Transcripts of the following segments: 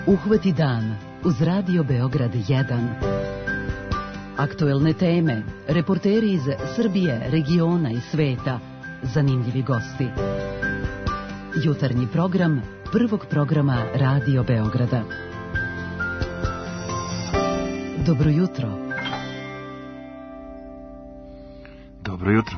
Uhvati dan uz Radio Beograd 1. Aktuelne teme, reporteri iz Srbije, regiona i sveta, zanimljivi gosti. Jutarnji program Prvog programa Radio Beograda. Dobro jutro. Dobro jutro.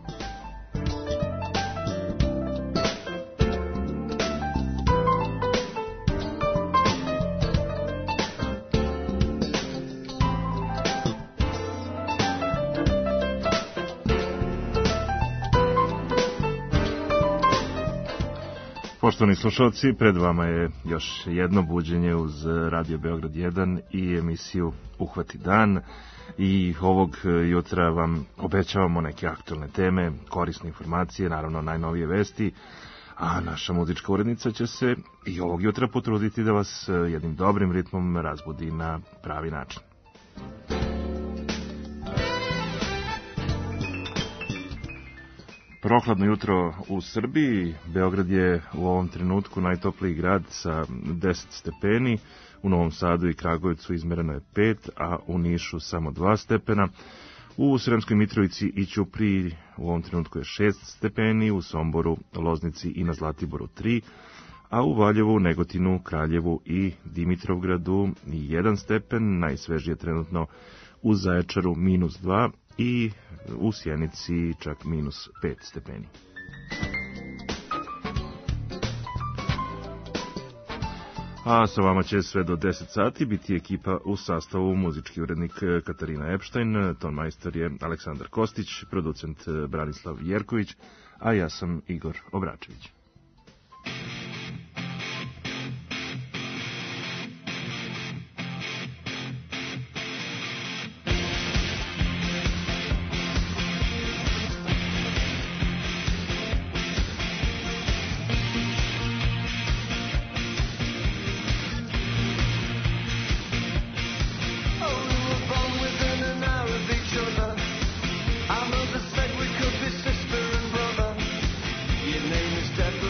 Poštovani slušalci, pred vama je još jedno buđenje uz Radio Beograd 1 i emisiju Uhvati dan. I ovog jutra vam obećavamo neke aktualne teme, korisne informacije, naravno najnovije vesti, a naša muzička urednica će se i ovog jutra potruditi da vas jednim dobrim ritmom razbudi na pravi način. Prohladno jutro u Srbiji. Beograd je u ovom trenutku najtopliji grad sa 10 stepeni. U Novom Sadu i Kragujevcu izmereno je 5, a u Nišu samo 2 stepena. U Sremskoj Mitrovici i Ćupriji u ovom trenutku je 6 stepeni, u Somboru, Loznici i na Zlatiboru 3, a u Valjevu, Negotinu, Kraljevu i Dimitrovgradu 1 stepen, najsvežije trenutno u Zaječaru -2 i u Sjenici čak -5 stepeni. A sa vama će sve do 10 sati biti ekipa u sastavu muzički urednik Katarina Epštajn, tonmajstor je Aleksandar Kostić, producent Branislav Jerković, a ja sam Igor Obračević. Your name is Death.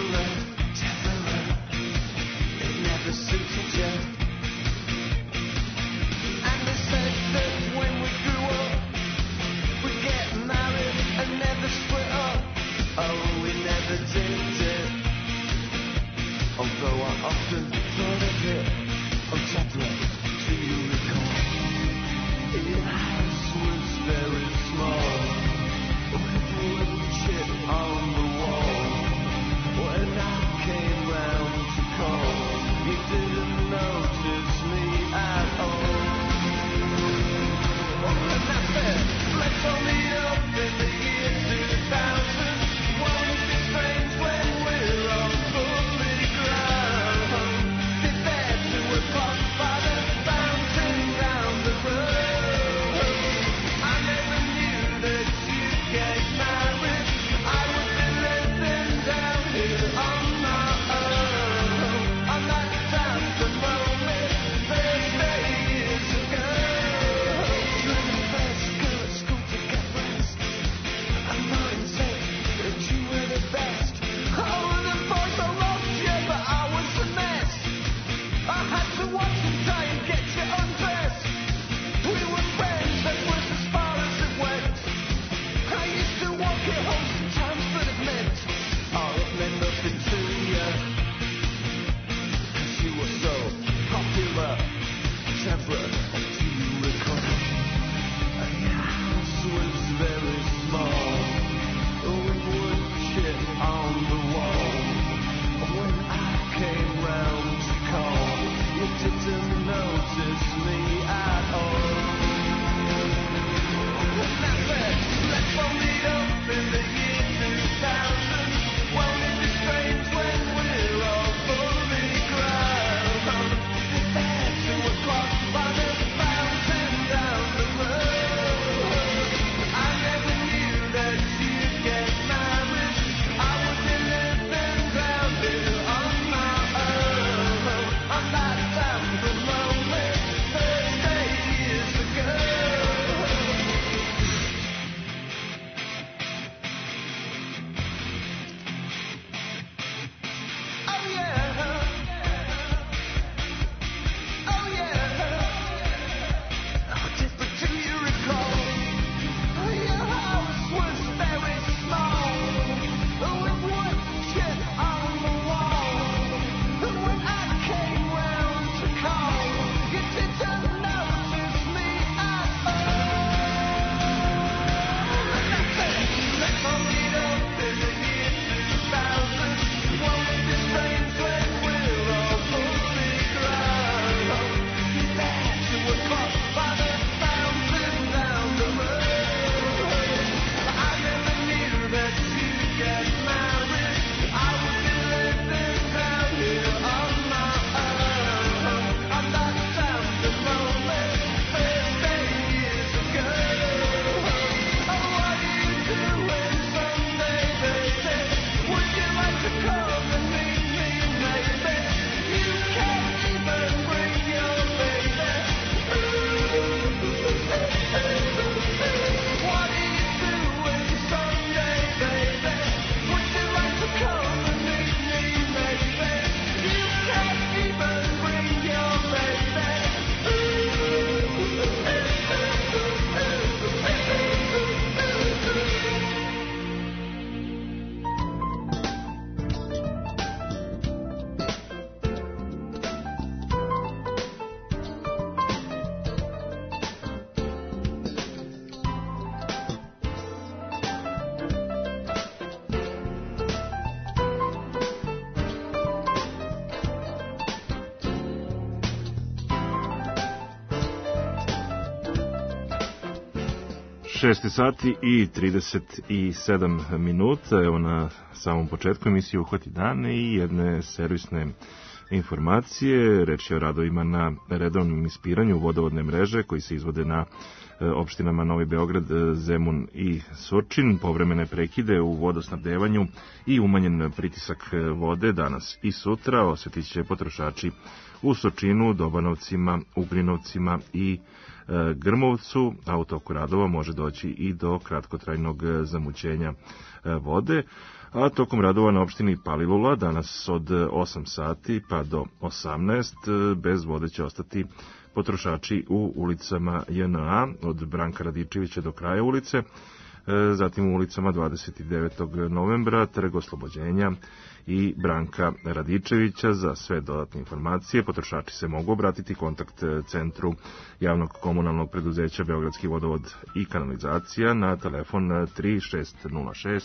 6 sati i 37 minuta, evo na samom početku emisije Uhvati dan i jedne servisne informacije. Reč je o radovima na redovnom ispiranju vodovodne mreže koji se izvode na opštinama Novi Beograd, Zemun i Surčin, povremene prekide u vodosnabdevanju i umanjen pritisak vode danas i sutra osjetit će potrošači u Surčinu, Dobanovcima, Ugljinovcima i Grmovcu, a u toku radova može doći i do kratkotrajnog zamućenja vode, a tokom radova na opštini Palilula danas od 8 sati pa do 18 bez vode će ostati potrošači u ulicama JNA od Branka Radičevića do kraja ulice, zatim u ulicama 29. novembra, Trg Oslobođenja i Branka Radičevića. Za sve dodatne informacije potrošači se mogu obratiti kontakt centru javnog komunalnog preduzeća Beogradski vodovod i kanalizacija na telefon 3606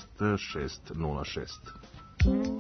606.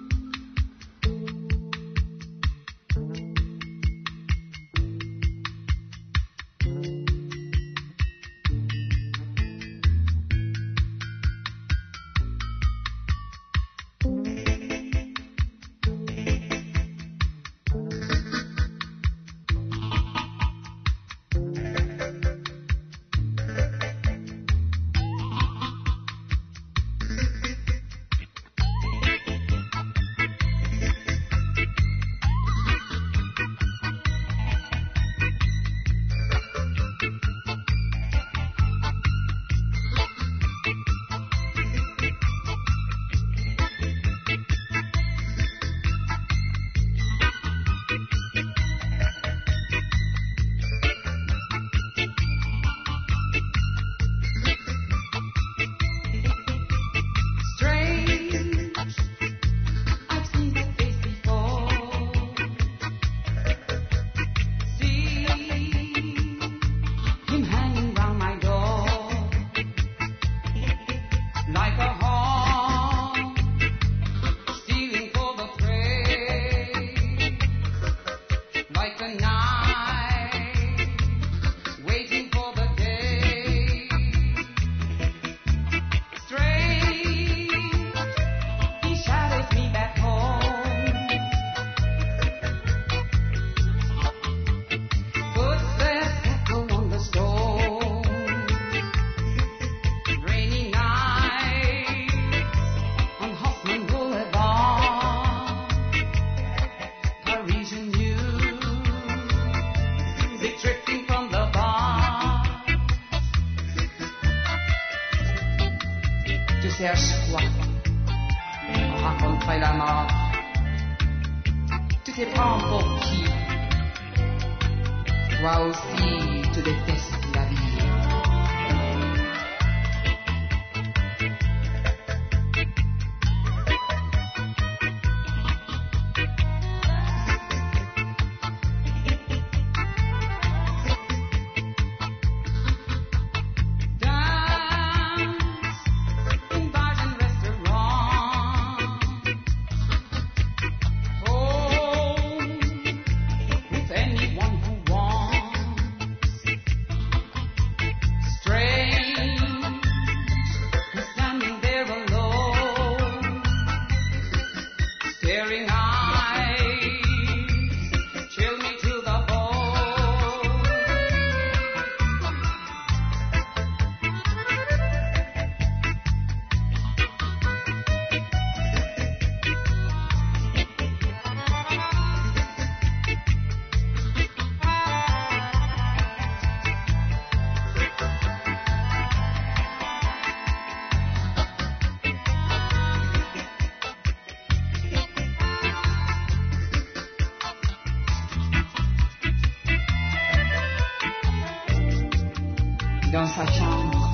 Dans sa chambre,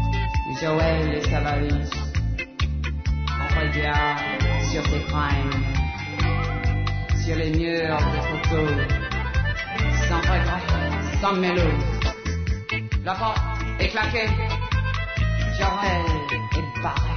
Joël et sa valise, on regarde sur ses crimes, sur les murs des photos, sans regret, sans mélodie. La porte est claquée, Joël est barré.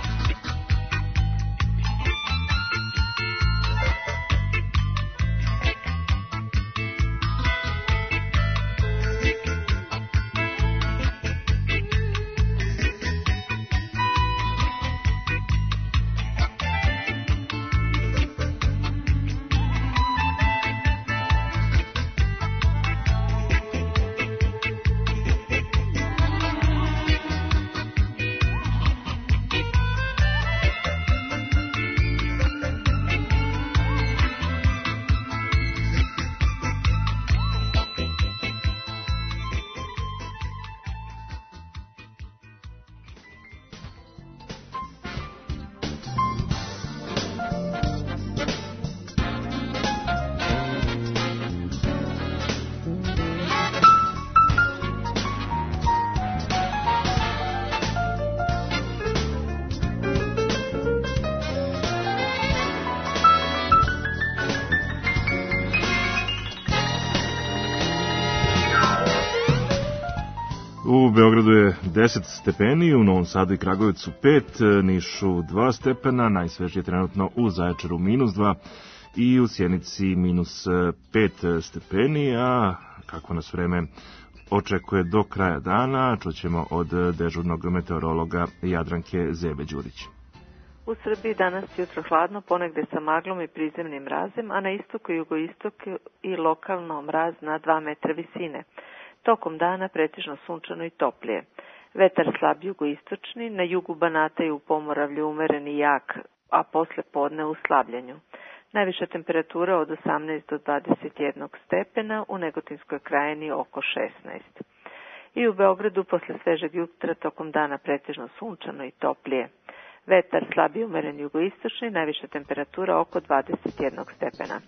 U Beogradu je 10 stepeni, u Novom Sadu i Kragujevcu 5, Nišu 2 stepena, najsvežije trenutno u Zaječaru -2 i u Sjenici -5 stepeni, a kako nas vreme očekuje do kraja dana, čućemo od dežurnog meteorologa Jadranke Zebe-Đurić. U Srbiji danas jutro hladno, ponegde sa maglom i prizemnim mrazem, a na istoku i jugoistoku i lokalno mraz na 2 metra visine. Tokom dana pretežno sunčano i toplije. Vetar slab jugoistočni, na jugu Banata i u Pomoravlju umeren i jak, a posle podne u slabljenju. Najviša temperatura od 18 do 21 stepena, u Negotinskoj krajini oko 16. I u Beogradu posle svežeg jutra tokom dana pretežno sunčano i toplije. Vetar slab i umeren jugoistočni, najviša temperatura oko 21 stepena.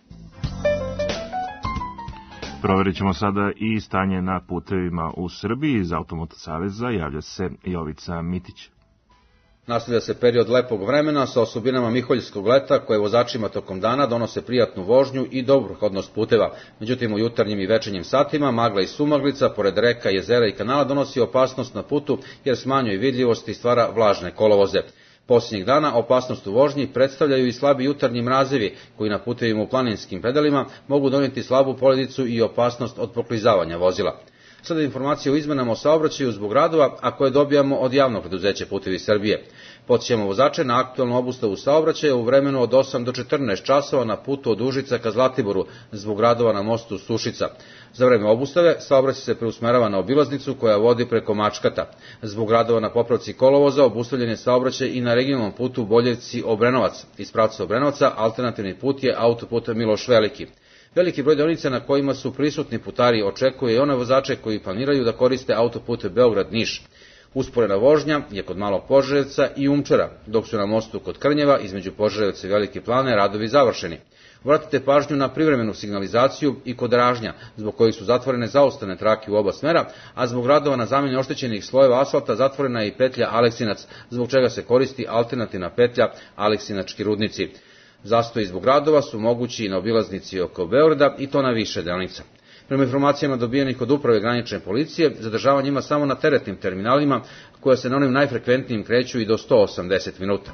Proverit ćemo sada i stanje na putevima u Srbiji. Iz Automoto saveza javlja se Jovica Mitić. Nastavlja se period lepog vremena sa osobinama miholjskog leta koje vozačima tokom dana donose prijatnu vožnju i dobrohodnost puteva. Međutim, u jutarnjim i večernjim satima magla i sumaglica pored reka, jezera i kanala donosi opasnost na putu jer smanjuje vidljivost i stvara vlažne kolovoze. Posljednjih dana opasnost u vožnji predstavljaju i slabi jutarnji mrazevi koji na putevima u planinskim predalima mogu donijeti slabu poledicu i opasnost od poklizavanja vozila. Sada informacije o izmenama o saobraćaju zbog radova, a koje dobijamo od javnog preduzeća Putevi Srbije. Podsjećamo vozače na aktualnu obustavu saobraćaja u vremenu od 8 do 14 časova na putu od Užica ka Zlatiboru zbog radova na mostu Sušica. Za vreme obustave saobraćaj se preusmerava na obilaznicu koja vodi preko Mačkata. Zbog radova na popravci kolovoza obustavljen je saobraćaj i na regionalnom putu Boljevci-Obrenovac. Iz pravca Obrenovca alternativni put je autoput Miloš Veliki. Veliki broj deonica na kojima su prisutni putari očekuje i one vozače koji planiraju da koriste autoput Beograd-Niš. Usporena vožnja je kod Malog Požarevca i Umčara, dok su na mostu kod Krnjeva između Požarevca i Velike Plane radovi završeni. Obratite pažnju na privremenu signalizaciju i kod Ražnja, zbog kojih su zatvorene zaostane trake u oba smera, a zbog radova na zamjeni oštećenih slojeva asfalta zatvorena je i petlja Aleksinac, zbog čega se koristi alternativna petlja Aleksinački rudnici. Zastoji zbog radova su mogući i na obilaznici oko Beograda i to na više deonica. Prema informacijama dobijenih od Uprave granične policije, zadržavanje ima samo na teretnim terminalima, koja se na onim najfrekventnijim kreću i do 180 minuta.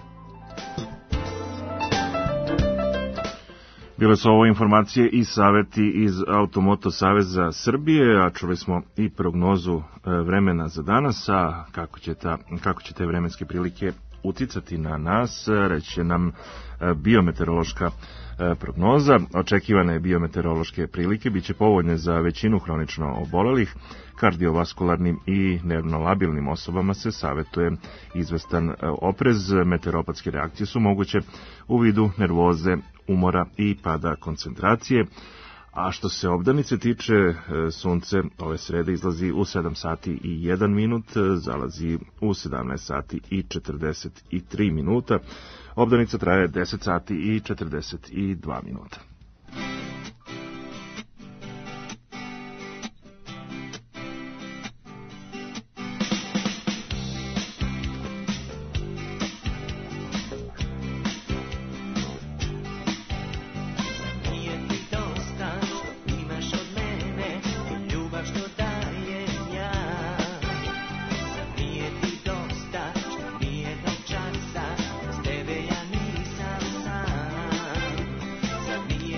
Bile su ovo informacije i saveti iz Automoto saveza Srbije, a čuli smo i prognozu vremena za danas, a kako će te vremenske prilike uticati na nas, reći će nam biometeorološka prognoza. Očekivane biometeorološke prilike biće povoljne za većinu hronično obolelih. Kardiovaskularnim i nervno-labilnim osobama se savjetuje izvestan oprez. Meteoropatske reakcije su moguće u vidu nervoze, umora i pada koncentracije. A što se obdanice tiče, sunce ove srede izlazi u 7 sati i 1 minut, zalazi u 17 sati i 43 minuta. Obdanica traje 10 sati i 42 minuta. Nije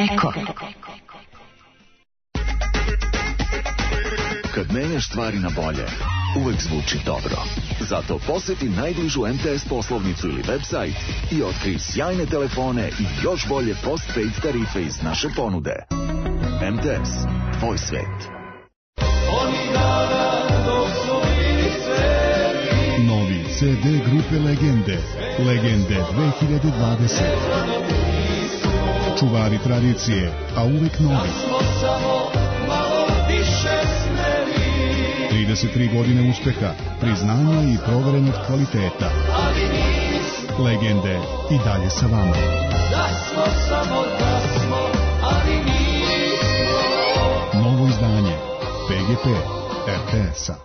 Eko. Kad menjaš stvari na bolje, uvek zvuči dobro. Zato poseti najbližu MTS poslovnicu ili website i otkrij sjajne telefone i još bolje postpaid tarife iz naše ponude. MTS, tvoj svet. Novi CD grupe Legende. Legende 2020. Čuvari tradicije, a uvek novi. 33 godine uspeha, priznanja i proverenog kvaliteta. Legende i dalje sa vama. Novo izdanje PGP RTS-a.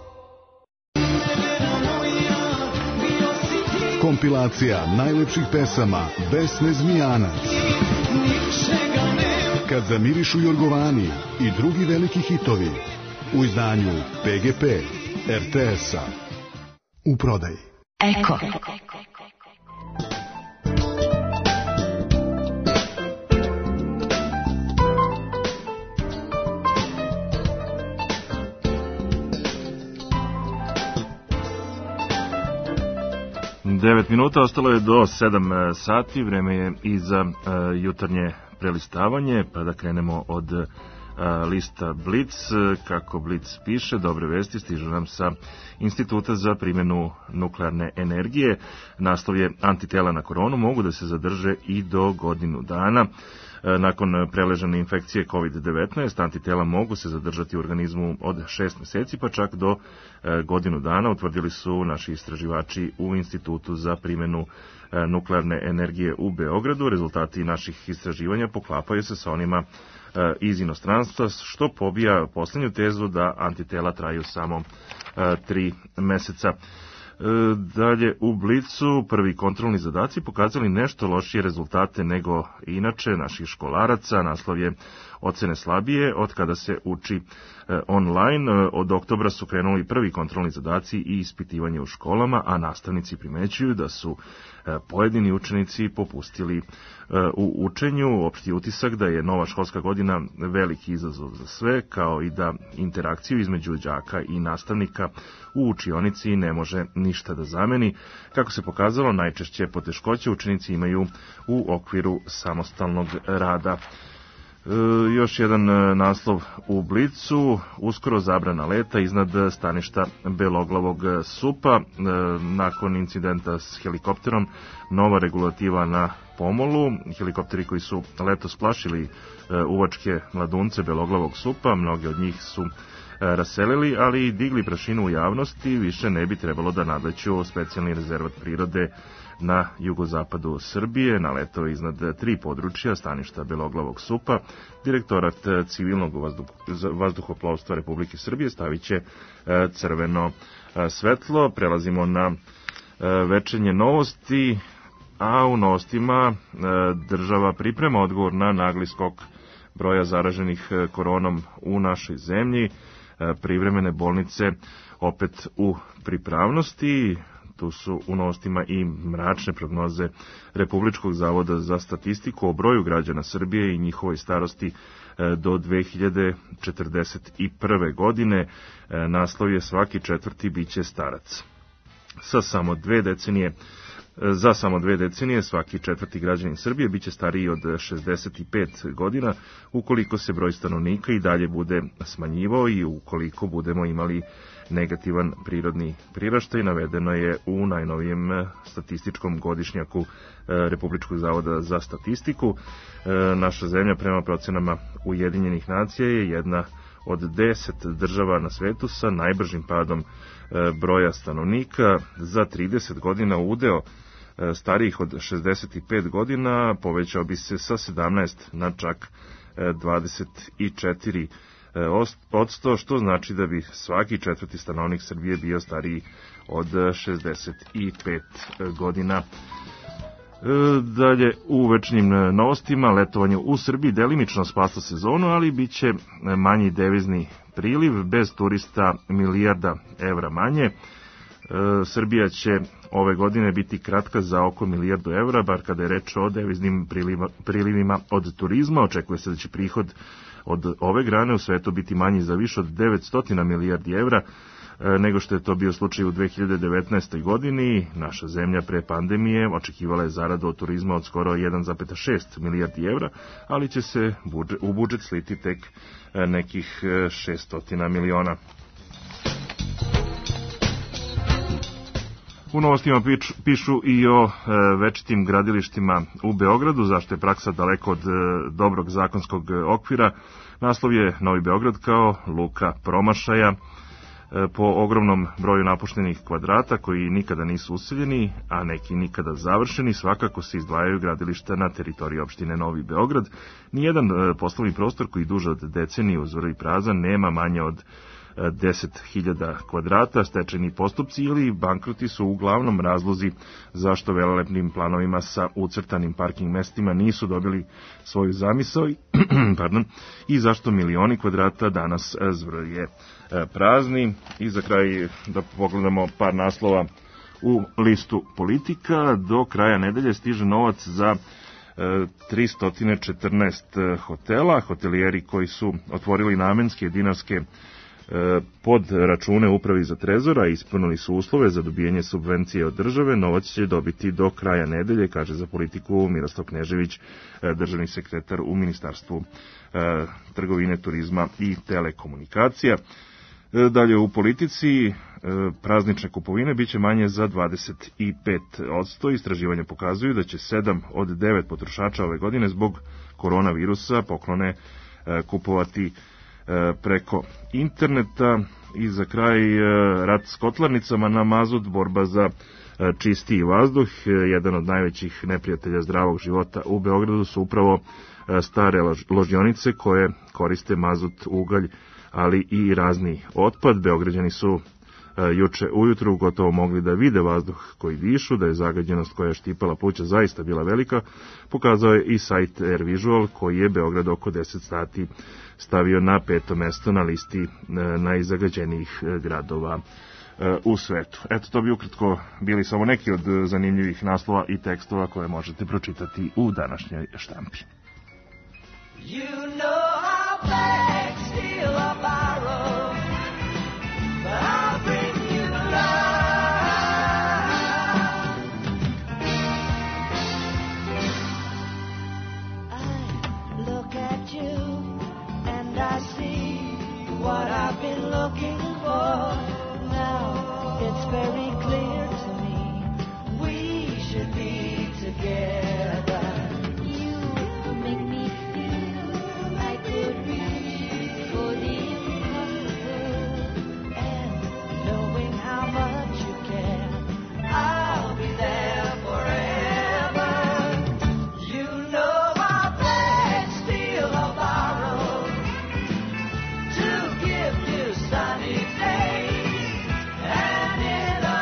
Kompilacija najlepših pesama Besne Zmijanac. Kad zamirišu Jorgovani i drugi veliki hitovi u izdanju PGP RTS-a. U prodaji. Eko. Devet minuta, ostalo je do 7 sati, vreme je i za jutarnje prelistavanje, pa da krenemo od lista Blic. Kako Blic piše, dobre vesti stižu nam sa Instituta za primjenu nuklearne energije. Naslov je: antitela na koronu mogu da se zadrže i do godinu dana. Nakon preležane infekcije COVID-19, antitela mogu se zadržati u organizmu od 6 meseci, pa čak do godinu dana, utvrdili su naši istraživači u Institutu za primjenu nuklearne energije u Beogradu. Rezultati naših istraživanja poklapaju se sa onima iz inostranstva, što pobija poslednju tezu da antitela traju samo 3 meseca. Dalje u Blicu, prvi kontrolni zadaci pokazali nešto lošije rezultate nego inače naših školaraca. Naslov je: ocene slabije od kada se uči online. Od oktobra su krenuli prvi kontrolni zadaci i ispitivanje u školama, a nastavnici primećuju da su pojedini učenici popustili u učenju. Opšti utisak da je nova školska godina veliki izazov za sve, kao i da interakciju između đaka i nastavnika u učionici ne može ništa da zameni. Kako se pokazalo, najčešće poteškoće učenici imaju u okviru samostalnog rada. Još jedan naslov u Blicu: uskoro zabrana leta iznad staništa beloglavog supa. Nakon incidenta s helikopterom, nova regulativa na pomolu. Helikopteri koji su letos plašili uvačke mladunce beloglavog supa, mnogi od njih su raselili, ali i digli prašinu u javnosti, više ne bi trebalo da nadleću specijalni rezervat prirode na jugozapadu Srbije. Naletao je iznad 3 područja staništa beloglavog supa. Direktorat civilnog vazduhoplovstva Republike Srbije stavit će crveno svetlo. Prelazimo na večernje novosti, a u novostima država priprema odgovor na nagli skok broja zaraženih koronom u našoj zemlji. Privremene bolnice opet u pripravnosti. Tu su u novostima i mračne prognoze Republičkog zavoda za statistiku o broju građana Srbije i njihovoj starosti do 2041. godine. Naslov je: svaki četvrti biće starac. Za samo 2 decenije svaki četvrti građanin Srbije biće stariji od 65 godina, ukoliko se broj stanovnika i dalje bude smanjivao i ukoliko budemo imali negativan prirodni priraštaj, navedeno je u najnovijem statističkom godišnjaku Republičkog zavoda za statistiku. Naša zemlja, prema procenama Ujedinjenih nacija, je jedna od 10 država na svetu sa najbržim padom broja stanovnika. Za 30 godina udeo starijih od 65 godina povećao bi se sa 17 na čak 24%, što znači da bi svaki četvrti stanovnik Srbije bio stariji od 65 godina. Dalje u večernjim novostima: letovanje u Srbiji delimično spaslo sezonu, ali bit će manji devizni priliv, bez turista milijarda evra manje. Srbija će ove godine biti kratka za oko milijardu evra, bar kada je reč o deviznim prilivima od turizma. Očekuje se da će prihod od ove grane u svetu biti manji za više od 900 milijardi evra nego što je to bio slučaj u 2019. godini. Naša zemlja pre pandemije očekivala je zaradu od turizma od skoro 1,6 milijardi evra, ali će se u budžet sliti tek nekih 600 miliona. U novostima pišu i o večitim gradilištima u Beogradu, zašto je praksa daleko od dobrog zakonskog okvira. Naslov je Novi Beograd kao luka promašaja. Po ogromnom broju napuštenih kvadrata koji nikada nisu useljeni, a neki nikada završeni, svakako se izdvajaju gradilišta na teritoriji opštine Novi Beograd. Nijedan poslovni prostor koji duže od decenije uzvrvi prazan nema manje od 10.000 kvadrata. Stečajni postupci ili bankroti su uglavnom razlozi zašto velelepnim planovima sa ucrtanim parking mestima nisu dobili svoju zamisao i zašto milioni kvadrata danas zvrje prazni. I za kraj da pogledamo par naslova u listu Politika. Do kraja nedelje stiže novac za 314 hotela. Hotelijeri koji su otvorili namenske dinarske pod račune Upravi za trezor, a ispunili su uslove za dobijanje subvencije od države, novac će dobiti do kraja nedelje, kaže za Politiku Miroslav Knežević, državni sekretar u Ministarstvu trgovine, turizma i telekomunikacija. Dalje u Politici, praznične kupovine biće manje za 25%. Istraživanja pokazuju da će 7 od 9 potrošača ove godine zbog koronavirusa poklone kupovati preko interneta. I za kraj, rat s kotlarnicama na mazut, borba za čistiji vazduh. Jedan od najvećih neprijatelja zdravog života u Beogradu su upravo stare ložionice koje koriste mazut, ugalj, ali i razni otpad. Beograđani su juče ujutru gotovo mogli da vide vazduh koji dišu, da je zagađenost koja je štipala pluća zaista bila velika, pokazao je i sajt Air Visual koji je Beograd oko 10 sati stavio na 5. mesto na listi najzagađenijih gradova u svetu. Eto, to bi ukratko bili samo neki od zanimljivih naslova i tekstova koje možete pročitati u današnjoj štampi. You know how bags steal a barrel, but I'll bring you love. I look at you and I see what I've been looking for. Now it's very clear to me we should be together. Sunny days, and in a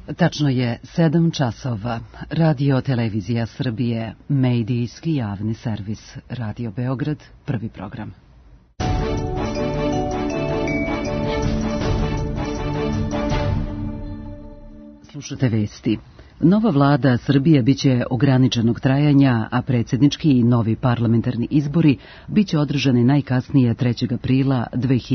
Tačno je 7 časova. Radio Televizija Srbije, medijski javni servis. Radio Beograd, prvi program. Slušate vesti. Nova vlada Srbije biće ograničenog trajanja, a predsjednički i novi parlamentarni izbori biće održani najkasnije 3. aprila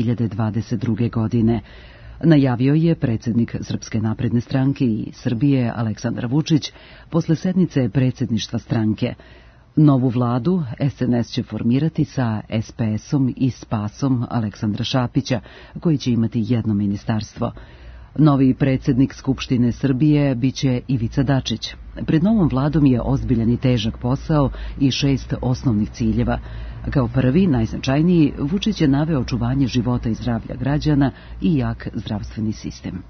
2022. godine. Najavio je predsjednik Srpske napredne stranke i Srbije Aleksandar Vučić posle sednice predsjedništva stranke. Novu vladu SNS će formirati sa SPS-om i SPAS-om Aleksandra Šapića, koji će imati jedno ministarstvo. Novi predsjednik Skupštine Srbije biće Ivica Dačić. Pred novom vladom je ozbiljan i težak posao i 6 osnovnih ciljeva. Kao prvi, najznačajniji, Vučić je naveo očuvanje života i zdravlja građana i jak zdravstveni sistem.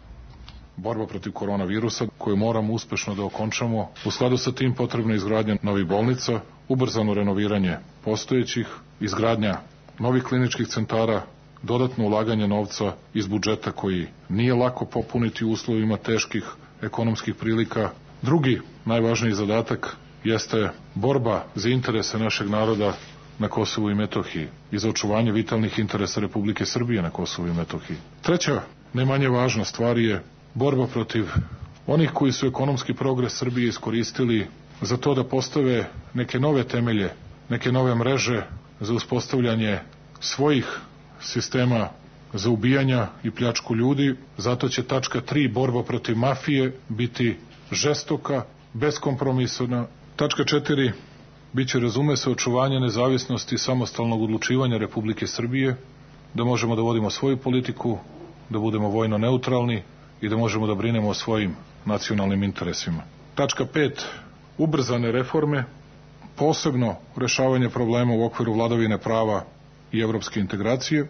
Borba protiv koronavirusa koju moramo uspešno da okončamo. U skladu sa tim potrebna je izgradnja novih bolnica, ubrzano renoviranje postojećih, izgradnja novih kliničkih centara, dodatno ulaganje novca iz budžeta koji nije lako popuniti u uslovima teških ekonomskih prilika. Drugi najvažniji zadatak jeste borba za interese našeg naroda na Kosovu i Metohiji i za očuvanje vitalnih interesa Republike Srbije na Kosovu i Metohiji. Treća, ne manje važna stvar je borba protiv onih koji su ekonomski progres Srbije iskoristili za to da postave neke nove temelje, neke nove mreže za uspostavljanje svojih sistema za ubijanja i pljačku ljudi. Zato će tačka 3, borba protiv mafije, biti žestoka, beskompromisna. Tačka 4, biće, razume se, očuvanje nezavisnosti i samostalnog odlučivanja Republike Srbije, da možemo da vodimo svoju politiku, da budemo vojno neutralni i da možemo da brinemo o svojim nacionalnim interesima. Tačka 5, ubrzane reforme, posebno rešavanje problema u okviru vladavine prava i evropske integracije.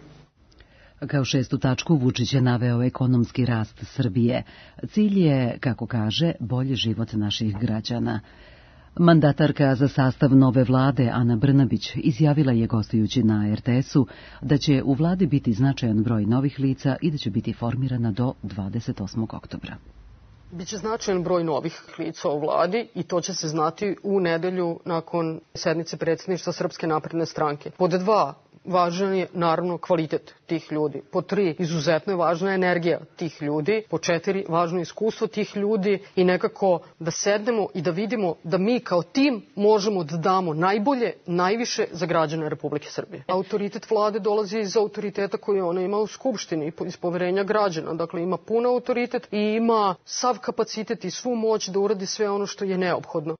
Kao 6. tačku Vučić je naveo ekonomski rast Srbije. Cilj je, kako kaže, bolji život naših građana. Mandatarka za sastav nove vlade Ana Brnabić izjavila je, gostujući na RTS-u, da će u vladi biti značajan broj novih lica i da će biti formirana do 28. oktobra. Biće značajan broj novih lica u vladi i to će se znati u nedelju nakon sednice predsjedništva Srpske napredne stranke. Pod 2, važan je naravno kvalitet tih ljudi. Pod 3, izuzetno je važna energija tih ljudi. Pod 4, važno je iskustvo tih ljudi i nekako da sednemo i da vidimo da mi kao tim možemo da damo najbolje, najviše za građane Republike Srbije. Autoritet vlade dolazi iz autoriteta koji ona ima u Skupštini, iz poverenja građana. Dakle, ima pun autoritet i ima sav kapacitet i svu moć da uradi sve ono što je neophodno.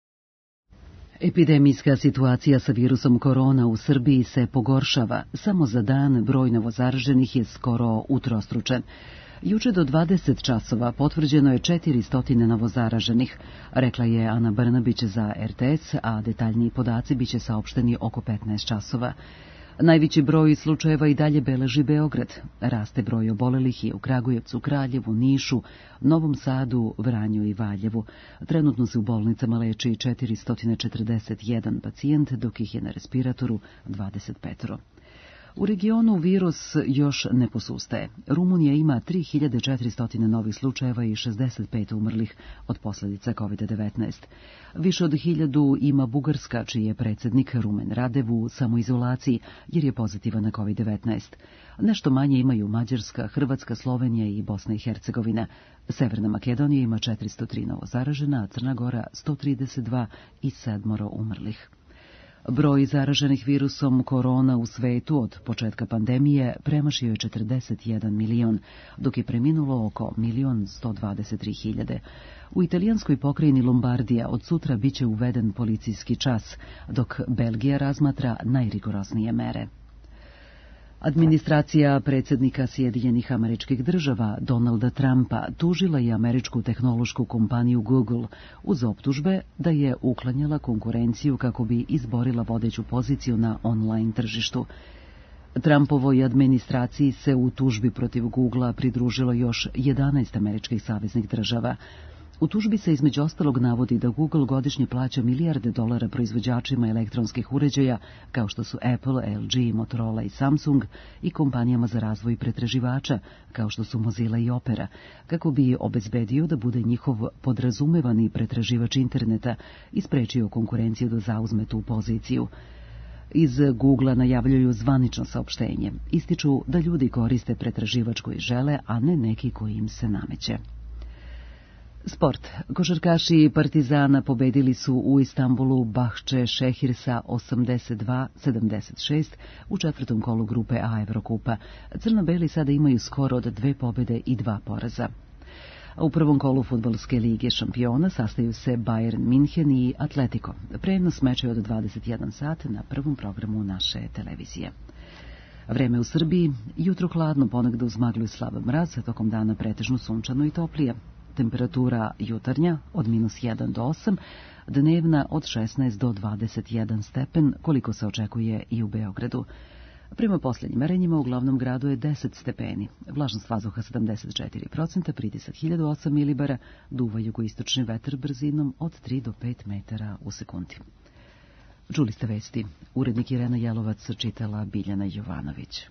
Epidemijska situacija sa virusom korona u Srbiji se pogoršava. Samo za dan broj novozaraženih je skoro utrostručen. Juče do 20 časova potvrđeno je 400 novozaraženih, rekla je Ana Brnabić za RTS, a detaljniji podaci biće saopšteni oko 15 časova. Najveći broj slučajeva i dalje beleži Beograd. Raste broj obolelih i u Kragujevcu, Kraljevu, Nišu, Novom Sadu, Vranju i Valjevu. Trenutno se u bolnicama leči 441 pacijent, dok ih je na respiratoru 25. U regionu virus još ne posustaje. Rumunija ima 3400 novih slučajeva i 65 umrlih od posljedica COVID-19. Više od 1000 ima Bugarska, čiji je predsjednik Rumen Radev u samoizolaciji jer je pozitivan na COVID-19. Nešto manje imaju Mađarska, Hrvatska, Slovenija i Bosna i Hercegovina. Severna Makedonija ima 403 novozaražena, a Crna Gora 132 i 7 umrlih. Broj zaraženih virusom korona u svetu od početka pandemije premašio je 41 milion, dok je preminulo oko 1.123.000. U italijanskoj pokrajini Lombardija od sutra biće uveden policijski čas, dok Belgija razmatra najrigoroznije mere. Administracija predsjednika Sjedinjenih Američkih Država Donalda Trumpa tužila je američku tehnološku kompaniju Google uz optužbe da je uklanjala konkurenciju kako bi izborila vodeću poziciju na online tržištu. Trumpovoj administraciji se u tužbi protiv Googlea pridružilo još 11 američkih saveznih država. U tužbi se između ostalog navodi da Google godišnje plaća milijarde dolara proizvođačima elektronskih uređaja kao što su Apple, LG, Motorola i Samsung i kompanijama za razvoj pretraživača kao što su Mozilla i Opera, kako bi obezbedio da bude njihov podrazumevani pretraživač interneta i sprečio konkurenciju da zauzme tu poziciju. Iz Google-a najavljuju zvanično saopštenje. Ističu da ljudi koriste pretraživač koji žele, a ne neki koji im se nameće. Sport. Košarkaši Partizana pobedili su u Istanbulu Bahče Šehir sa 82-76 u četvrtom kolu grupe A Evrokupa. Crno-beli sada imaju skor od 2 pobede i 2 poraza. U prvom kolu fudbalske lige šampiona sastaju se Bayern Minhen i Atletico. Prenos meča je od 21 sat na prvom programu naše televizije. Vreme u Srbiji, jutro hladno, ponegde uz maglu i slab mraz, a tokom dana pretežno sunčano i toplije. Temperatura jutarnja od -1 do 8, dnevna od 16 do 21 stepen, koliko se očekuje i u Beogradu. Prema posljednjim merenjima u glavnom gradu je 10 stepeni, vlažnost vazduha 74%, pritisak 1008 milibara, duva jugoistočni vetar brzinom od 3 do 5 metara u sekundi. Čuli ste vesti. Urednik Irena Jelovac, čitala Biljana Jovanović.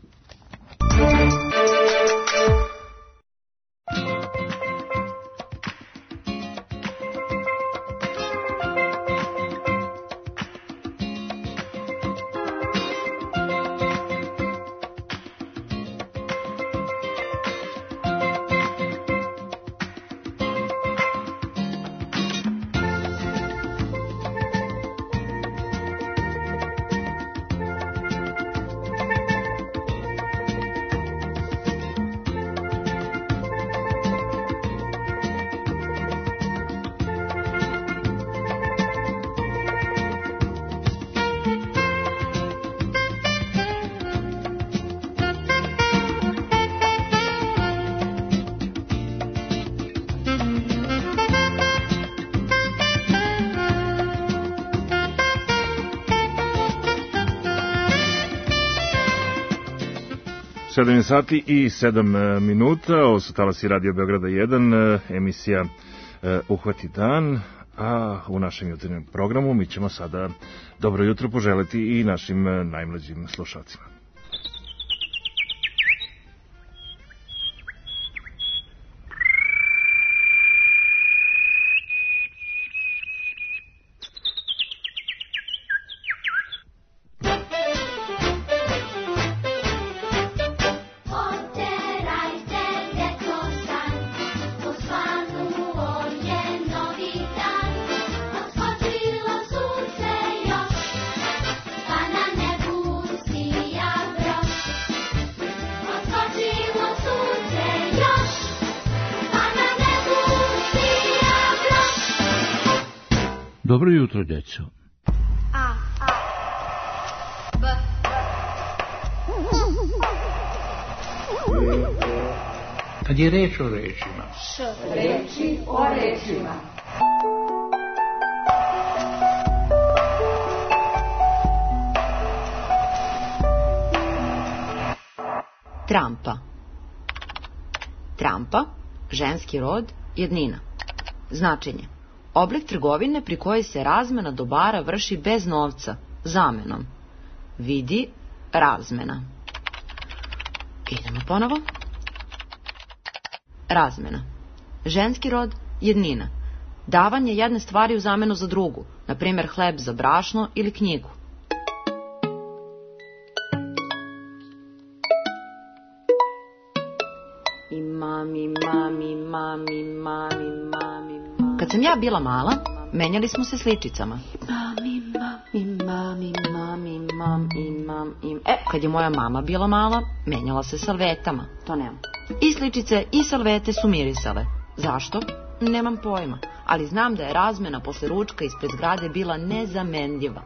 Sedam sati i 7 minuta, ovo su talasi Radio Beograda 1, emisija Uhvati dan, a u našem jutarnjem programu mi ćemo sada dobro jutro poželiti i našim najmlađim slušalcima. Dobro jutro, djeco. A, B. Kad je reč o rečima. Š. Reči o rečima. Trampa. Trampa, ženski rod, jednina. Značenje. Oblik trgovine pri kojoj se razmena dobara vrši bez novca, zamenom. Vidi razmena. Idemo ponovo. Razmena. Ženski rod, jednina. Davanje jedne stvari u zamenu za drugu, na primjer hleb za brašno ili knjigu. Kad sam ja bila mala, menjali smo se sličicama. Kad je moja mama bila mala, menjala se salvetama. To nemam. I sličice i salvete su mirisale. Zašto? Nemam pojma. Ali znam da je razmena posle ručka ispred zgrade bila nezamenljiva.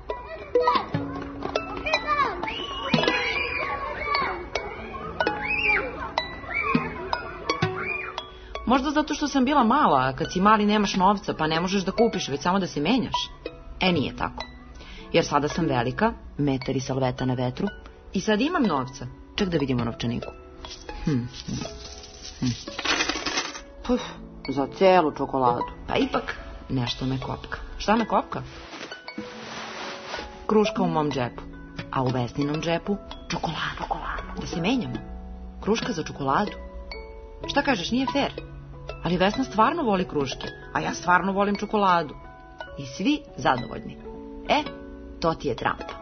Možda zato što sam bila mala, a kad si mali nemaš novca, pa ne možeš da kupiš, već samo da se menjaš. Nije tako. Jer sada sam velika, metar i salveta na vetru, i sad imam novca. Ček da vidimo novčaniku. Za celu čokoladu. Pa ipak nešto me kopka. Šta me kopka? Kruška u mom džepu. A u Vesninom džepu čokolada. Da se menjamo. Kruška za čokoladu. Šta kažeš, nije fair? Ali Vesna stvarno voli kruške, a ja stvarno volim čokoladu. I svi zadovoljni. To ti je trampa.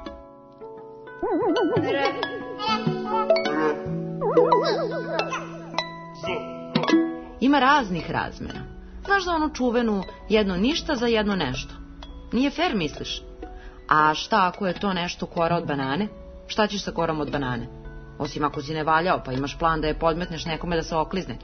Ima raznih razmena. Znaš za onu čuvenu jedno ništa za jedno nešto? Nije fair, misliš? A šta ako je to nešto kora od banane? Šta ćeš sa korom od banane? Osim ako si ne valjao, pa imaš plan da je podmetneš nekome da se oklizne.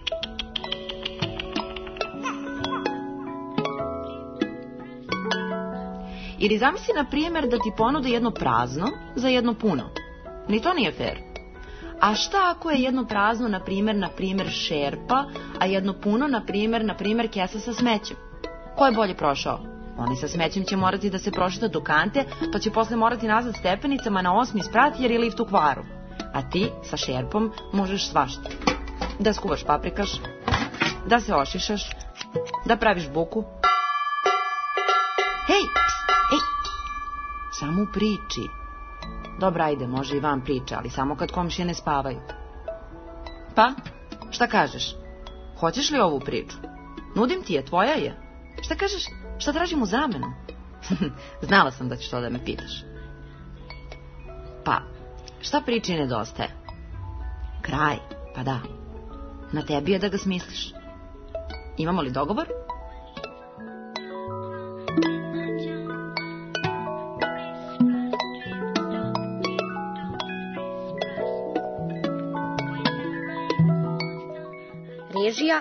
Ili zamisli, na primjer, da ti ponude jedno prazno za jedno puno. Ni to nije fair. A šta ako je jedno prazno, na primjer, šerpa, a jedno puno, na primjer, kesa sa smećem? Ko je bolje prošao? Oni sa smećem će morati da se prošeta do kante, pa će posle morati nazad stepenicama na 8. sprat jer je lift u kvaru. A ti sa šerpom možeš svašta. Da skuvaš paprikaš, da se ošišaš, da praviš buku. Hej, samo u priči. Dobra, ajde, može i vam priča, ali samo kad komšije ne spavaju. Pa, šta kažeš? Hoćeš li ovu priču? Nudim ti je, tvoja je. Šta kažeš? Šta tražim u zamenu? Znala sam da ćeš to da me pitaš. Pa, šta priči nedostaje? Kraj, pa da. Na tebi je da ga smisliš. Imamo li dogovor? Režija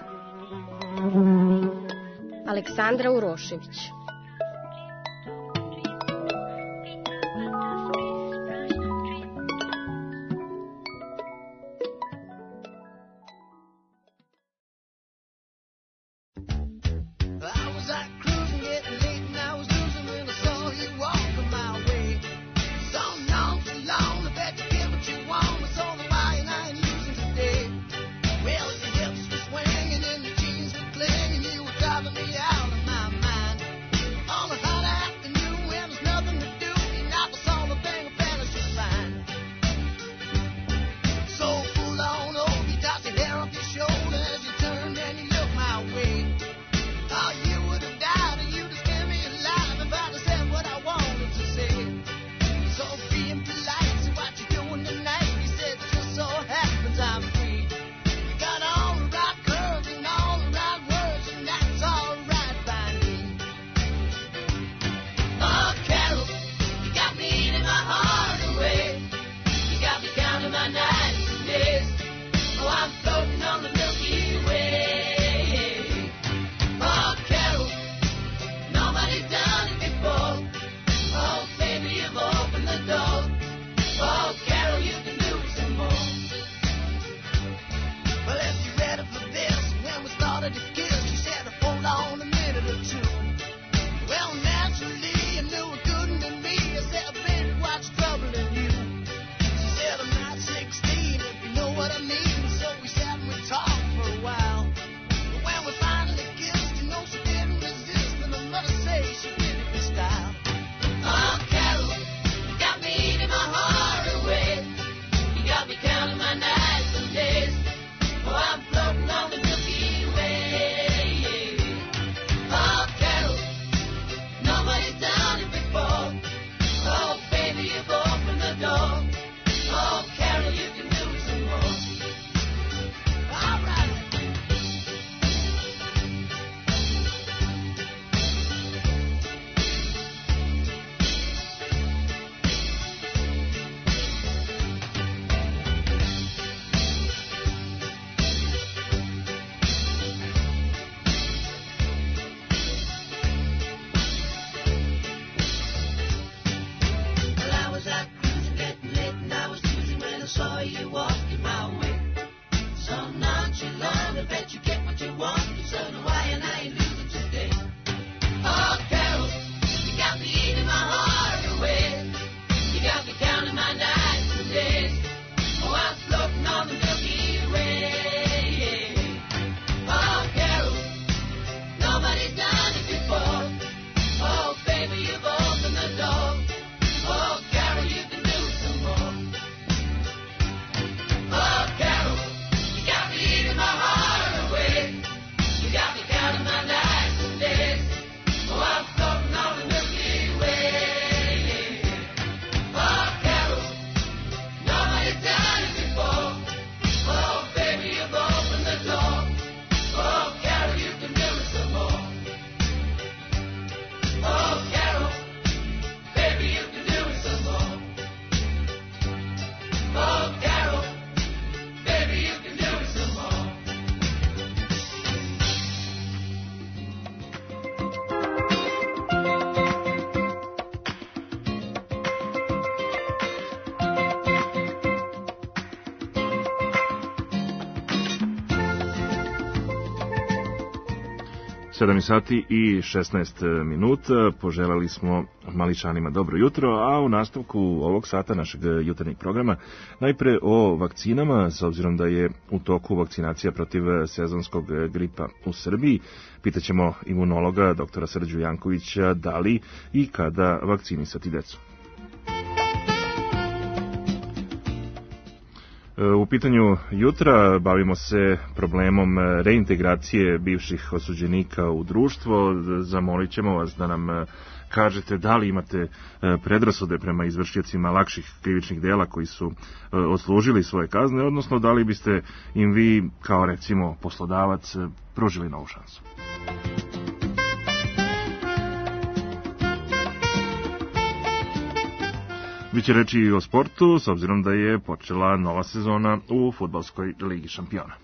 Aleksandra Urošević. 7 sati i 16 minuta. Poželali smo Mališanima dobro jutro, a u nastavku ovog sata našeg jutarnjeg programa najpre o vakcinama, s obzirom da je u toku vakcinacija protiv sezonskog gripa u Srbiji. Pitaćemo imunologa doktora Srđu Jankovića da li i kada vakcinisati decu. U pitanju jutra bavimo se problemom reintegracije bivših osuđenika u društvo. Zamolit ćemo vas da nam kažete da li imate predrasude prema izvršiocima lakših krivičnih dela koji su odslužili svoje kazne, odnosno da li biste im vi, kao recimo poslodavac, pružili novu šansu. Biće reći i o sportu, s obzirom da je počela nova sezona u Fudbalskoj ligi šampiona.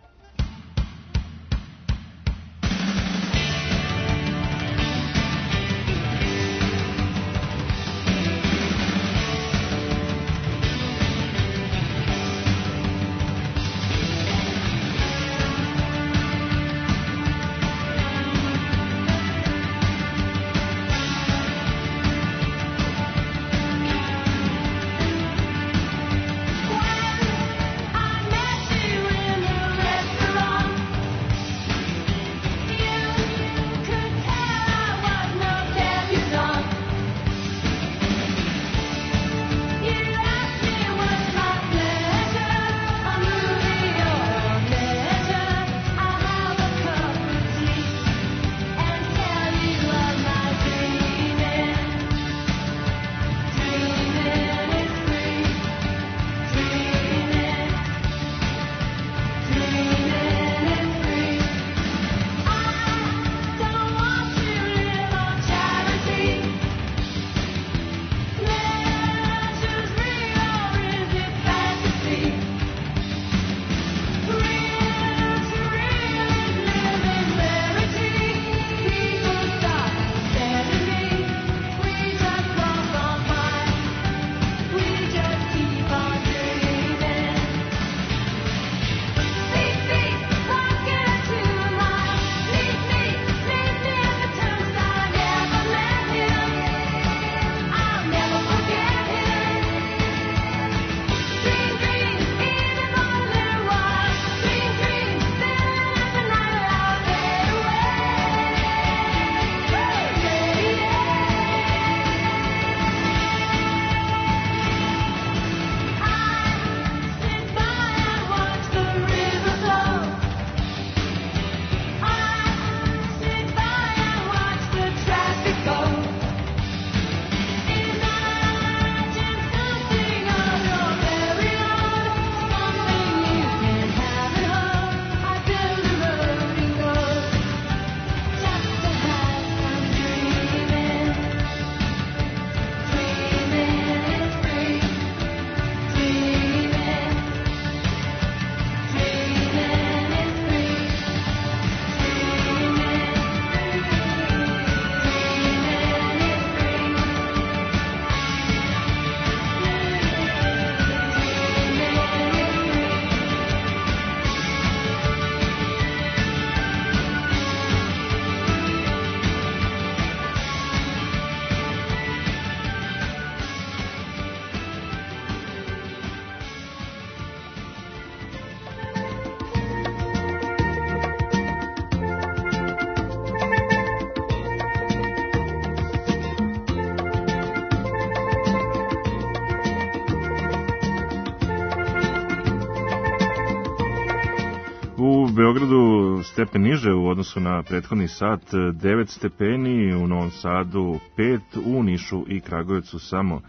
Beogradu stepen niže u odnosu na prethodni sat, 9 stepeni, u Novom Sadu 5, u Nišu i Kragujevcu samo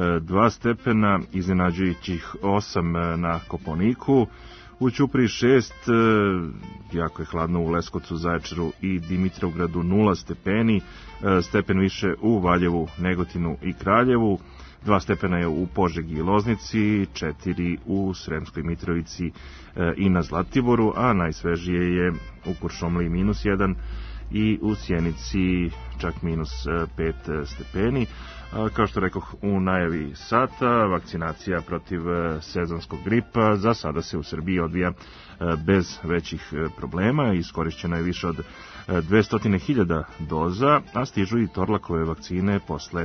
2 stepena, iznenađujućih 8 na Kopaoniku, u Ćupriji 6, jako je hladno u Leskovcu, Zaječaru i Dimitrovgradu 0 stepeni, stepen više u Valjevu, Negotinu i Kraljevu, 2 stepena je u Požegi i Loznici, 4 u Sremskoj Mitrovici i na Zlatiboru, a najsvežije je u Kuršumliji -1 i u Sjenici čak minus 5 stepeni. Kao što rekoh u najavi sata, vakcinacija protiv sezonskog gripa za sada se u Srbiji odvija bez većih problema. Iskorišćeno je više od 200.000 doza, a stižu i Torlakove vakcine posle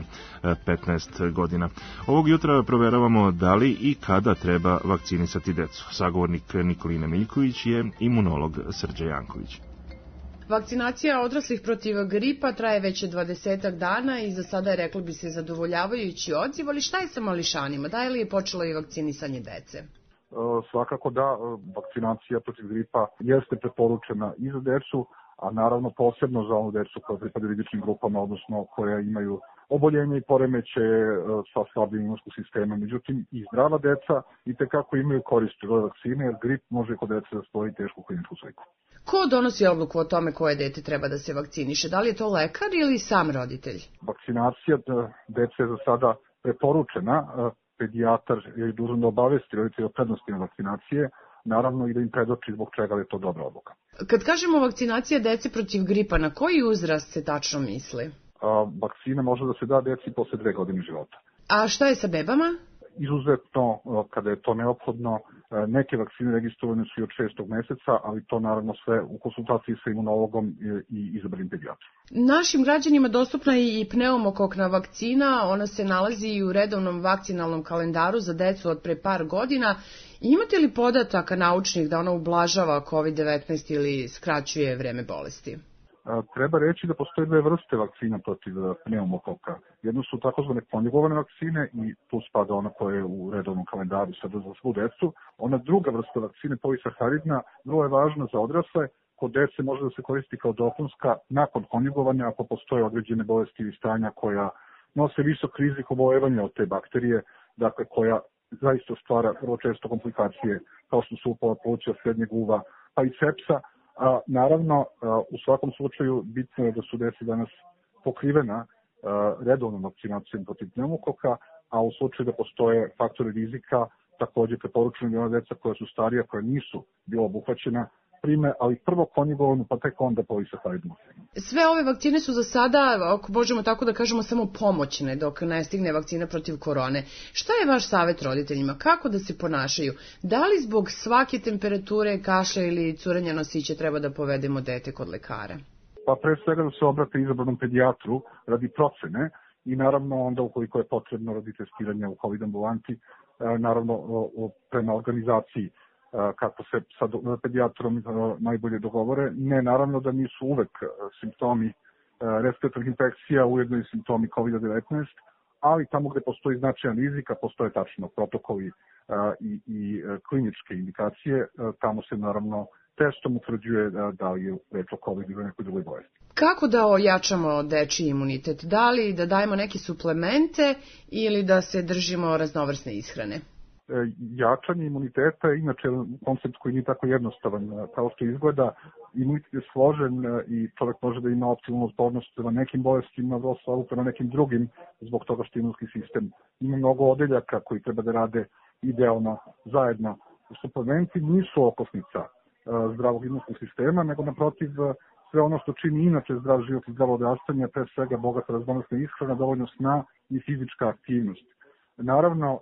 15 godina. Ovog jutra proveravamo da li i kada treba vakcinisati decu. Sagovornik Nikolina Miljković je imunolog Srđa Janković. Vakcinacija odraslih protiv gripa traje već 20 dana i za sada je, reklo bi se, zadovoljavajući odziv, ali šta je sa mališanima? Da li je počelo i vakcinisanje dece? Svakako da, vakcinacija protiv gripa jeste preporučena i za decu, a naravno posebno za onu decu koja pripadaju rizičnim grupama, odnosno koja imaju oboljenje i poremeće sa slabim imunskog sistema. Međutim, i zdrava deca itekako imaju korist od ove vakcine, jer grip može kod dece da stvori tešku kliničku sliku. Ko donosi odluku o tome koje dete treba da se vakciniše? Da li je to lekar ili sam roditelj? Vakcinacija dece je za sada preporučena. Pedijatar je dužan da obavesti roditelje o prednostima vakcinacije, naravno i da im predoči zbog čega je to dobra odluka. Kad kažemo vakcinacija dece protiv gripa, na koji uzrast se tačno misli? Vakcina može da se da deci posle 2 godine života. A šta je sa bebama? Izuzetno, kada je to neophodno, neke vakcine registrovane su i od 6. meseca, ali to naravno sve u konsultaciji sa imunologom i izabranim pedijatrom. Našim građanima dostupna je i pneumokokna vakcina, ona se nalazi i u redovnom vakcinalnom kalendaru za decu od pre par godina. Imate li podataka naučnih da ona ublažava COVID-19 ili skraćuje vreme bolesti? Treba reći da postoje 2 vrste vakcina protiv pneumokoka. Jedno su takozvane konjugovane vakcine i tu spada ona koja je u redovnom kalendaru sada za svu decu. Ona druga vrsta vakcine, polisaharidna, vrlo je važna za odrasle. Kod dece može da se koristi kao dopunska nakon konjugovanja ako postoje određene bolesti ili stanja koja nose visok rizik oboljevanja od te bakterije, dakle koja zaista stvara vrlo često komplikacije kao što su upala pluća, srednjeg uva, pa i sepsa. Naravno, u svakom slučaju bitno je da su deca danas pokrivena redovnom vakcinacijom protiv pneumokoka, a u slučaju da postoje faktori rizika, takođe preporučeno da ona deca koja su starija, koja nisu bila obuhvaćena, prime, ali prvo konjugovanu, pa tek onda polisaharidnu. Sve ove vakcine su za sada, ako možemo tako da kažemo, samo pomoćne dok ne stigne vakcina protiv korone. Šta je vaš savjet roditeljima? Kako da se ponašaju? Da li zbog svake temperature, kašlja ili curenja nosića treba da povedemo dete kod lekara? Pa pre svega da se obrate izabranom pedijatru radi procene i naravno onda ukoliko je potrebno radi testiranja u COVID ambulanti, naravno prema organizaciji kako se sa pedijatrom najbolje dogovore. Ne, naravno da nisu uvek simptomi respiratornih infekcija, ujedno i simptomi COVID-19, ali tamo gde postoji značajan rizik, a postoje tačno protokoli i kliničke indikacije, tamo se naravno testom utvrđuje da li je reč o COVID ili nekoj drugoj bolesti. Kako da ojačamo dečiji imunitet? Da li da dajemo neke suplemente ili da se držimo raznovrsne ishrane? Jačanje imuniteta je inače koncept koji nije tako jednostavan. Kao što izgleda, imunitet je složen i čovjek može da ima optimalnu otpornost prema nekim bolestima, vrlo slabu prema nekim drugim, zbog toga što imunski sistem ima mnogo odeljaka koji treba da rade idealno zajedno. Suplementi nisu okosnica zdravog imunskog sistema, nego naprotiv sve ono što čini inače zdrav život i zdravo odrastanje, pre svega bogata raznovrsna ishrana, dovoljno sna i fizička aktivnost. Naravno,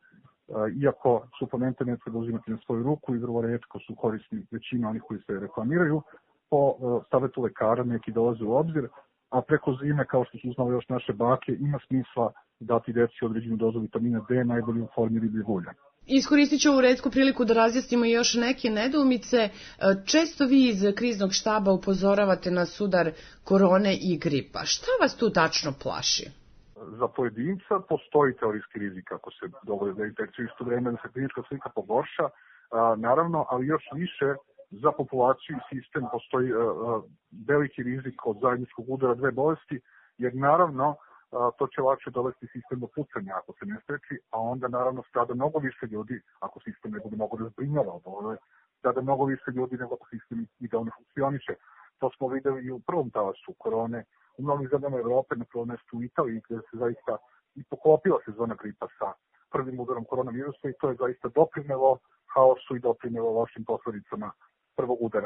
iako suplemente ne treba uzimati na svoju ruku i vrlo retko su korisni većina onih koji se reklamiraju, po savetu lekara neki dolaze u obzir, a preko zime, kao što su znali još naše bake, ima smisla dati deci određenu dozu vitamina D, najbolje u formi ribljeg ulja. Iskoristit ću ovu retku priliku da razjasnimo još neke nedoumice. Često vi iz kriznog štaba upozoravate na sudar korone i gripa. Šta vas tu tačno plaši? Za pojedinca postoji teorijski rizik ako se dogodi da infekcija isto vreme da se klinička slika pogorša, naravno, ali još više za populaciju i sistem postoji veliki rizik od zajedničkog udara 2 bolesti, jer naravno to će lakše dovesti sistem do pucanja ako se ne spreči, a onda naravno strada mnogo više ljudi ako sistem ne bude mogo da zbrinjava od ove, strada mnogo više ljudi nego ako sistem idealno funkcioniše. To smo videli i u prvom talasu korone, u mnogim zemljama Evrope, na prvom mestu u Italiji, gde se zaista i poklopila sezona gripa sa prvim udarom koronavirusa i to je zaista doprinelo haosu i doprinelo lošim posledicama prvog udara.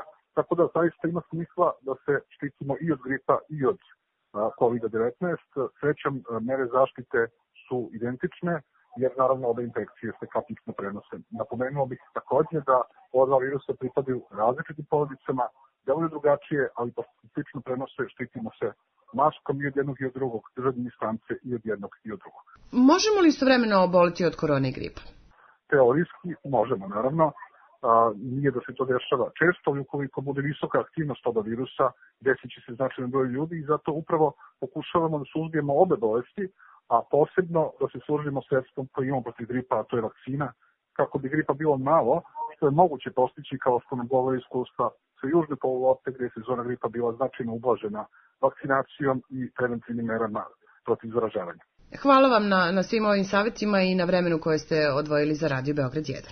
Tako da zaista ima smisla da se štitimo i od gripa i od COVID-19. Srećom, mere zaštite su identične, jer naravno ove infekcije se kapično prenose. Napomenuo bih takođe da ova dva virusa pripadaju različitim porodicama, deluju drugačije, ali pošto se slično prenose, štitimo se maskom i od jednog i od drugog, držanjem distance i od jednog i od drugog. Možemo li istovremeno oboliti od korone i gripa? Teorijski možemo, naravno. Nije da se to dešava često, ali ukoliko bude visoka aktivnost oba virusa, desit će se značajan broj ljudi i zato upravo pokušavamo da suzbijemo obe bolesti, a posebno da se služimo sredstvom koje imamo protiv gripa, a to je vakcina, kako bi gripa bilo malo, što je moguće postići kao što nam govori iskustva sa južne polulopte gdje je sezona gripa bila značajno ublažena vakcinacijom i preventivnim merama protiv zaražavanja. Hvala vam na svim ovim savjetima i na vremenu koje ste odvojili za Radio Beograd 1.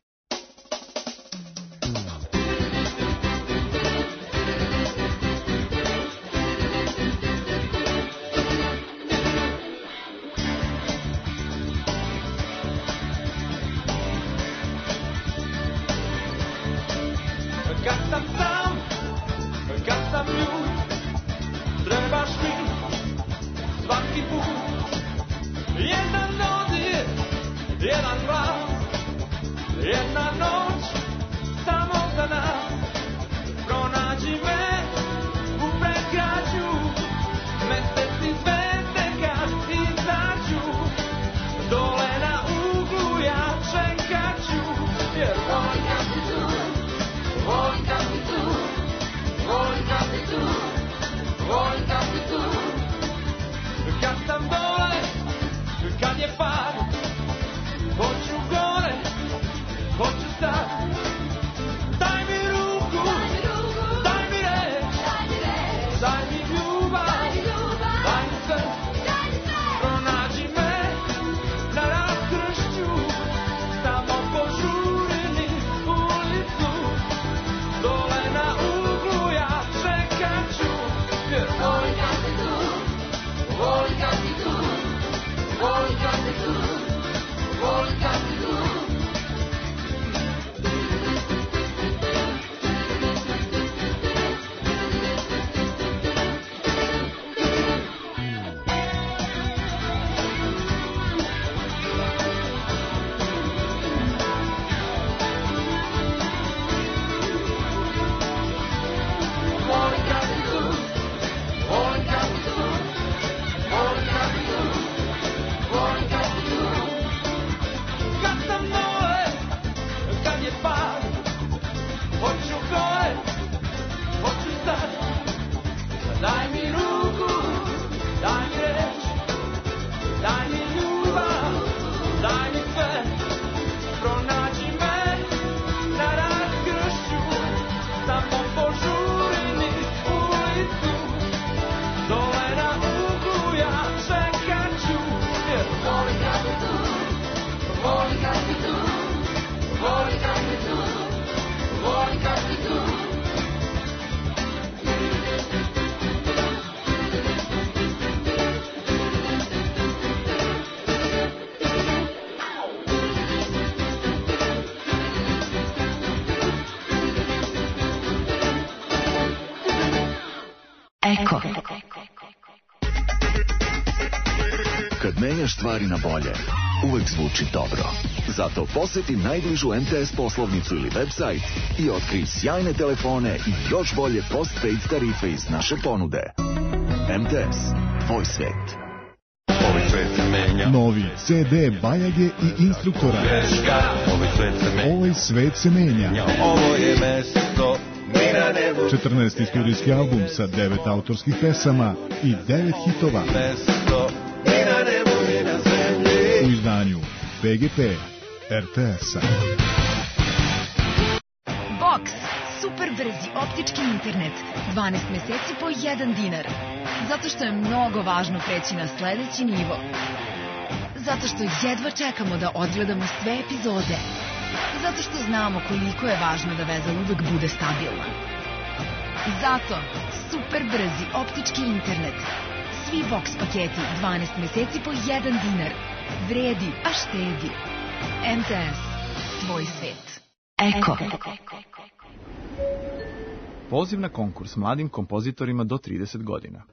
Eko. Kad menjaš stvari na bolje, uvek zvuči dobro. Zato poseti najbližu MTS poslovnicu ili website i otkrij sjajne telefone i još bolje postpaid tarife iz naše ponude. MTS, tvoj svet. Novi CD Bajage i Instruktora. Ovaj svet se menja. Ovo je mesto 14. studijski album sa 9 autorskih pesama i 9 hitova. U izdanju PGP RTS-a. Box. Super brzi optički internet. 12 meseci po 1 dinar. Zato što je mnogo važno preći na sledeći nivo. Zato što jedva čekamo da odgledamo sve epizode. Zato što znamo koliko je važno da veza uvek bude stabilna. Zato super brzi optički internet. Svi Box paketi 12 meseci po 1 dinar. Vredi, a štedi. MTS. Tvoj svet. Eko. Poziv na konkurs mladim kompozitorima do 30 godina.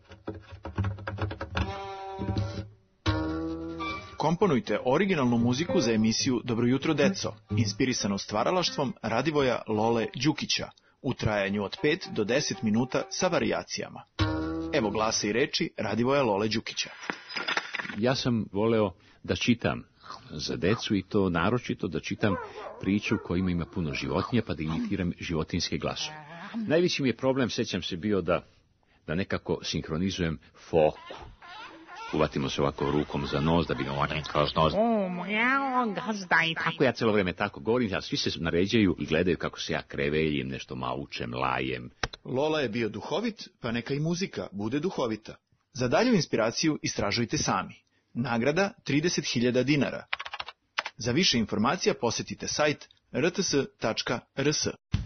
Komponujte originalnu muziku za emisiju Dobro jutro deco, inspirisano stvaralaštvom Radivoja Lole Đukića, u trajanju od 5 do 10 minuta sa varijacijama. Evo glasa i reči Radivoja Lole Đukića. Ja sam voleo da čitam za decu i to naročito da čitam priču kojima ima puno životinja pa da imitiram životinjske glasove. Najveći mi je problem, sećam se, bio da nekako sinhronizujem foku. Uvatimo se ovako rukom za nos da bi ga kroz nos. Tako ja celo vreme tako govorim, a svi se naređaju i gledaju kako se ja kreveljim, nešto maučem, lajem. Lola je bio duhovit, pa neka i muzika bude duhovita. Za dalju inspiraciju istražujte sami. Nagrada 30.000 dinara. Za više informacija posetite sajt rts.rs.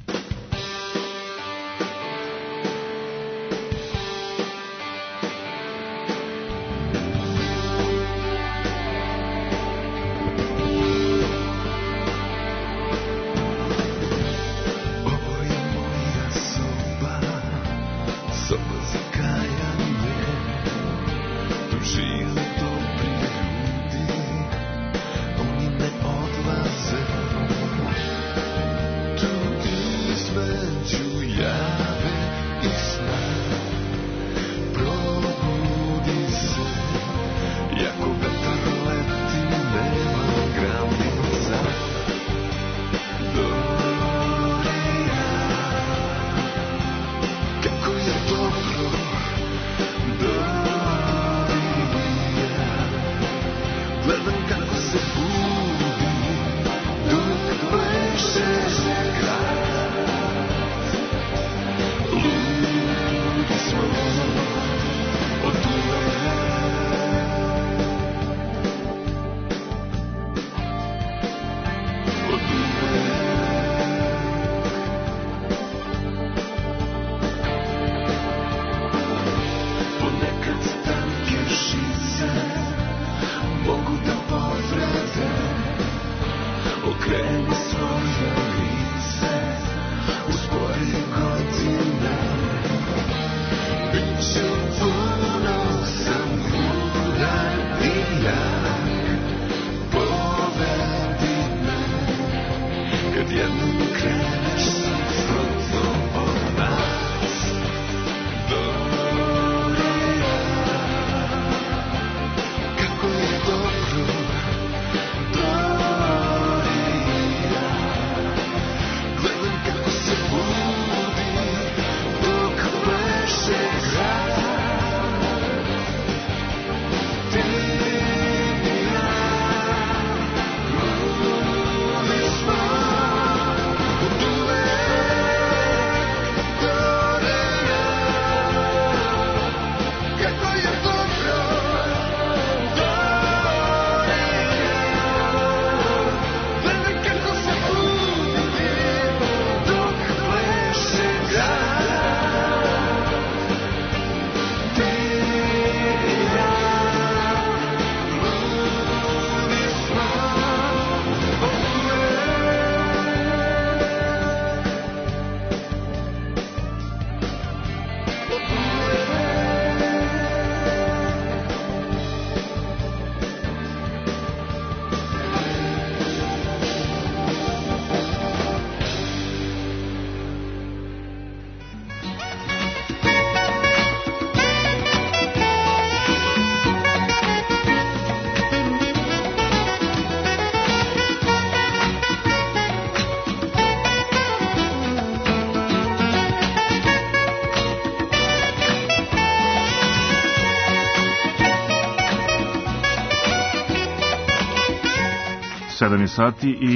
Sedam sati i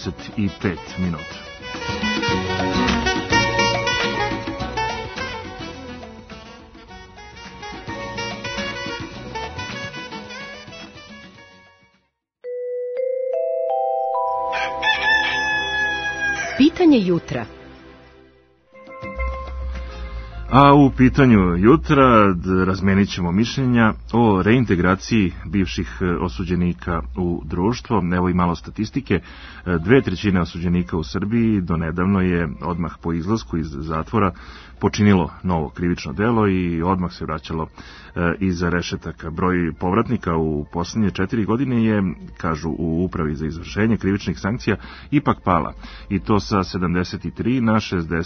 35 minuta. Pitanje jutra. A u pitanju jutra razmenit ćemo mišljenja o reintegraciji bivših osuđenika u društvo. Evo i malo statistike. 2/3 osuđenika u Srbiji donedavno je odmah po izlasku iz zatvora počinilo novo krivično delo i odmah se vraćalo iza rešetaka. Broj povratnika u posljednje 4 godine je, kažu u Upravi za izvršenje krivičnih sankcija, ipak pala. I to sa 73 na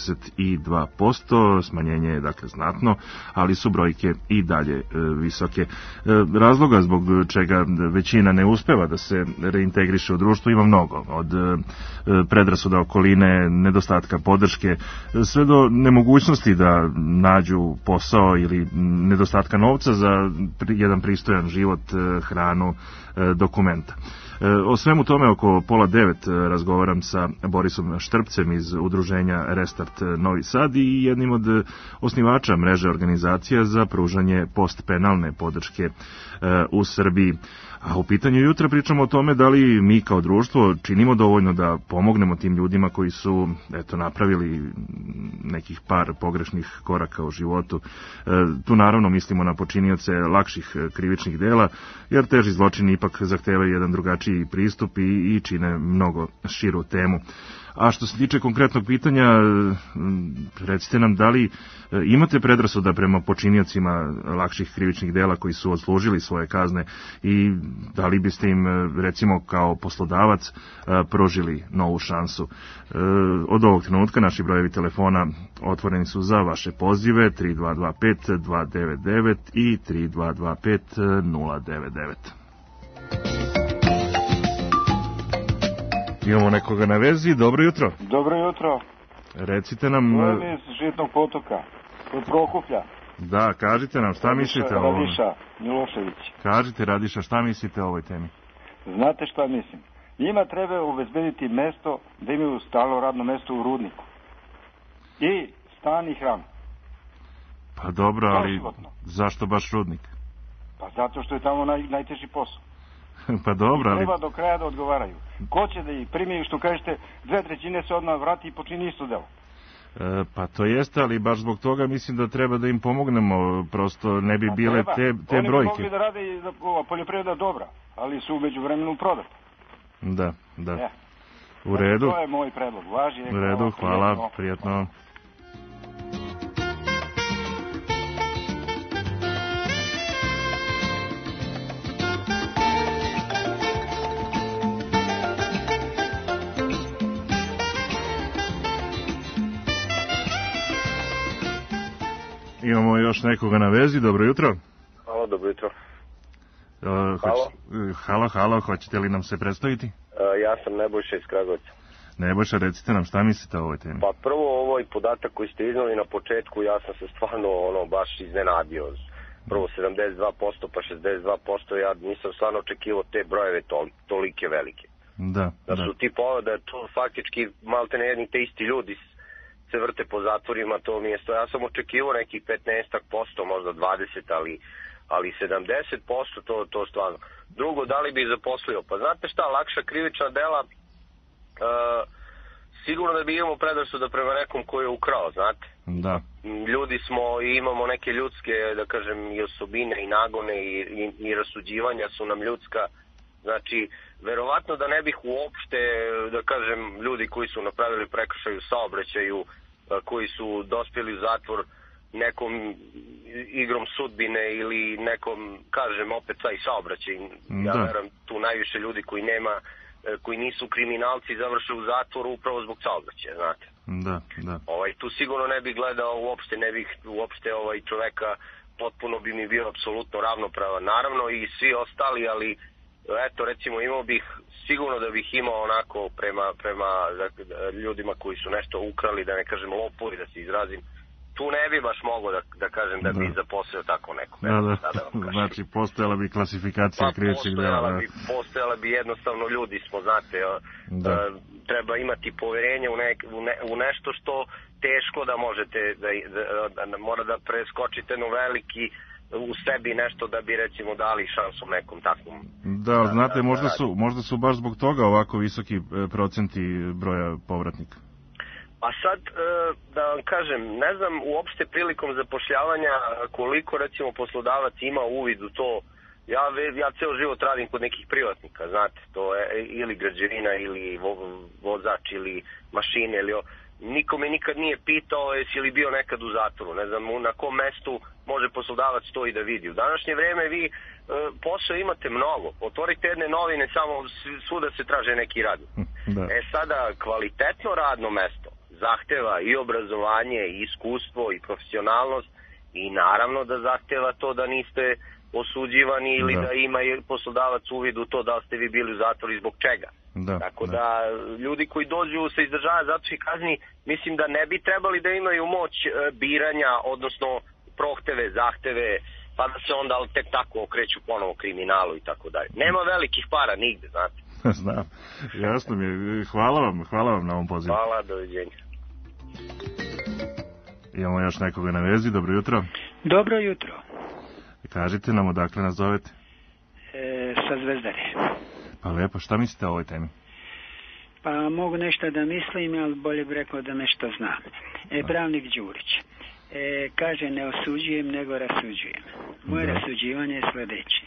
62%. Smanjenje je dakle znatno, ali su brojke i dalje visoke. Razloga zbog čega većina ne uspeva da se reintegriše u društvo ima mnogo. Od predrasuda okoline, nedostatka podrške, sve do nemogućnosti da nađu posao ili nedostatka novca za jedan pristojan život, hranu, dokumenta. O svemu tome oko 8:30 razgovaram sa Borisom Štrpcem iz udruženja Restart Novi Sad i jednim od osnivača mreže organizacija za pružanje postpenalne podrške u Srbiji. A u pitanju jutra pričamo o tome da li mi kao društvo činimo dovoljno da pomognemo tim ljudima koji su napravili nekih par pogrešnih koraka u životu. Tu naravno mislimo na počinioce lakših krivičnih dela, jer teži zločini ipak zahtevaju jedan drugačiji pristup i čine mnogo širu temu. A što se tiče konkretnog pitanja, recite nam da li imate predrasuda prema počiniocima lakših krivičnih dela koji su odslužili svoje kazne i da li biste im, recimo, kao poslodavac pružili novu šansu. Od ovog trenutka naši brojevi telefona otvoreni su za vaše pozive 3225 299 i 3225 099. Imamo nekoga na vezi, dobro jutro. Dobro jutro. Recite nam... Zovem iz Žitnog potoka, od Prokuplja. Da, kažite nam, šta mislite o ovome? Radiša Milošević. Kažite, Radiša, šta mislite o ovoj temi? Znate šta mislim? Njima treba obezbediti mesto da imaju stalno radno mesto u rudniku. I stan i hranu. Pa dobro, ali zašto baš rudnik? Pa zato što je tamo najteži posao. Pa dobro, ali... Treba do kraja da odgovaraju. Ko će da ih primi, što kažete, 2/3 se odmah vrati i počini isto delo. Pa to jeste, ali baš zbog toga mislim da treba da im pomognemo, prosto ne bi bile te brojke. Oni bi mogli da rade i poljoprivreda dobra, ali su umeđu vremenu prodati. Da. U redu. To je moj predlog. Važi. U redu, hvala, prijatno. Imamo još nekoga na vezi, dobro jutro. Halo, dobro jutro. Halo, hoćete li nam se predstaviti? Ja sam Nebojša iz Kragujevca. Nebojša, recite nam šta mislite o ovoj temi? Pa prvo ovaj podatak koji ste iznali na početku, ja sam se stvarno baš iznenadio. Prvo 72% pa 62%, ja nisam stvarno očekivao te brojeve tolike velike. Da su da je to faktički malte ne jedni te isti ljudi se vrte po zatvorima, to mi je sto. Ja sam očekivao nekih 15%, možda 20%, ali 70% to stvarno. Drugo, da li bi zaposlio? Pa znate šta, lakša krivična dela, sigurno da bi imamo predrasuda prema nekom koji je ukrao, znate. Da. Ljudi smo i imamo neke ljudske, da kažem, i osobine i nagone i rasuđivanja su nam ljudska. Znači, verovatno da ne bih uopšte, da kažem, ljudi koji su napravili prekršaj u saobraćaju, koji su dospjeli u zatvor nekom igrom sudbine ili nekom, kažem, opet i saobraćaj. Ja verujem tu najviše ljudi koji nisu kriminalci završe u zatvoru upravo zbog saobraćaja, znate. Da. Tu sigurno ne bih gledao uopšte čoveka, potpuno bi mi bio apsolutno ravnopravan. Naravno i svi ostali, ali eto, recimo, sigurno da bih imao onako prema ljudima koji su nešto ukrali, da ne kažem lopovi, da se izrazim, tu ne bi baš mogao da kažem da bi zaposlio tako neko. Znači, postojala bi klasifikacija krivičnih dela. Postojala bi jednostavno, ljudi smo, znate, treba imati poverenje u nešto što teško da možete, da mora da preskočite veliki u sebi nešto da bi, recimo, dali šansu nekom takvom. Da, znate, možda su baš zbog toga ovako visoki procenti broja povratnika. A sad, da vam kažem, ne znam uopšte prilikom zapošljavanja koliko recimo poslodavac ima uvid u to. Ja ceo život radim kod nekih privatnika, znate, to je ili građevina ili vozač ili mašine ili niko me nikad nije pitao jesi li bio nekad u zatvoru, ne znam na kom mestu može poslodavac to i da vidi. U današnje vreme vi posao imate mnogo, otvorite jedne novine, samo svuda se traže neki radnik. Da. Sada kvalitetno radno mesto zahteva i obrazovanje i iskustvo i profesionalnost i naravno da zahteva to da niste osuđivani ili da ima poslodavac uvid u to da ste vi bili u zatvoru i zbog čega. Tako da ljudi koji dođu se izdržavaju zatvorskih kazni, mislim da ne bi trebali da imaju moć biranja, odnosno prohteve, zahteve, pa da se onda tek tako okreću ponovo kriminalu i tako dalje. Nema velikih para nigde, znate. Znam, jasno mi je. Hvala vam na ovom pozivu. Hvala, doviđenja. Imamo još nekoga na vezi, dobro jutro. Dobro jutro. Kažite nam odakle nas zovete? Sa Zvezdare. Pa lepo, šta mislite o ovoj temi? Pa mogu nešto da mislim, ali bolje bi rekao da nešto znam. Pravnik Đurić. Kaže ne osuđujem nego rasuđujem. Moje rasuđivanje je sljedeće.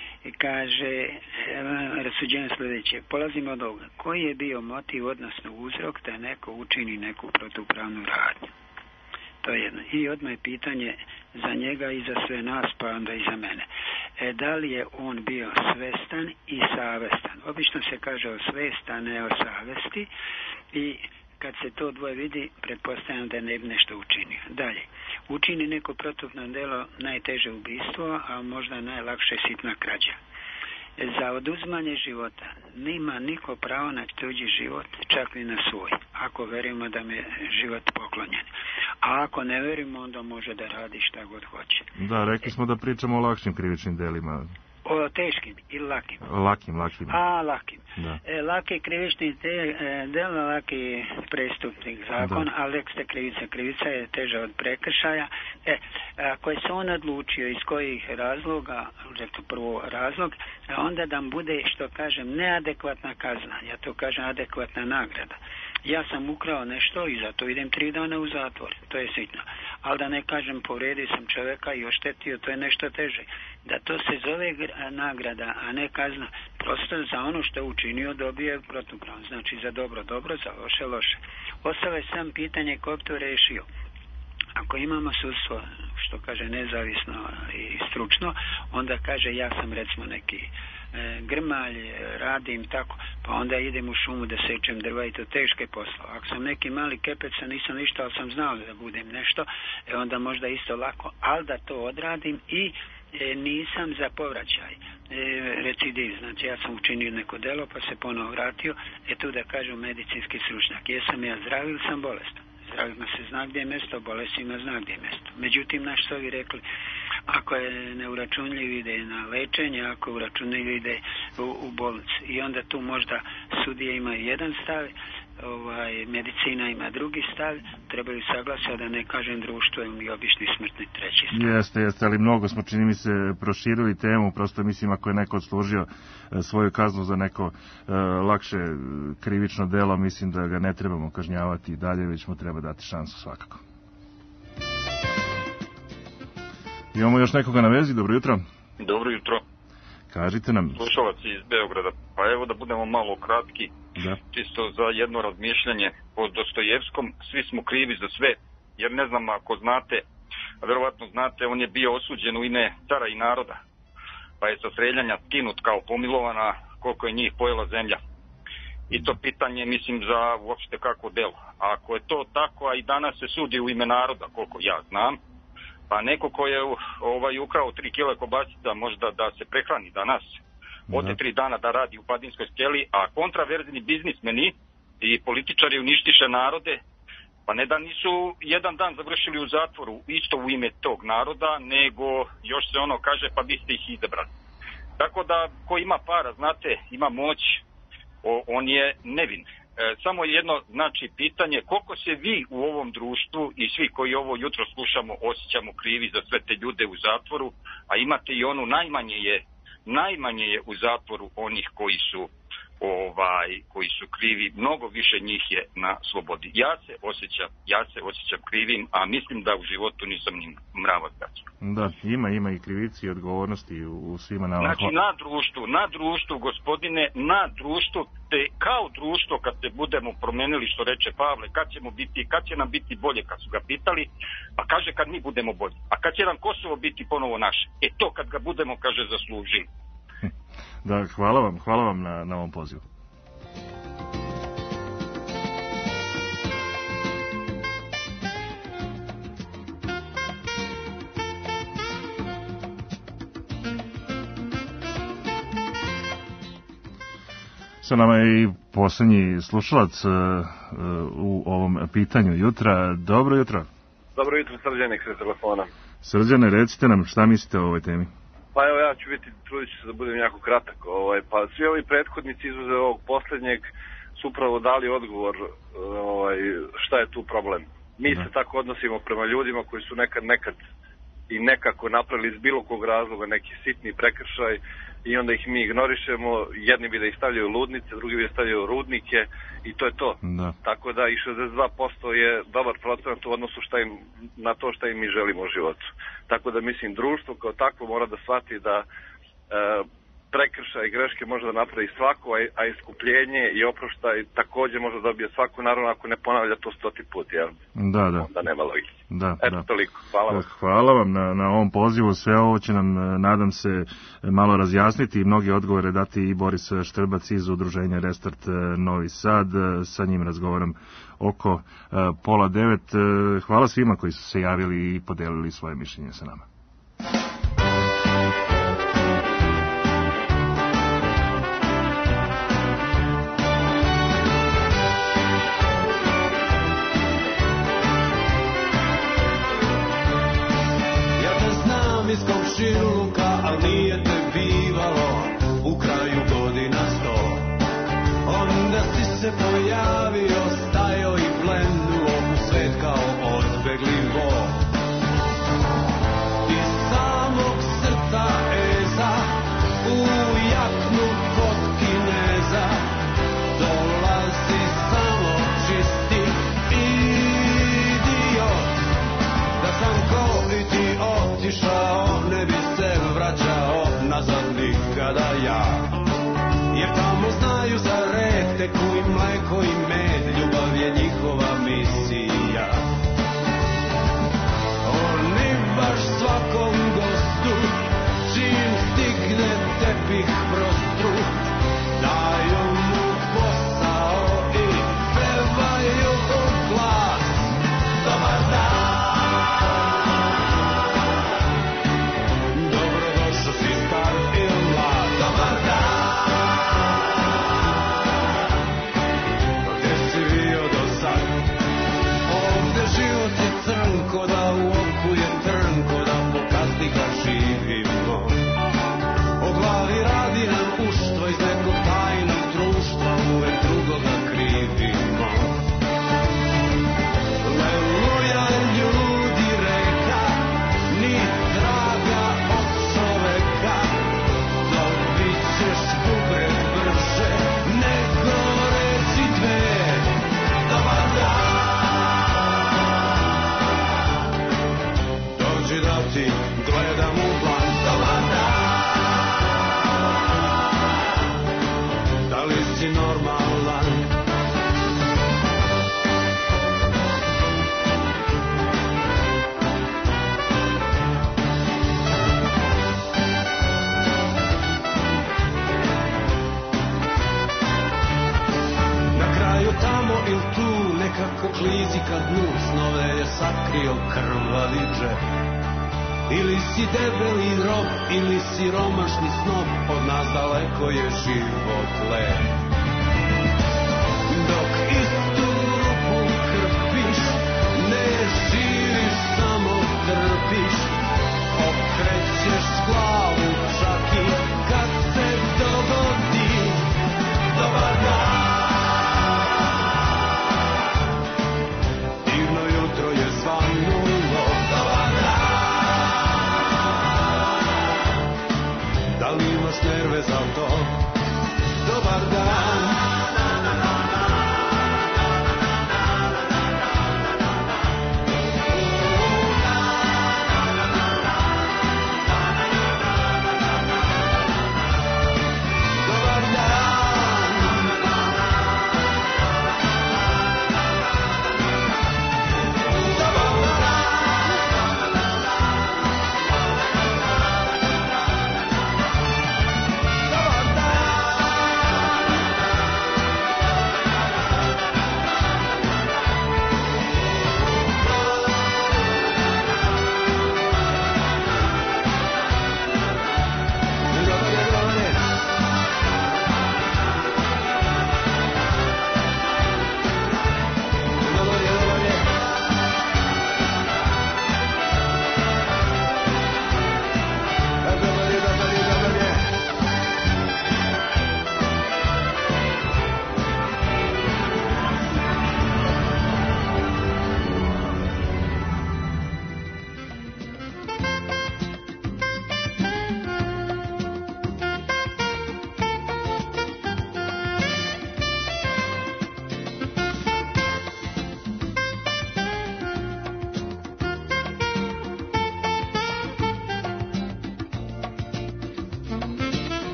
Kaže, rasuđivanje sljedeće. Polazimo od ovoga. Koji je bio motiv, odnosno uzrok da neko učini neku protupravnu radnju? To je jedno. I odmah je pitanje za njega i za sve nas, pa onda i za mene. Da li je on bio svestan i savestan? Obično se kaže o svesti, a ne o savesti. I kad se to dvoje vidi, pretpostavljam da ne bi nešto učinio. Dalje, učini neko protivno delo, najteže ubistvo, a možda najlakše sitna krađa. Za oduzimanje života nema niko pravo na tuđi život, čak i na svoj, ako verujemo da mi je život poklonjen. A ako ne verujemo, onda može da radi šta god hoće. Da, rekli smo da pričamo o lakšim krivičnim delima. O teškim ili lakim? Lakim. Lakim. Laki krivični delo, laki prestupnik zakon, a lek ste krivica je teža od prekršaja. Ako je se on odlučio iz kojih razloga, prvo razlog, onda da mu bude, što kažem, neadekvatna kazna, ja to kažem adekvatna nagrada. Ja sam ukrao nešto i zato idem 3 dana u zatvor, to je sitno. Ali da ne kažem povredio sam čovjeka i oštetio, to je nešto teže. Da to se zove nagrada, a ne kazna. Prosto za ono što je učinio dobije protupravno. Znači za dobro, za loše. Ostalo je sam pitanje ko bi to rešio. Ako imamo sudstvo, što kaže nezavisno i stručno, onda kaže ja sam recimo neki grmalj, radim tako, pa onda idem u šumu da sečem drva i to teške poslove. Ako sam neki mali kepec, nisam ništa, ali sam znao da budem nešto, onda možda isto lako, ali da to odradim i nisam za povraćaj. Recidiv, znači ja sam učinio neko delo pa se ponovo vratio, tu da kažem medicinski stručnjak, jesam ja zdrav ili sam bolestan. Zdravima se zna gdje je mjesto, bolestima zna gdje je mjesto. Međutim, naš su ovi rekli, ako je neuračunljiv ide na lečenje, ako je uračunljiv ide u bolnicu. I onda tu možda sudije imaju jedan stav, medicina ima drugi stav, trebaju saglasiti, da ne kažem društvo i obični smrtni treći stav. Jeste, ali mnogo smo, čini mi se, proširili temu, prosto mislim ako je neko odslužio svoju kaznu za neko lakše krivično delo, mislim da ga ne trebamo kažnjavati i dalje, već mu treba dati šansu svakako. Imamo još nekoga na vezi, dobro jutro. Dobro jutro. Kažite nam. Slušalac iz Beograda. Pa evo da budemo malo kratki. Da. Čisto za jedno razmišljanje o Dostojevskom. Svi smo krivi za sve. Jer ne znam ako znate, a verovatno znate, on je bio osuđen u ime cara i naroda. Pa je sa streljanja skinut kao pomilovana koliko je njih pojela zemlja. I to pitanje mislim za uopšte kako delo. A ako je to tako, a i danas se sudi u ime naroda, koliko ja znam, pa neko ko je ukrao 3 kile kobasica možda da se prehrani danas, ode 3 dana da radi u Padinskoj skeli, a kontraverzni biznismeni i političari uništiše narode, pa ne da nisu jedan dan završili u zatvoru isto u ime tog naroda, nego još se ono kaže pa vi ste ih izabrali. Tako da ko ima para, znate, ima moć, on je nevin. Samo jedno znači pitanje, koliko se vi u ovom društvu i svi koji ovo jutro slušamo osjećamo krivi za sve te ljude u zatvoru, a imate i onu najmanje je u zatvoru onih koji su koji su krivi, mnogo više njih je na slobodi. Ja se osjećam krivim, a mislim da u životu nisam ni mrava gaća. Da, ima i krivici i odgovornosti u svima nama. Znači na društvu, gospodine, na društvu, te kao društvo kad se budemo promenili, što reče Pavle, kad će nam biti bolje, kad su ga pitali, pa kaže kad mi budemo bolji. A kad će nam Kosovo biti ponovo naše? To kad ga budemo, kaže, zaslužili. Da, hvala vam na ovom pozivu. Sa nama je i posljednji slušalac u ovom pitanju jutra. Dobro jutro. Dobro jutro, Srđanik sa telefona. Srđane, recite nam šta mislite o ovoj temi. Pa evo, ja ću trudit ću se da budem jako kratak. Pa svi ovi prethodnici izuzev ovog posljednjeg su upravo dali odgovor šta je tu problem. Mi se tako odnosimo prema ljudima koji su nekad i nekako napravili iz bilo kog razloga neki sitni prekršaj i onda ih mi ignorišemo. Jedni bi da ih stavljaju u ludnice, drugi bi da stavljaju u rudnike i to je to. Da. Tako da i 62% je dobar procenat u odnosu na to šta im mi želimo u životu. Tako da mislim društvo kao takvo mora da shvati da prekršaj i greške može da napravi svako, a iskupljenje i oproštaj također može da dobije svako, naravno ako ne ponavlja to 100 put, jer onda nema logike. Eto, toliko. Hvala vam. Hvala vam na ovom pozivu. Sve ovo će nam, nadam se, malo razjasniti i mnogi odgovore dati i Boris Štrbac iz udruženja Restart Novi Sad. Sa njim razgovaram oko 8:30. Hvala svima koji su se javili i podelili svoje mišljenje sa nama. Komšiluka, al nije te bivalo u kraju godina 100. Onda si se pojavio, stajao i blenduo u svet kao odbegli vo. Iz samog srca eza u jaknu kod Kineza dolazi samo čisti idiot. Da sam ko i ti otišao, ne bi se vraćao nazad nikada ja. Jer tamo znaju za red, teku i mleko i med, ljubav je njihova misija. Oni baš svakom gostu, čim stigne tepih prostru, daju mu posao i pevaju u glas. Dobar dan! Nekako klizi ka dnu, snove je sakrio krvavi džep. Ili si debeli rob, ili si romašni snob, od nas daleko je život lep. Dok istu rupu krpiš, ne živiš, samo trpiš. Okrećeš glavu čak i kad se dogodi dobar dan. Da li imaš nerve za to? Dobar dan.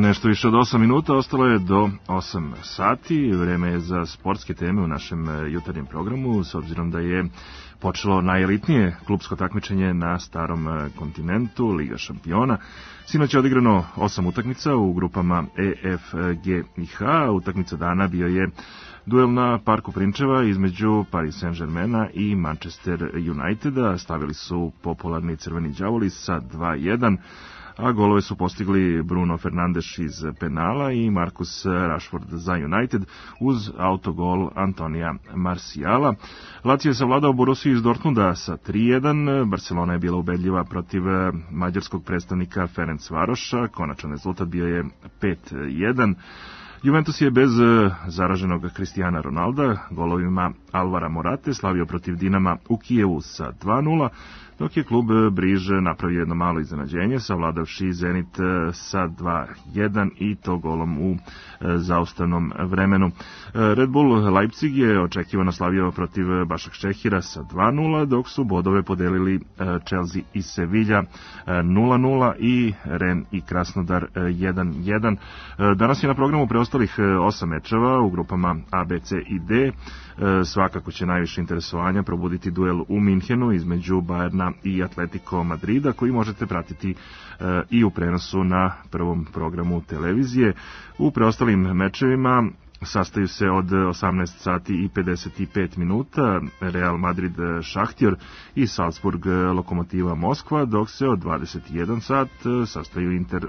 Nešto više od 8 minuta, ostalo je do 8 sati. Vreme je za sportske teme u našem jutarnjem programu, s obzirom da je počelo najelitnije klubsko takmičenje na starom kontinentu, Liga šampiona. Sinoć je odigrano 8 utakmica u grupama E, F, G i H. Utakmica dana bio je duel na Parku Prinčeva između Paris Saint-Germaina i Manchester Uniteda. Stavili su popularni crveni đavoli sa 2-1. A golove su postigli Bruno Fernandes iz penala i Marcus Rashford za United uz autogol Antonija Marciala. Lazio je savladao Borussiju iz Dortmunda sa 3-1. Barcelona je bila ubedljiva protiv mađarskog predstavnika Ferencvaroša. Konačan rezultat bio je 5-1. Juventus je bez zaraženog Cristiana Ronalda golovima Alvara Morate slavio protiv Dinama u Kijevu sa 2-0, dok je klub Briž napravio jedno malo iznenađenje, savladavši Zenit sa 2-1 i to golom u zaustavnom vremenu. Red Bull Leipzig je očekivano slavio protiv Bašak Šehira sa 2-0, dok su bodove podelili Chelsea i Sevilla 0-0 i Ren i Krasnodar 1-1. Danas je na programu preostalih 8 mečeva u grupama A, B, C i D. Svakako će najviše interesovanja probuditi duel u Minhenu između Bajerna i Atletico Madrida, koji možete pratiti i u prenosu na prvom programu televizije. U preostalim mečevima sastaju se od 18 sati i 55 minuta Real Madrid Šahtjor i Salzburg Lokomotiva Moskva, dok se od 21 sat sastaju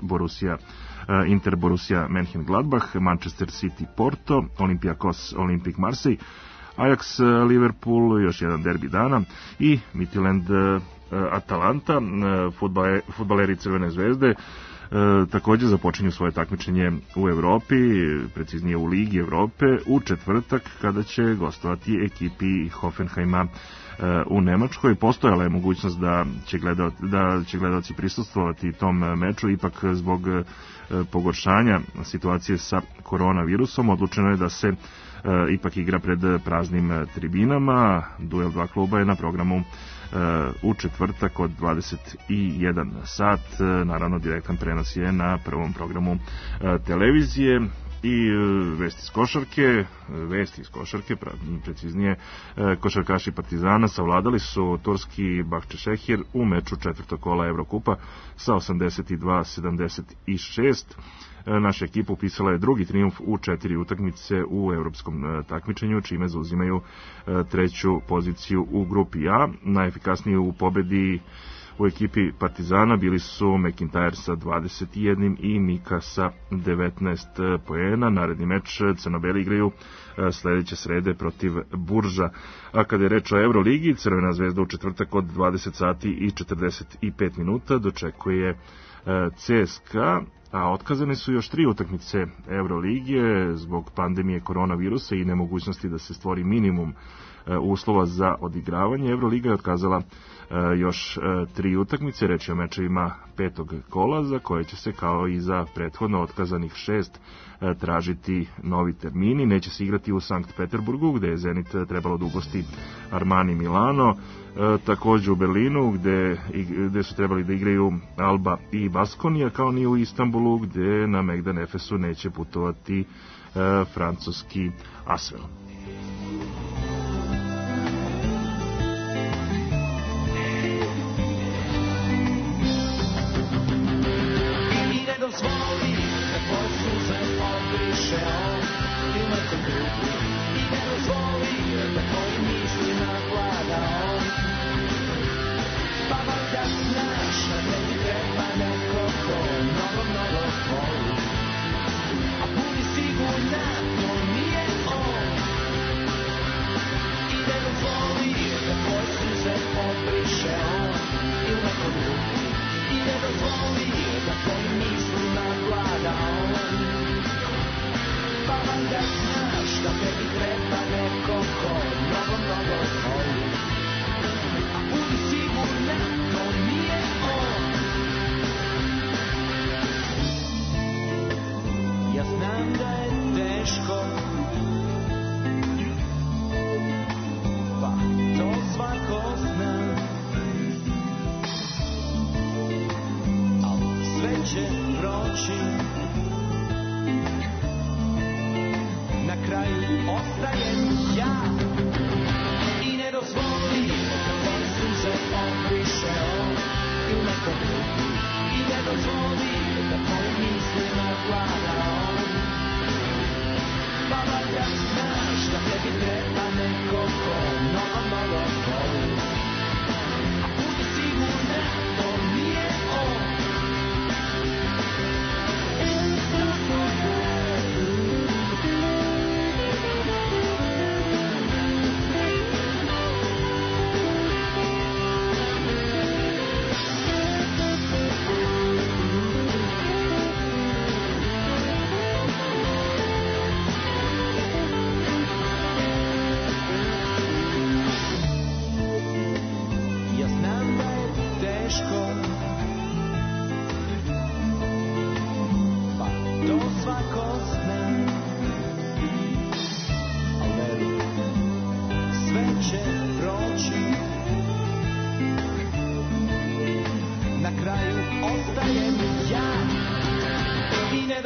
Inter Borussia Mönchengladbach, Manchester City Porto, Olympiakos Olympique Marseille, Ajax Liverpool, još jedan derbi dana, i Midtjylland Atalanta. Fudbaleri Crvene zvezde također započinju svoje takmičenje u Evropi, preciznije u Ligi Evrope, u četvrtak kada će gostovati ekipi Hoffenheima u Nemačkoj. Postojala je mogućnost da će gledalci prisustvovati tom meču, ipak zbog pogoršanja situacije sa koronavirusom odlučeno je da se ipak igra pred praznim tribinama. Duel dva kluba je na programu u četvrtak od 21 sat. Naravno, direktan prenos je na prvom programu televizije. I vesti iz košarke, preciznije, košarkaši Partizana savladali su turski Bahčešehir u meču četvrtog kola Evrokupa sa 82-76. Naša ekipa upisala je drugi trijumf u 4 utakmice u evropskom takmičenju, čime zauzimaju treću poziciju u grupi A. Najefikasniji u pobedi u ekipi Partizana bili su McIntyre sa 21 i Mika sa 19 poena. Naredni meč crno-beli igraju sledeće srede protiv Burža. A kada je reč o Euroligi, Crvena zvezda u četvrtak od 20 sati i 45 minuta dočekuje CSKA, a otkazane su još 3 utakmice Euroligije zbog pandemije koronavirusa i nemogućnosti da se stvori minimum uslova za odigravanje. Euroliga je otkazala još 3 utakmice, reč je o mečevima petog kola, za koje će se kao i za prethodno otkazanih 6 tražiti novi termini. Neće se igrati u Sankt Peterburgu, gde je Zenit trebalo da ugosti Armani Milano, također u Berlinu, gde su trebali da igraju Alba i Baskonija, kao ni u Istanbulu, gde na Megdan Efesu neće putovati francuski Asvel. Da tebi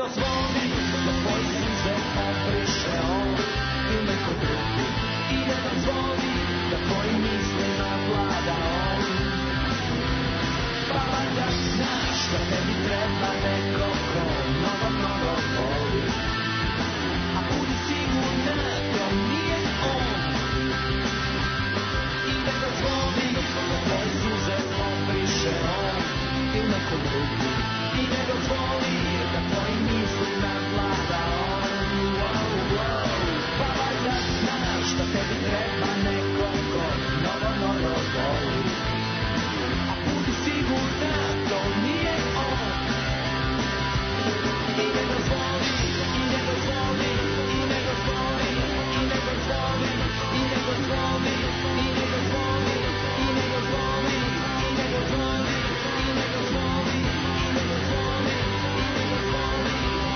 dozvoli da tvoje suze obriše on ili neko drugi. I ne dozvoli da tvojim mislima vlada on. Pa valjda znaš da tebi treba neko ko mnogo, mnogo voli. A budi sigurna, to nije on. I ne dozvoli da tvoje suze obriše on ili neko drugi. I ne dozvoli da tvojim mislima vlada on. Pa valjda znaš da tebi treba neko ko mnogo, mnogo voli. A budi sigurna, to nije on. I ne dozvoli, i ne dozvoli, i ne dozvoli, i ne dozvoli, i ne dozvoli, i ne dozvoli, i ne dozvoli, i ne dozvoli, i ne dozvoli, i ne dozvoli, i ne dozvoli.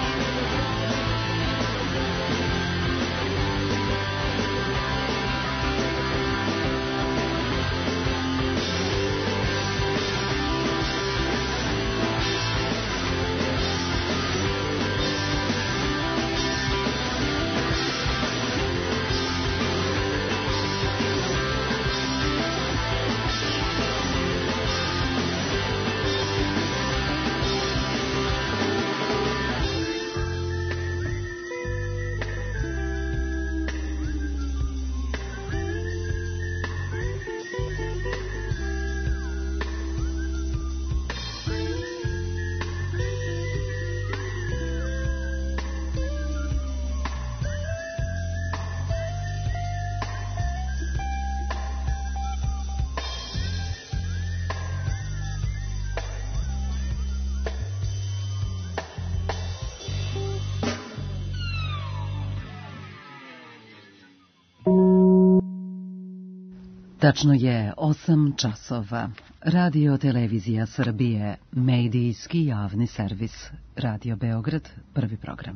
Tačno je 8 časova. Radio Televizija Srbije, medijski javni servis. Radio Beograd, prvi program.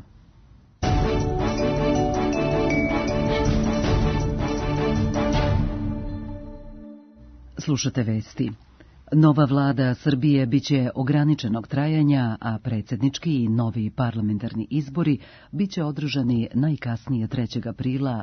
Slušate vesti. Nova vlada Srbije biće ograničenog trajanja, a predsjednički i novi parlamentarni izbori biće održani najkasnije 3. aprila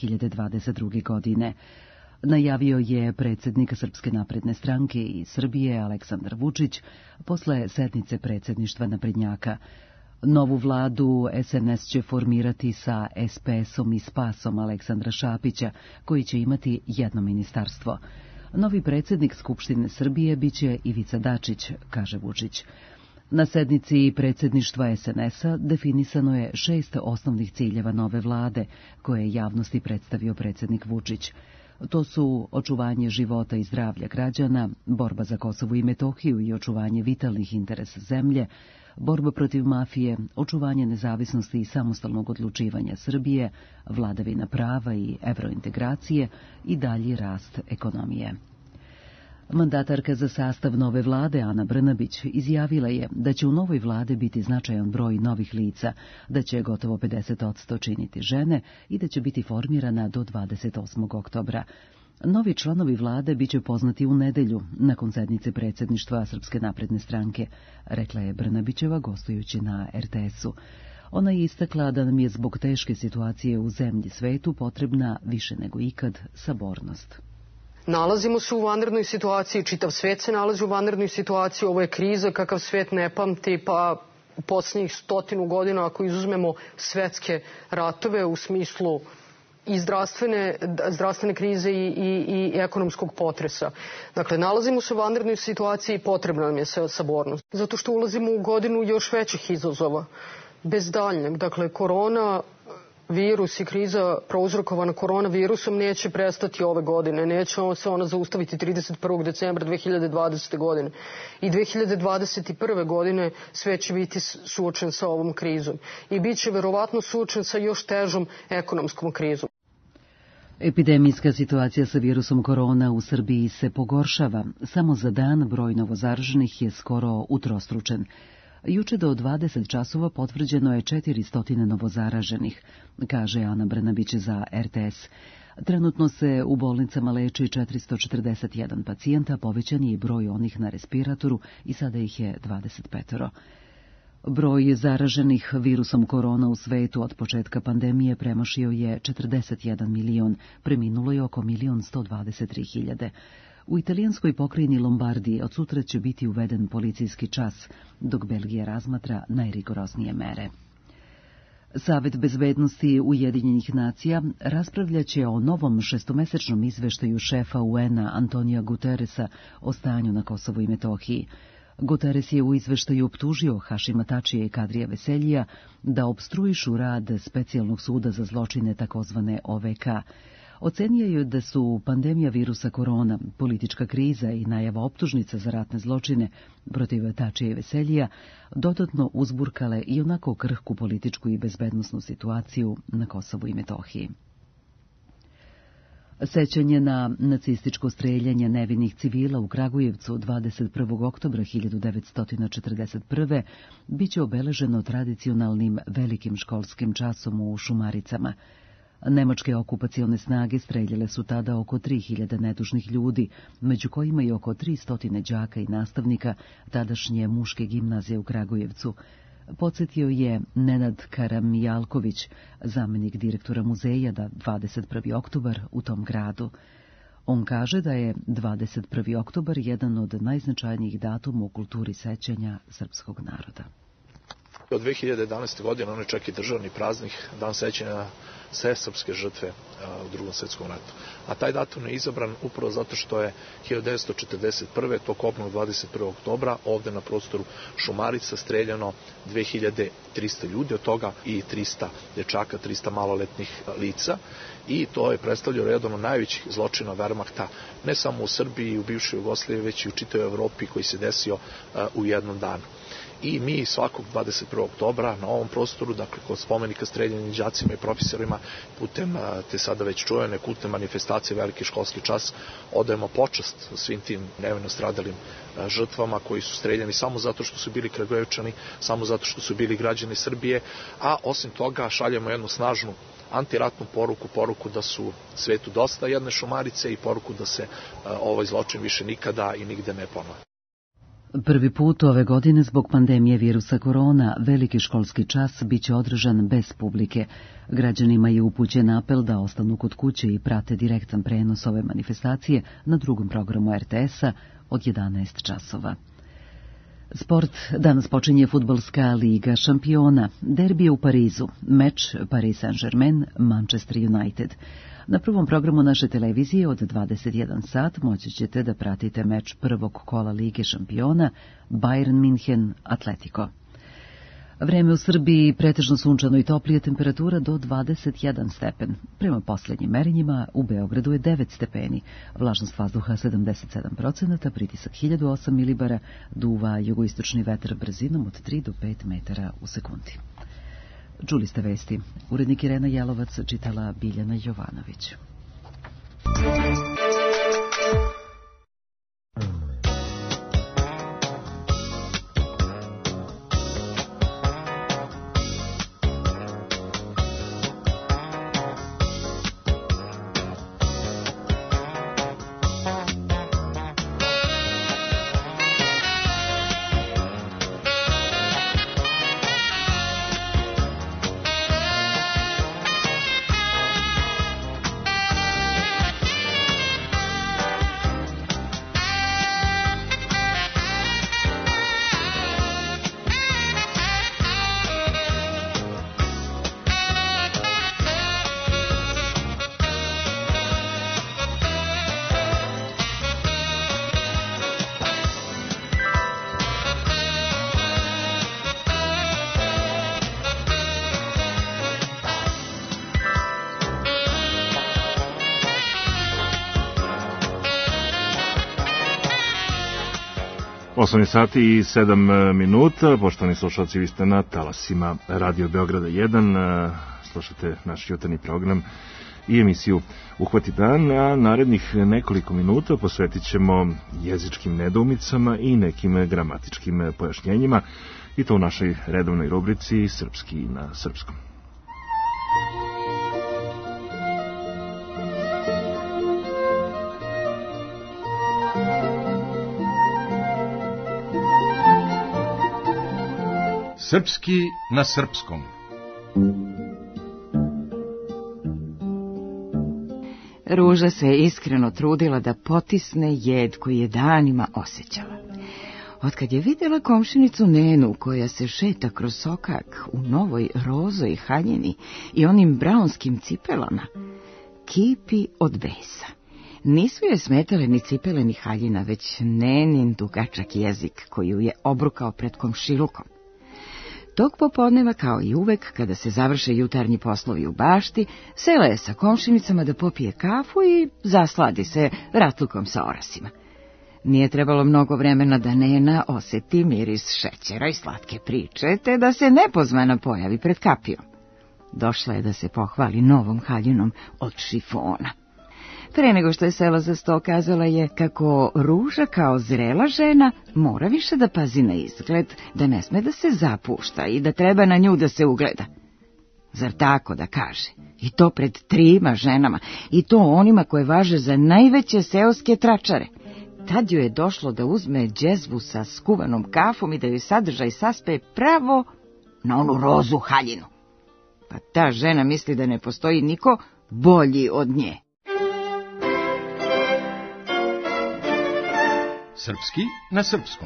2022. godine. Najavio je predsjednik Srpske napredne stranke i Srbije Aleksandar Vučić posle sednice predsjedništva naprednjaka. Novu vladu SNS će formirati sa SPS-om i Spasom Aleksandra Šapića, koji će imati jedno ministarstvo. Novi predsjednik Skupštine Srbije biće Ivica Dačić, kaže Vučić. Na sednici predsjedništva SNS-a definisano je 6 osnovnih ciljeva nove vlade, koje je javnosti predstavio predsjednik Vučić. To su očuvanje života i zdravlja građana, borba za Kosovo i Metohiju i očuvanje vitalnih interesa zemlje, borba protiv mafije, očuvanje nezavisnosti i samostalnog odlučivanja Srbije, vladavina prava i evrointegracije i dalji rast ekonomije. Mandatarka za sastav nove vlade Ana Brnabić izjavila je da će u novoj vlade biti značajan broj novih lica, da će gotovo 50% činiti žene i da će biti formirana do 28. oktobra. Novi članovi vlade biće poznati u nedelju, nakon sednice predsjedništva Srpske napredne stranke, rekla je Brnabićeva gostujući na RTS-u. Ona je istakla da nam je zbog teške situacije u zemlji svetu potrebna više nego ikad sabornost. Nalazimo se u vanrednoj situaciji, čitav svet se nalazi u vanrednoj situaciji, ovo je kriza kakav svet ne pamti, pa u posljednjih 100 godina, ako izuzmemo svetske ratove u smislu i zdravstvene krize i ekonomskog potresa. Dakle, nalazimo se u vanrednoj situaciji i potrebna nam je sabornost. Zato što ulazimo u godinu još većih izazova, bez daljnjeg. Dakle, korona virus i kriza prouzrokovana koronavirusom neće prestati ove godine, neće se ona zaustaviti 31. decembra 2020. godine. I 2021. godine sve će biti suočen sa ovom krizom. I bit će verovatno suočen sa još težom ekonomskom krizom. Epidemijska situacija sa virusom korona u Srbiji se pogoršava. Samo za dan broj novozaraženih je skoro utrostručen. Juče do 20 časova potvrđeno je 400 novozaraženih, kaže Ana Brnabić za RTS. Trenutno se u bolnicama leči 441 pacijenta, povećan je i broj onih na respiratoru i sada ih je 25. Broj zaraženih virusom korona u svetu od početka pandemije premašio je 41 milion, preminulo je oko 1.123.000. U italijanskoj pokrajini Lombardiji od sutra će biti uveden policijski čas, dok Belgija razmatra najrigoroznije mere. Savet bezbednosti Ujedinjenih nacija raspravljaće o novom šestomesečnom izveštaju šefa UN-a Antonija Guterresa o stanju na Kosovu i Metohiji. Guterres je u izveštaju optužio Hašima Tačija i Kadrija Veseljija da opstruišu rad specijalnog suda za zločine takozvane OVK. Ocenio je da su pandemija virusa korona, politička kriza i najava optužnica za ratne zločine protiv Tačija i Veseljija dodatno uzburkale i onako krhku političku i bezbednosnu situaciju na Kosovu i Metohiji. Sećanje na nacističko streljanje nevinih civila u Kragujevcu 21. oktobra 1941. biće obeleženo tradicionalnim velikim školskim časom u Šumaricama. Nemačke okupacione snage streljale su tada oko 3000 nedužnih ljudi, među kojima i oko 300 đaka i nastavnika tadašnje muške gimnazije u Kragujevcu. Podsjetio je Nenad Karamijalković, zamenik direktora muzeja, da 21. oktobar u tom gradu. On kaže da je 21. oktobar jedan od najznačajnijih datuma u kulturi sećanja srpskog naroda. Od 2011. godine on je čak i državni praznik, dan sećanja na sve srpske žrtve u Drugom svjetskom ratu. A taj datum je izabran upravo zato što je 1941. tokom 21. oktobra ovde na prostoru Šumarica streljano 2300 ljudi, od toga i 300 dječaka, 300 maloletnih lica. I to je predstavljalo jedan od najvećih zločina Wehrmachta, ne samo u Srbiji i u bivšoj Jugoslaviji, već i u čitavoj Evropi koji se desio u jednom danu. I mi svakog 21. oktobra na ovom prostoru, dakle kod spomenika streljanim đacima i profesorima, putem te sada već čujene kultne manifestacije Veliki školski čas, odajemo počast svim tim nevino stradalim žrtvama koji su streljani samo zato što su bili Kragujevčani, samo zato što su bili građani Srbije, a osim toga šaljemo jednu snažnu antiratnu poruku da su svetu dosta jedne Šumarice i poruku da se ovaj zločin više nikada i nigde ne ponovi. Prvi put ove godine zbog pandemije virusa korona veliki školski čas biće održan bez publike. Građanima je upućen apel da ostanu kod kuće i prate direktan prenos ove manifestacije na drugom programu RTS-a od 11 časova. Sport. Danas počinje fudbalska liga šampiona. Derbi je u Parizu. Meč Paris Saint-Germain, Manchester United. Na prvom programu naše televizije od 21 sat moći ćete da pratite meč prvog kola Lige šampiona Bayern München Atletico. Vreme u Srbiji pretežno sunčano i toplije, temperatura do 21 stepen. Prema posljednjim merenjima u Beogradu je 9 stepeni, vlažnost vazduha 77%, pritisak 1008 milibara, duva jugoistočni vetar brzinom od 3 do 5 metara u sekundi. Čuli ste vesti. Urednik Irena Jelovac, čitala Biljana Jovanović. Osam sati i 7 minuta, poštovani slušalci, vi ste na talasima Radio Beograda 1, slušate naš jutarnji program i emisiju Uhvati dan, a narednih nekoliko minuta posvetit ćemo jezičkim nedoumicama i nekim gramatičkim pojašnjenjima, i to u našoj redovnoj rubrici Srpski na srpskom. Srpski na srpskom. Ruža se iskreno trudila da potisne jed koji je danima osjećala. Otkad je vidjela komšinicu Nenu koja se šeta kroz sokak u novoj rozoj haljini i onim braunskim cipelama, kipi od besa. Nisu je smetale ni cipele ni haljina, već Nenin dugačak jezik koji ju je obrukao pred komšilukom. Tog popodneva, kao i uvek, kada se završe jutarnji poslovi u bašti, sela je sa komšinicama da popije kafu i zasladi se ratlukom sa orasima. Nije trebalo mnogo vremena da Nena osjeti miris šećera i slatke priče, te da se nepozvana pojavi pred kapijom. Došla je da se pohvali novom haljinom od šifona. Pre nego što je sela za sto, kazala je kako Ruža kao zrela žena mora više da pazi na izgled, da ne sme da se zapušta i da treba na nju da se ugleda. Zar tako da kaže? I to pred 3 ženama, i to onima koje važe za najveće seoske tračare. Tad joj je došlo da uzme džezvu sa skuvanom kafom i da joj sadržaj saspe pravo na onu rozu haljinu. Pa ta žena misli da ne postoji niko bolji od nje. Srpski na srpskom.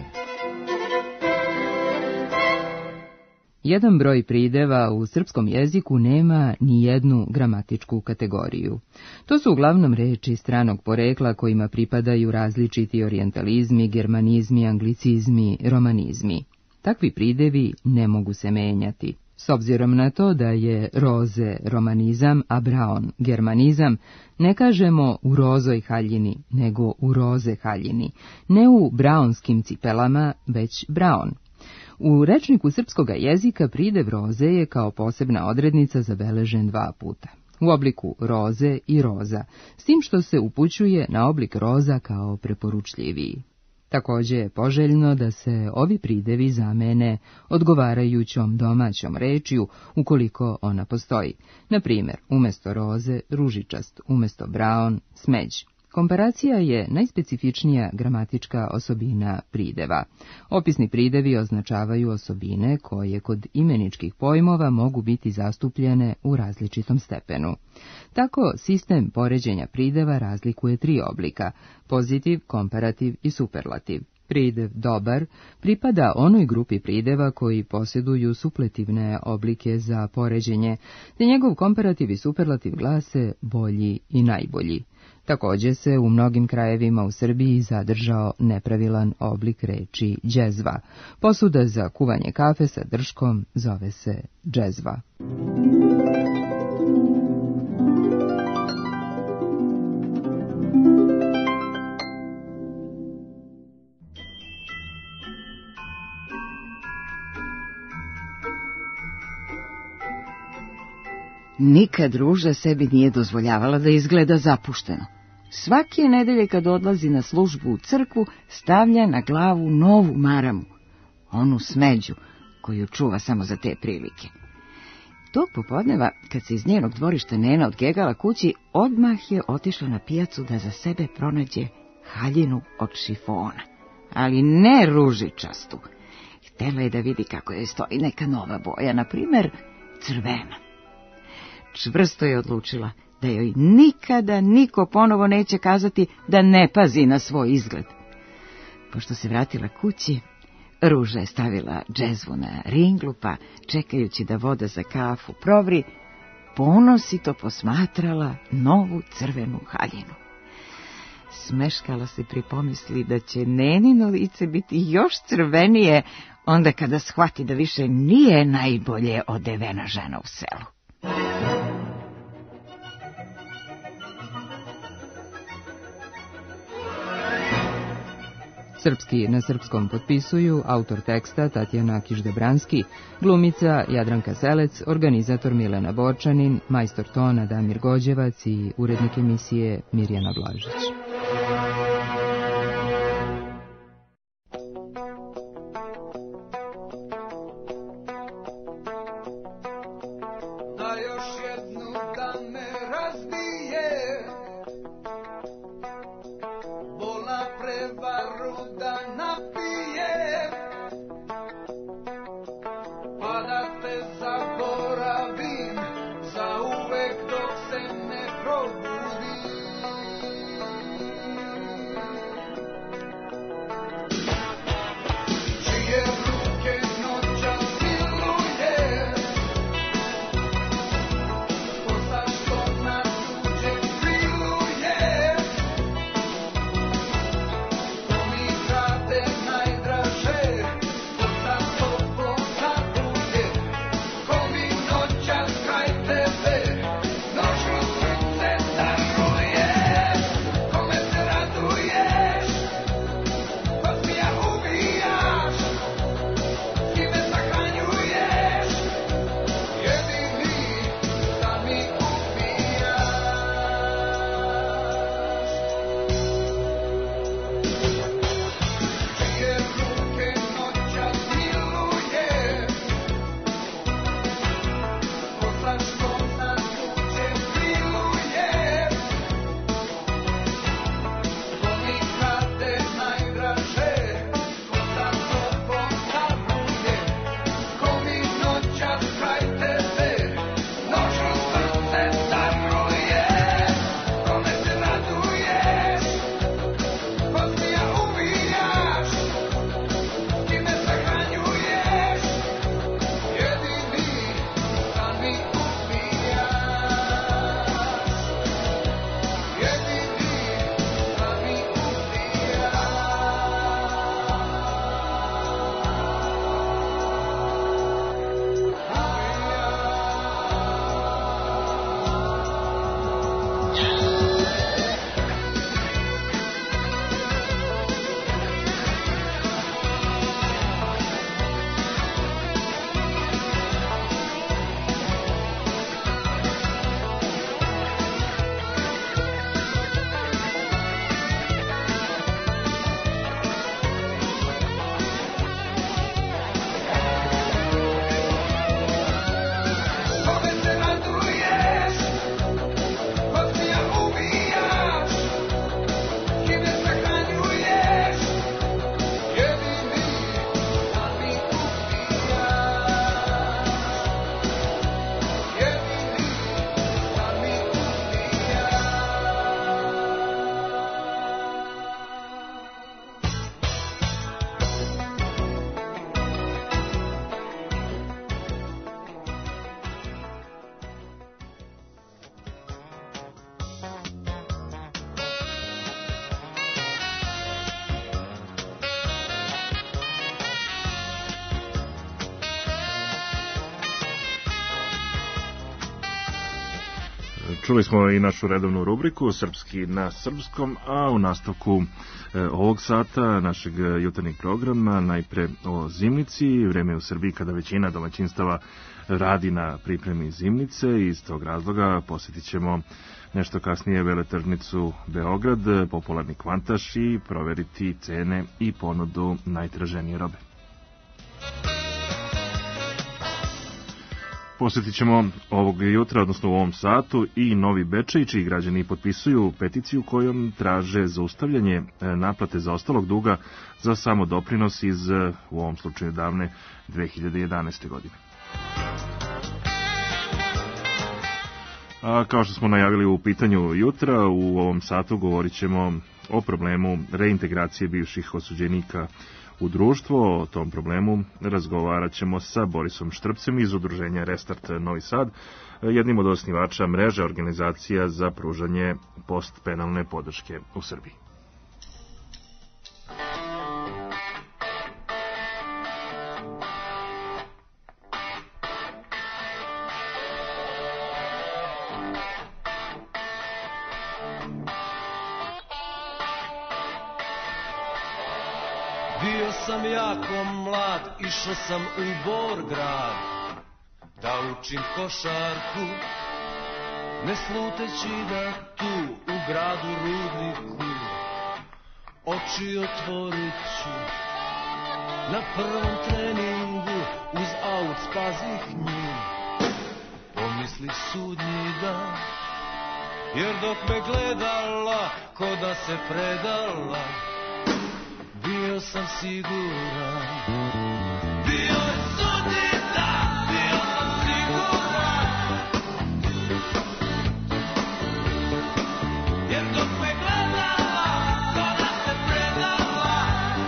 Jedan broj prideva u srpskom jeziku nema ni jednu gramatičku kategoriju. To su uglavnom reči stranog porekla kojima pripadaju različiti orijentalizmi, germanizmi, anglicizmi, romanizmi. Takvi pridevi ne mogu se menjati. S obzirom na to da je roze romanizam, a braun germanizam, ne kažemo u rozoj haljini, nego u roze haljini, ne u braunskim cipelama, već braun. U rečniku srpskoga jezika pridev roze je kao posebna odrednica zabeležen 2 puta. U obliku roze i roza, s tim što se upućuje na oblik roza kao preporučljiviji. Također je poželjno da se ovi pridevi zamene odgovarajućom domaćom rečju ukoliko ona postoji. Na primjer, umjesto roze, ružičast, umjesto braun, smeđ. Komparacija je najspecifičnija gramatička osobina prideva. Opisni pridevi označavaju osobine koje kod imeničkih pojmova mogu biti zastupljene u različitom stepenu. Tako, sistem poređenja prideva razlikuje 3 oblika: pozitiv, komparativ i superlativ. Pridev dobar pripada onoj grupi prideva koji posjeduju supletivne oblike za poređenje, te njegov komparativ i superlativ glase bolji i najbolji. Također se u mnogim krajevima u Srbiji zadržao nepravilan oblik reči džezva. Posuda za kuvanje kafe sa drškom zove se džezva. Nikad Ruža sebi nije dozvoljavala da izgleda zapušteno. Svake nedelje kad odlazi na službu u crkvu, stavlja na glavu novu maramu, onu smeđu koju čuva samo za te prilike. Tog popodneva, kad se iz njenog dvorišta Nena odgegala kući, odmah je otišla na pijacu da za sebe pronađe haljinu od šifona, ali ne ružičastu. Htela je da vidi kako joj stoji neka nova boja, na primer crvena. Čvrsto je odlučila da joj nikada niko ponovo neće kazati da ne pazi na svoj izgled. Pošto se vratila kući, Ruža je stavila džezvu na ringlu, pa čekajući da voda za kafu provri, ponosito posmatrala novu crvenu haljinu. Smeškala se pri pomisli da će Nenino lice biti još crvenije onda kada shvati da više nije najbolje odevena žena u selu. Srpski na srpskom potpisuju autor teksta Tatjana Kiš-Debranski, glumica Jadranka Selec, organizator Milena Borčanin, majstor tona Damir Gođevac i urednik emisije Mirjana Blažić. Čuli smo i našu redovnu rubriku Srpski na srpskom, a u nastavku ovog sata našeg jutarnjeg programa najpre o zimnici. Vreme je u Srbiji kada većina domaćinstava radi na pripremi zimnice i iz tog razloga posjetit ćemo nešto kasnije veletržnicu Beograd, popularni Kvantaš i proveriti cene i ponudu najtraženije robe. Posjetit ćemo ovog jutra, odnosno u ovom satu, i Novi Bečej, čiji građani potpisuju peticiju kojom traže zaustavljanje naplate zaostalog duga za samodoprinos iz, u ovom slučaju, davne 2011. godine. A kao što smo najavili u pitanju jutra, u ovom satu govorit ćemo o problemu reintegracije bivših osuđenika u društvo. O tom problemu razgovarat ćemo sa Borisom Štrpcem iz udruženja Restart Novi Sad, jednim od osnivača mreže organizacija za pružanje postpenalne podrške u Srbiji. Bio sam jako mlad, išao sam u Borgrad da učim košarku, ne sluteći da tu u gradu Rudniku oči otvorit ću. Na prvom treningu uz aut spazih nju, pomisli sudnji dan, jer dok me gledala ko da se predala, bio sam siguran. Bio je sudnji dan, bio sam siguran, jer dok me gledala ko da se predala,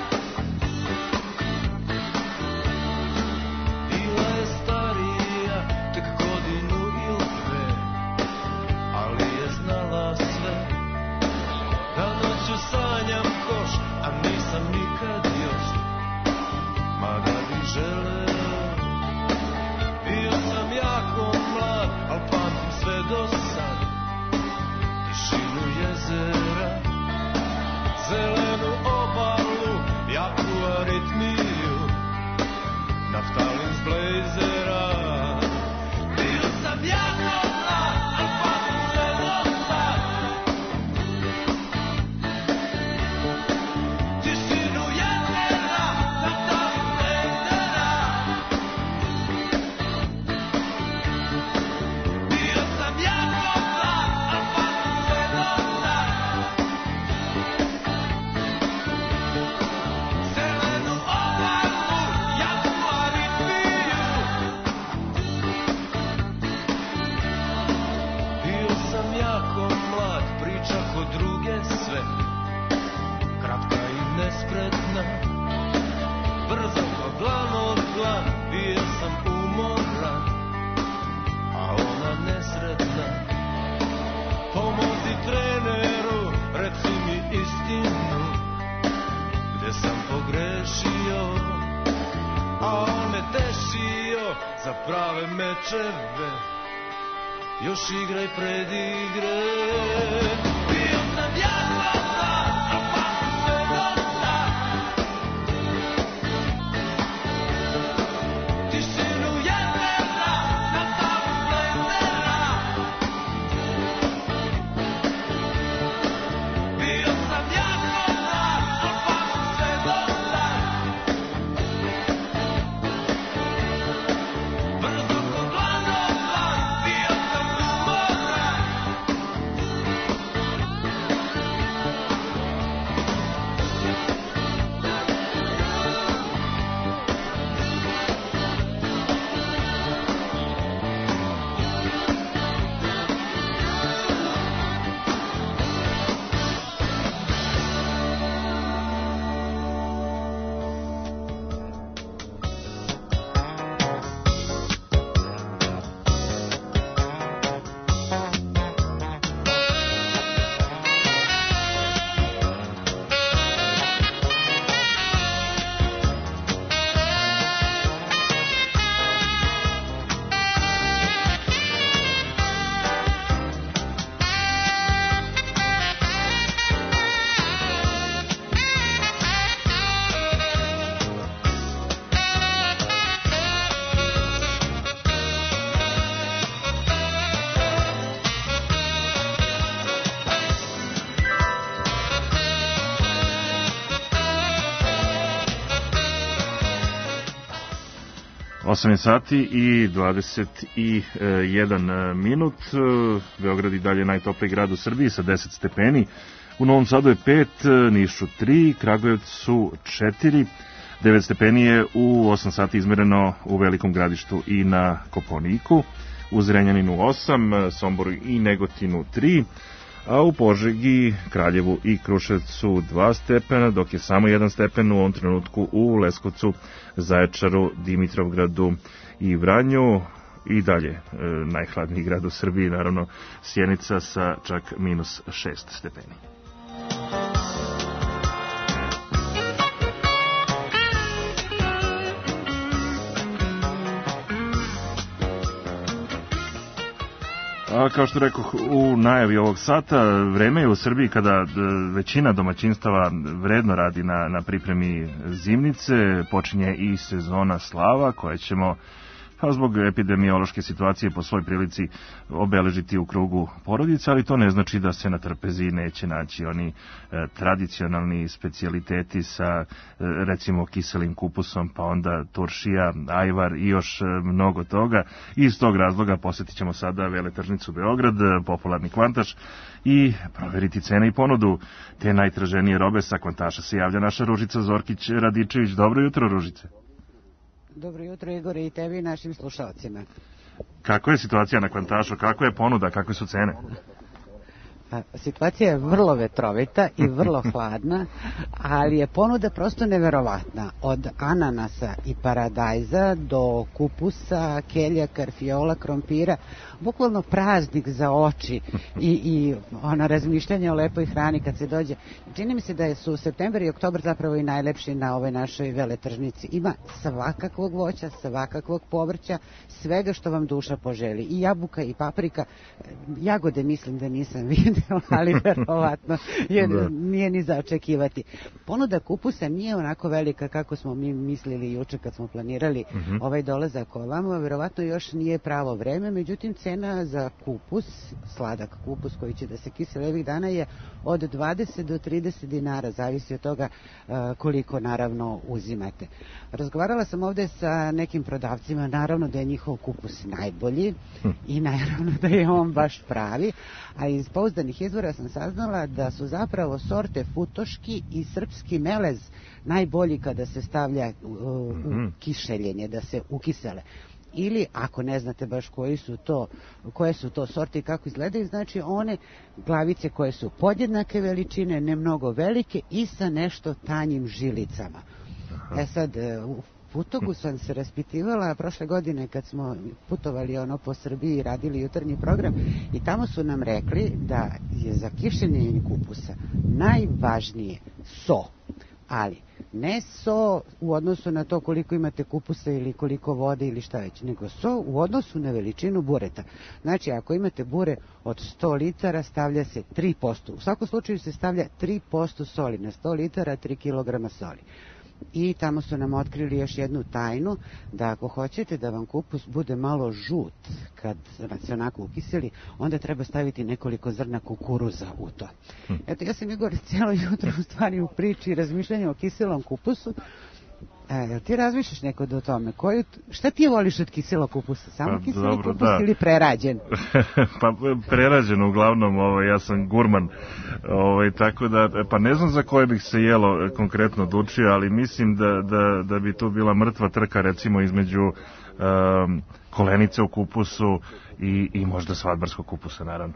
bila je starija tek godinu ili dve, ali je znala sve, da noću sanjam koš, a nisam nikad još, mada bih želeo. Bio sam jako mlad, al pamtim sve do sad, tišinu jezera, zelenu obalu, jaku aritmiju, naftalin s blejzera. Bio sam jako mlad, al pamtim sve do sad, tišinu jezera, naftalin s blejzera. Bio sam jako mlad, al pamtim sve do sad, zelenu obalu, jaku aritmiju. Bio sam jako mlad, priča ko druge sve, kratka i nespretna, brzo ko dlan od dlan. Bio sam umoran, a ona nesretna. Pomozi treneru, reci mi istinu, gde sam pogrešio, a on me tešio za prave mečeve, još igraj predigre. Bio sam jako mlad, a pamtim sve do sad, tišinu jezera, naftalin s blejzera. Bio sam jako mlad, a pamtim sve do sad, brzo ko dlan od dlan. Bio sam umoran, 8 sati i 21 minut. Beograd i dalje najtopliji grad u Srbiji sa 10 stepeni. U Novom Sadu je 5, Nišu 3, Kragujevcu 4, 9 stepeni je u 8 sati izmereno u Velikom Gradištu i na Kopaoniku, u Zrenjaninu 8, Somboru i Negotinu 3, a u Požegi, Kraljevu i Kruševcu 2 stepena, dok je samo 1 stepen u ovom trenutku u Leskovcu, Zaječaru, Dimitrovgradu i Vranju. I dalje najhladniji grad u Srbiji, naravno Sjenica sa čak minus 6 stepeni. A kao što rekoh u najavi ovog sata, vreme je u Srbiji kada većina domaćinstava vredno radi na pripremi zimnice, počinje i sezona slava koja ćemo zbog epidemiološke situacije po svoj prilici obeležiti u krugu porodica, ali to ne znači da se na trpezi neće naći oni tradicionalni specijaliteti sa recimo kiselim kupusom, pa onda turšija, ajvar i još mnogo toga. I iz tog razloga posjetit ćemo sada Veletržnicu Beograd, popularni kvantaš, i proveriti cene i ponudu te najtraženije robe. Sa kvantaša se javlja naša Ružica Zorkić-Radičević. Dobro jutro, Ružice. Dobro jutro, Igore, i tebi i našim slušalcima. Kako je situacija na kvantašu? Kako je ponuda? Kakve su cene? Situacija je vrlo vetrovita i vrlo hladna, ali je ponuda prosto neverovatna. Od ananasa i paradajza do kupusa, kelja, karfiola, krompira, bukvalno praznik za oči i ona razmišljanja o lepoj hrani kad se dođe. Čini mi se da su septembar i oktobar zapravo i najlepši na ovoj našoj veletržnici. Ima svakakvog voća, svakakvog povrća, svega što vam duša poželi. I jabuka i paprika, jagode mislim da nisam vidio, ali verovatno nije ni za očekivati. Ponuda kupusa nije onako velika kako smo mi mislili juče kad smo planirali ovaj dolazak ovamo, verovatno još nije pravo vreme, međutim cena za kupus, sladak kupus koji će da se kiseli ovih dana je od 20 do 30 dinara, zavisi od toga koliko naravno uzimate. Razgovarala sam ovde sa nekim prodavcima, naravno da je njihov kupus najbolji i naravno da je on baš pravi, a iz pouzdanih izvora sam saznala da su zapravo sorte futoški i srpski melez najbolji kada se stavlja u kišeljenje, da se ukisele. Ili, ako ne znate baš koje su to sorte i kako izgledaju, znači one glavice koje su podjednake veličine, ne mnogo velike i sa nešto tanjim žilicama. Sad, u Futogu sam se raspitivala prošle godine kad smo putovali po Srbiji i radili jutarnji program i tamo su nam rekli da je za kišenje kupusa najvažnije so, ali ne so u odnosu na to koliko imate kupusa ili koliko vode ili šta već, nego so u odnosu na veličinu bureta. Znači, ako imate bure od 100 litara, stavlja se 3%. U svakom slučaju se stavlja 3% soli na 100 litara, 3 kilograma soli. I tamo su nam otkrili još jednu tajnu, da ako hoćete da vam kupus bude malo žut kad se onako ukiseli, onda treba staviti nekoliko zrna kukuruza u to. Eto, ja sam, Igor, cijelo jutro u stvari u priči i razmišljanju o kiselom kupusu. Ti razmišljaš nekod o tome? Šta ti voliš od kiselog kupusa? Samo kiseli kupus ili prerađen? Pa prerađen uglavnom, ja sam gurman, tako da, pa ne znam za koje bih se jelo konkretno odlučio, ali mislim da bi tu bila mrtva trka recimo između kolenice u kupusu i možda svadbarskog kupusa, naravno.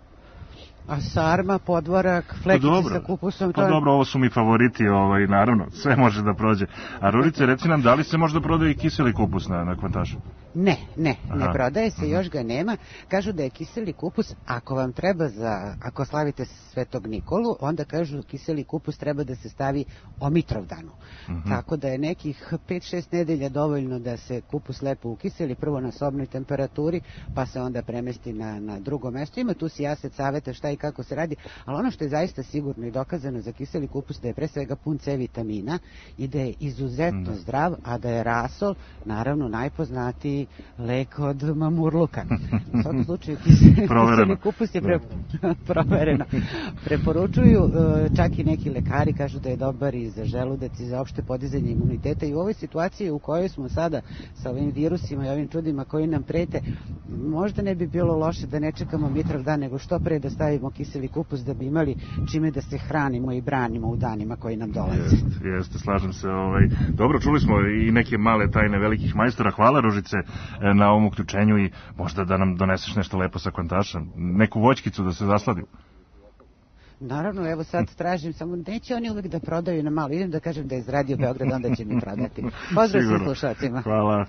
A sarma, podvorak, flekice sa kupusom... Pa dobro, ovo su mi favoriti, naravno, sve može da prođe. A Rurice, reci nam, da li se možda prodaje i kiseli kupus na kvantašu? Ne prodaje se, još ga nema. Kažu da je kiseli kupus, ako vam treba ako slavite Svetog Nikolu, onda kažu kiseli kupus treba da se stavi o Mitrovdanu. Tako da je nekih 5-6 nedelja dovoljno da se kupus lepo ukiseli, prvo na sobnoj temperaturi, pa se onda premesti na drugo mesto. Ima tu sijaset saveta šta i kako se radi, ali ono što je zaista sigurno i dokazano za kiseli kupus, da je pre svega pun C vitamina i da je izuzetno zdrav, a da je rasol, naravno, najpoznatiji lek od mamurluka. U svakom slučaju kiseli kupus je provereno. Preporučuju, čak i neki lekari kažu da je dobar i za želudac i za opšte podizanje imuniteta, i u ovoj situaciji u kojoj smo sada sa ovim virusima i ovim čudima koji nam prete, možda ne bi bilo loše da ne čekamo Mitrov dan, nego što pre da stavimo kiseli kupus da bi imali čime da se hranimo i branimo u danima koji nam dolaze. Jeste, slažem se. Dobro, čuli smo i neke male tajne velikih majstora. Hvala, Ružice, na ovom uključenju i možda da nam doneseš nešto lepo sa Kvantaša, neku voćkicu da se zasladim. Naravno, evo sad tražim, samo neće oni uvek da prodaju na malo. Idem da kažem da je iz Radio Beograd, onda će mi prodati. Pozdrav svim slušacima. Hvala.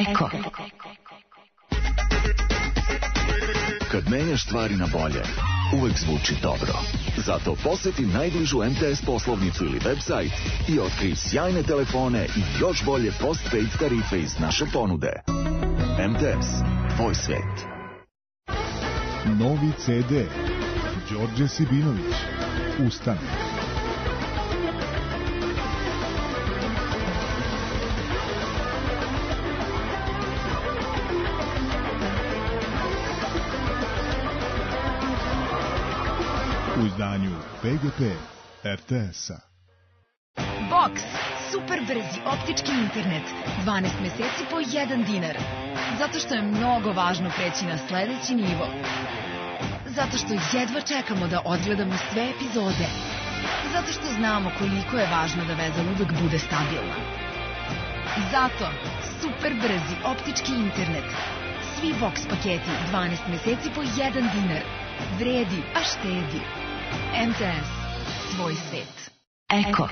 Eko. Kad menjaš stvari na bolje, uvek zvuči dobro. Zato poseti najbližu MTS poslovnicu ili website i otkrij sjajne telefone i još bolje postpaid tarife iz naše ponude. MTS, tvoj svet. Novi CD. Đorđe Sibinović. Ustane. U izdanju PGP RTS-a. Box. Super brzi optički internet. 12 meseci po 1 dinar. Zato što je mnogo važno preći na sledeći nivo. Zato što jedva čekamo da odgledamo sve epizode. Zato što znamo koliko je važno da veza uvek bude stabilna. Zato super brzi optički internet. Svi Box paketi 12 meseci po 1 dinar. Vredi, a štedi. MTS. Tvoj svet. Eko.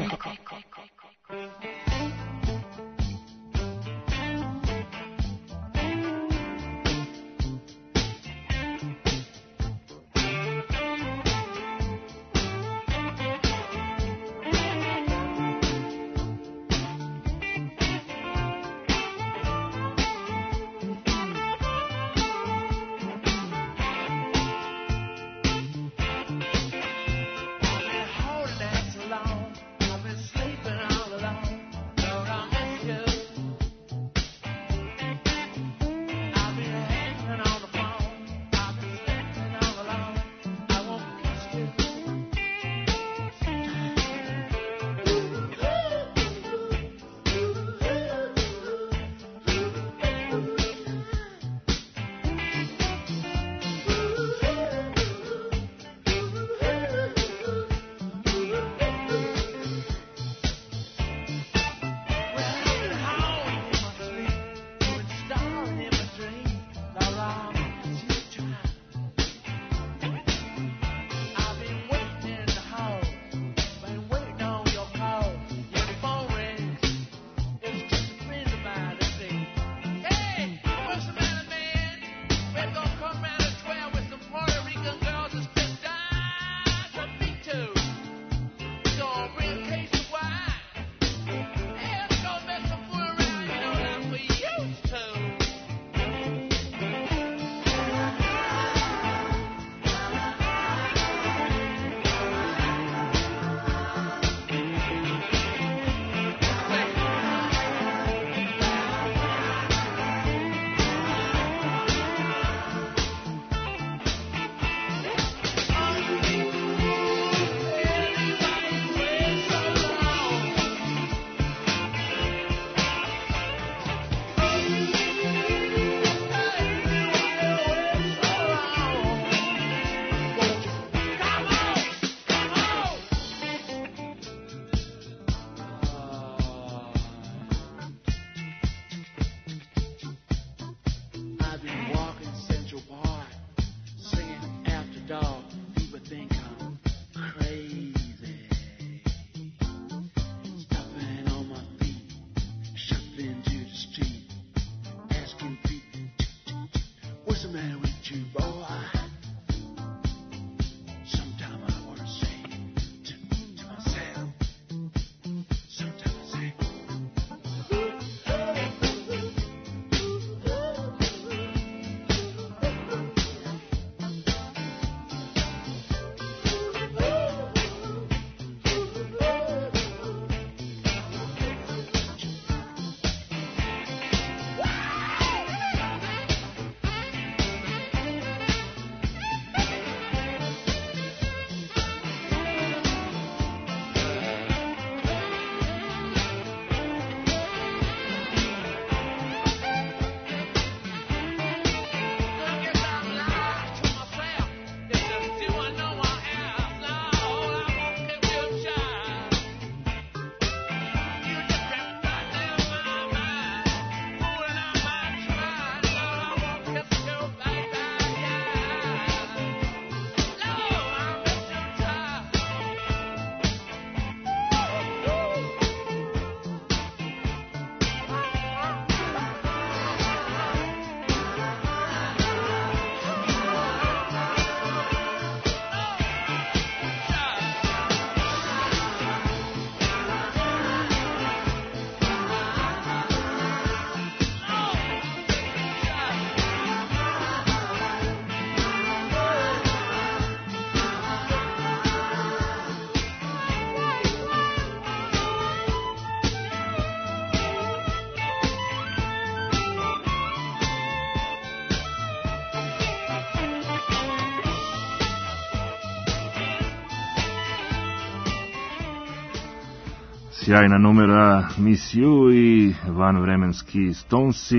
Sjajna numera Miss You i vanvremenski Stonesi,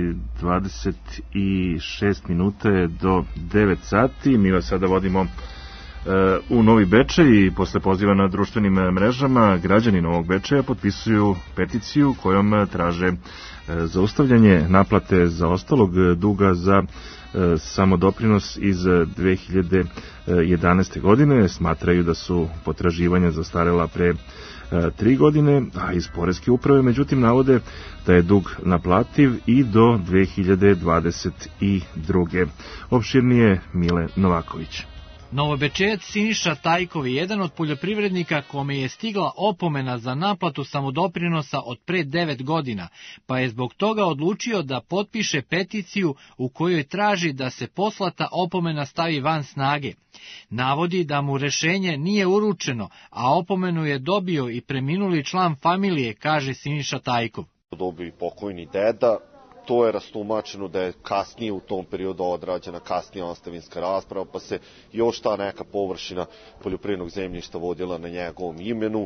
26 minuta do 9 sati. Mi vas sada vodimo u Novi Bečej i posle poziva na društvenim mrežama građani Novog Bečeja potpisuju peticiju kojom traže zaustavljanje naplate zaostalog duga za samodoprinos iz 2011. godine. Smatraju da su potraživanja zastarela pre 3 godine, a iz Poreske uprave međutim navode da je dug naplativ i do 2022. Opširnije Mile Novaković. Novobečejac Siniša Tajkov je jedan od poljoprivrednika kome je stigla opomena za naplatu samodoprinosa od pre 9 godina, pa je zbog toga odlučio da potpiše peticiju u kojoj traži da se poslata opomena stavi van snage. Navodi da mu rešenje nije uručeno, a opomenu je dobio i preminuli član familije, kaže Siniša Tajkov. Dobio i pokojni deda. To je rastumačeno da je kasnije u tom periodu odrađena kasnija ostavinska rasprava, pa se još ta neka površina poljoprivrednog zemljišta vodila na njegovom imenu.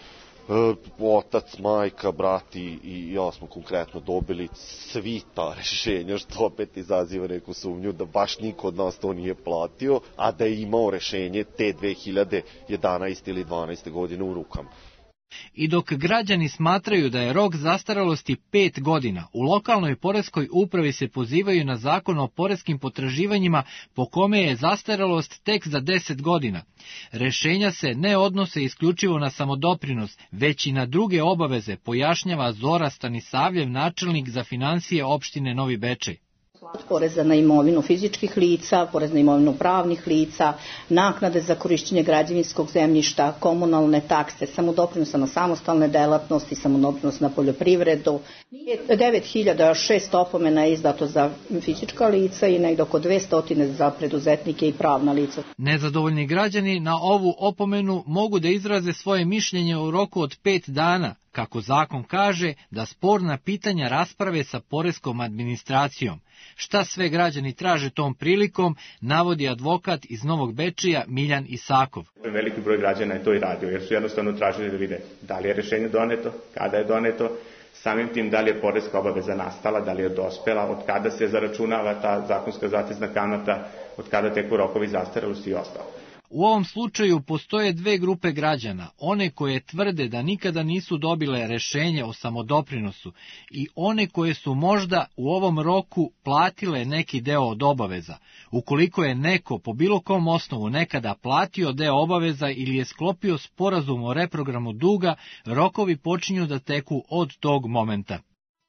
Otac, majka, brati i ja smo konkretno dobili svi ta rešenja, što opet izaziva neku sumnju da baš niko od nas to nije platio, a da je imao rešenje te 2011. ili 12. godine u rukama. I dok građani smatraju da je rok zastaralosti 5 godina, u lokalnoj poreskoj upravi se pozivaju na zakon o poreskim potraživanjima po kome je zastaralost tek za 10 godina. Rešenja se ne odnose isključivo na samodoprinos, već i na druge obaveze, pojašnjava Zora Stanisavljev, načelnik za finansije opštine Novi Bečej. Poreza na imovinu fizičkih lica, porez na imovinu pravnih lica, naknade za korišćenje građevinskog zemljišta, komunalne takse, samodoprinosa na samostalne delatnosti, samodoprinos na poljoprivredu. 9600 opomena je izdato za fizička lica i negdje oko 200 za preduzetnike i pravna lica. Nezadovoljni građani na ovu opomenu mogu da izraze svoje mišljenje u roku od 5 dana, kako zakon kaže, da sporna pitanja rasprave sa poreskom administracijom. Šta sve građani traže tom prilikom, navodi advokat iz Novog Bečeja Miljan Isakov. Veliki broj građana je to i radio, jer su jednostavno tražili da vide da li je rešenje doneto, kada je doneto, samim tim da li je poreska obaveza nastala, da li je dospela, od kada se zaračunava ta zakonska zatezna kamata, od kada teku rokovi zastarelosti i ostalo. U ovom slučaju postoje dve grupe građana, one koje tvrde da nikada nisu dobile rešenje o samodoprinosu i one koje su možda u ovom roku platile neki deo od obaveza. Ukoliko je neko po bilo kom osnovu nekada platio deo obaveza ili je sklopio sporazum o reprogramu duga, rokovi počinju da teku od tog momenta.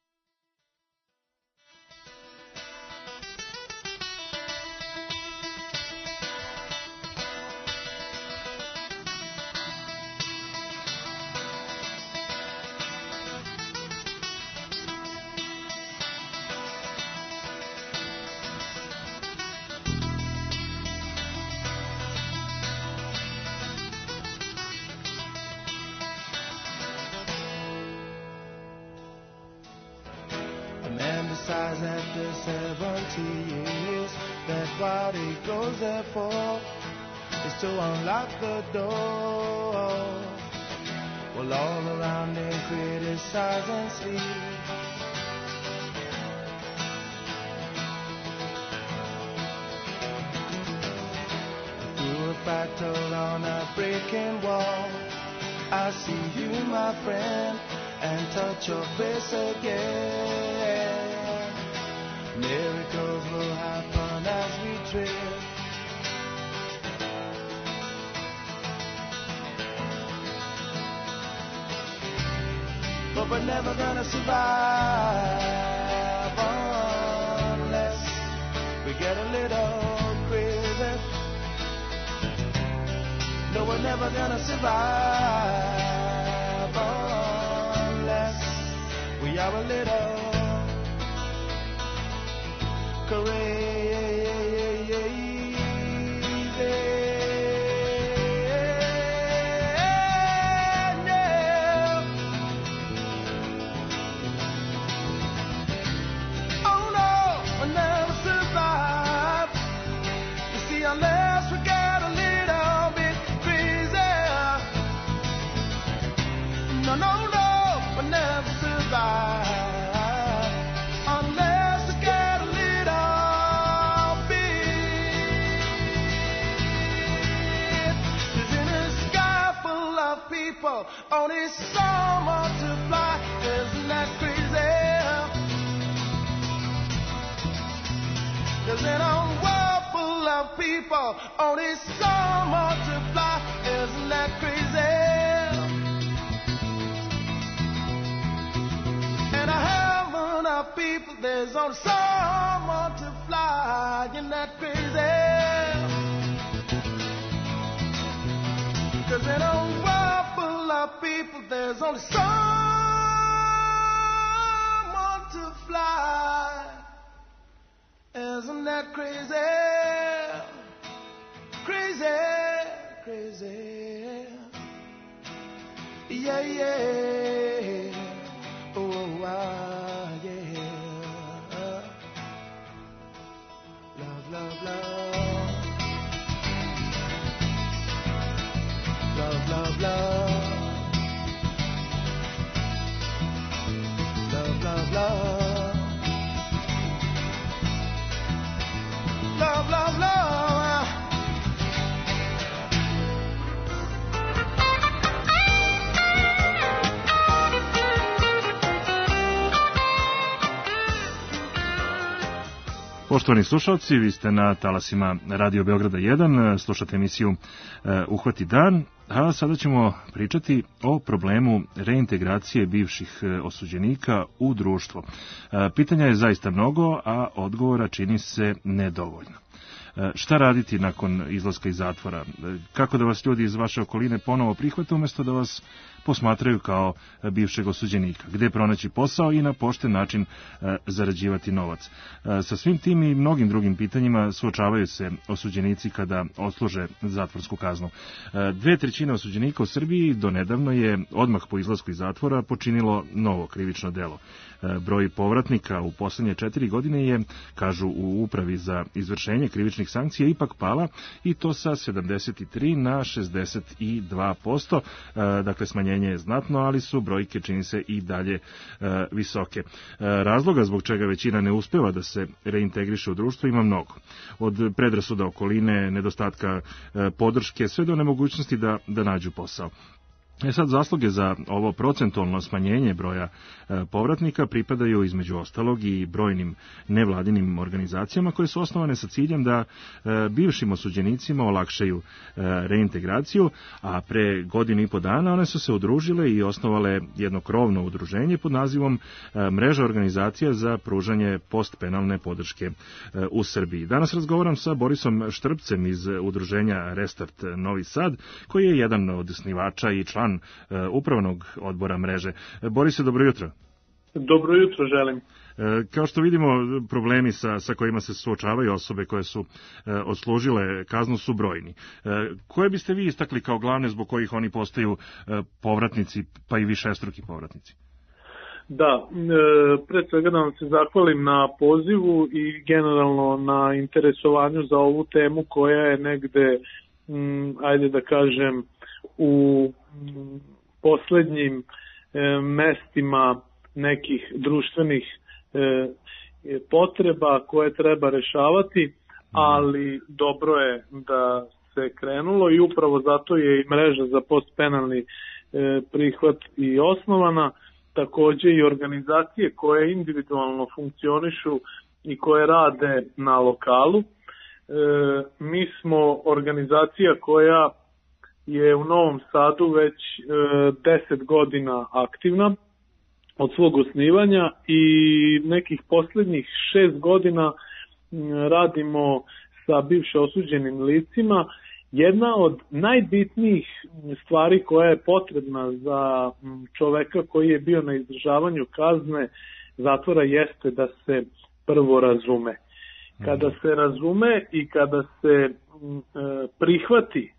After 70 years, that what he goes there for is to unlock the door. Well, all around him criticize and sleep. Through a battle on a breaking wall, I see you, my friend, and touch your face again. Miracles will happen as we drift. But we're never gonna survive unless we get a little crazy. No, we're never gonna survive unless we are a little crazy. Oh no, we'll never survive. You see, unless we get a little bit crazy. No, no. people, only some multiply. Isn't that crazy? 'Cause in a world full of people, only some multiply. Isn't that crazy? In a heaven of people, there's only some multiply. Isn't that crazy? 'Cause in a world full of people, there's only some multiply. Isn't that crazy? Crazy, crazy. Yeah, yeah. Oh, yeah. Love, love, love. Love, love, love. Love, love, love. Love, love, love. Poštovani slušalci, vi ste na talasima Radio Beograda 1, slušate emisiju Uhvati dan, a sada ćemo pričati o problemu reintegracije bivših osuđenika u društvo. Pitanja je zaista mnogo, a odgovora čini se nedovoljno. Šta raditi nakon izlaska iz zatvora? Kako da vas ljudi iz vaše okoline ponovo prihvate umjesto da vas posmatraju kao bivšeg osuđenika? Gde pronaći posao i na pošten način zarađivati novac? Sa svim tim i mnogim drugim pitanjima suočavaju se osuđenici kada odsluže zatvorsku kaznu. 2/3 osuđenika u Srbiji donedavno je odmah po izlasku iz zatvora počinilo novo krivično delo. Broj povratnika u posljednje 4 godine je, kažu u Upravi za izvršenje krivičnih sankcija, ipak pala i to sa 73 na 62%. Dakle, smanjenje je znatno, ali su brojke, čini se, i dalje visoke. Razloga zbog čega većina ne uspeva da se reintegriše u društvo ima mnogo. Od predrasuda okoline, nedostatka podrške, sve do nemogućnosti da nađu posao. Sad, zasluge za ovo procentualno smanjenje broja povratnika pripadaju između ostalog i brojnim nevladinim organizacijama koje su osnovane sa ciljem da bivšim osuđenicima olakšaju reintegraciju, a pre 1,5 dana one su se udružile i osnovale jedno krovno udruženje pod nazivom Mreža organizacija za pružanje postpenalne podrške u Srbiji. Danas razgovaram sa Borisom Štrpcem iz udruženja Restart Novi Sad, koji je jedan od osnivača i član upravnog odbora mreže. Borise, dobro jutro. Dobro jutro želim. Kao što vidimo, problemi sa kojima se suočavaju osobe koje su odslužile kaznu su brojni. Koje biste vi istakli kao glavne zbog kojih oni postaju povratnici, pa i višestruki povratnici? Da, pre svega da vam se zahvalim na pozivu i generalno na interesovanju za ovu temu koja je negde, ajde da kažem, u poslednjim mestima nekih društvenih potreba koje treba rešavati, ali dobro je da se krenulo i upravo zato je i mreža za postpenalni prihvat i osnovana, takođe i organizacije koje individualno funkcionišu i koje rade na lokalu. Mi smo organizacija koja je u Novom Sadu već 10 godina aktivna od svog osnivanja i nekih poslednjih 6 godina radimo sa bivše osuđenim licima. Jedna od najbitnijih stvari koja je potrebna za čoveka koji je bio na izdržavanju kazne zatvora jeste da se prvo razume. Kada se razume i kada se prihvati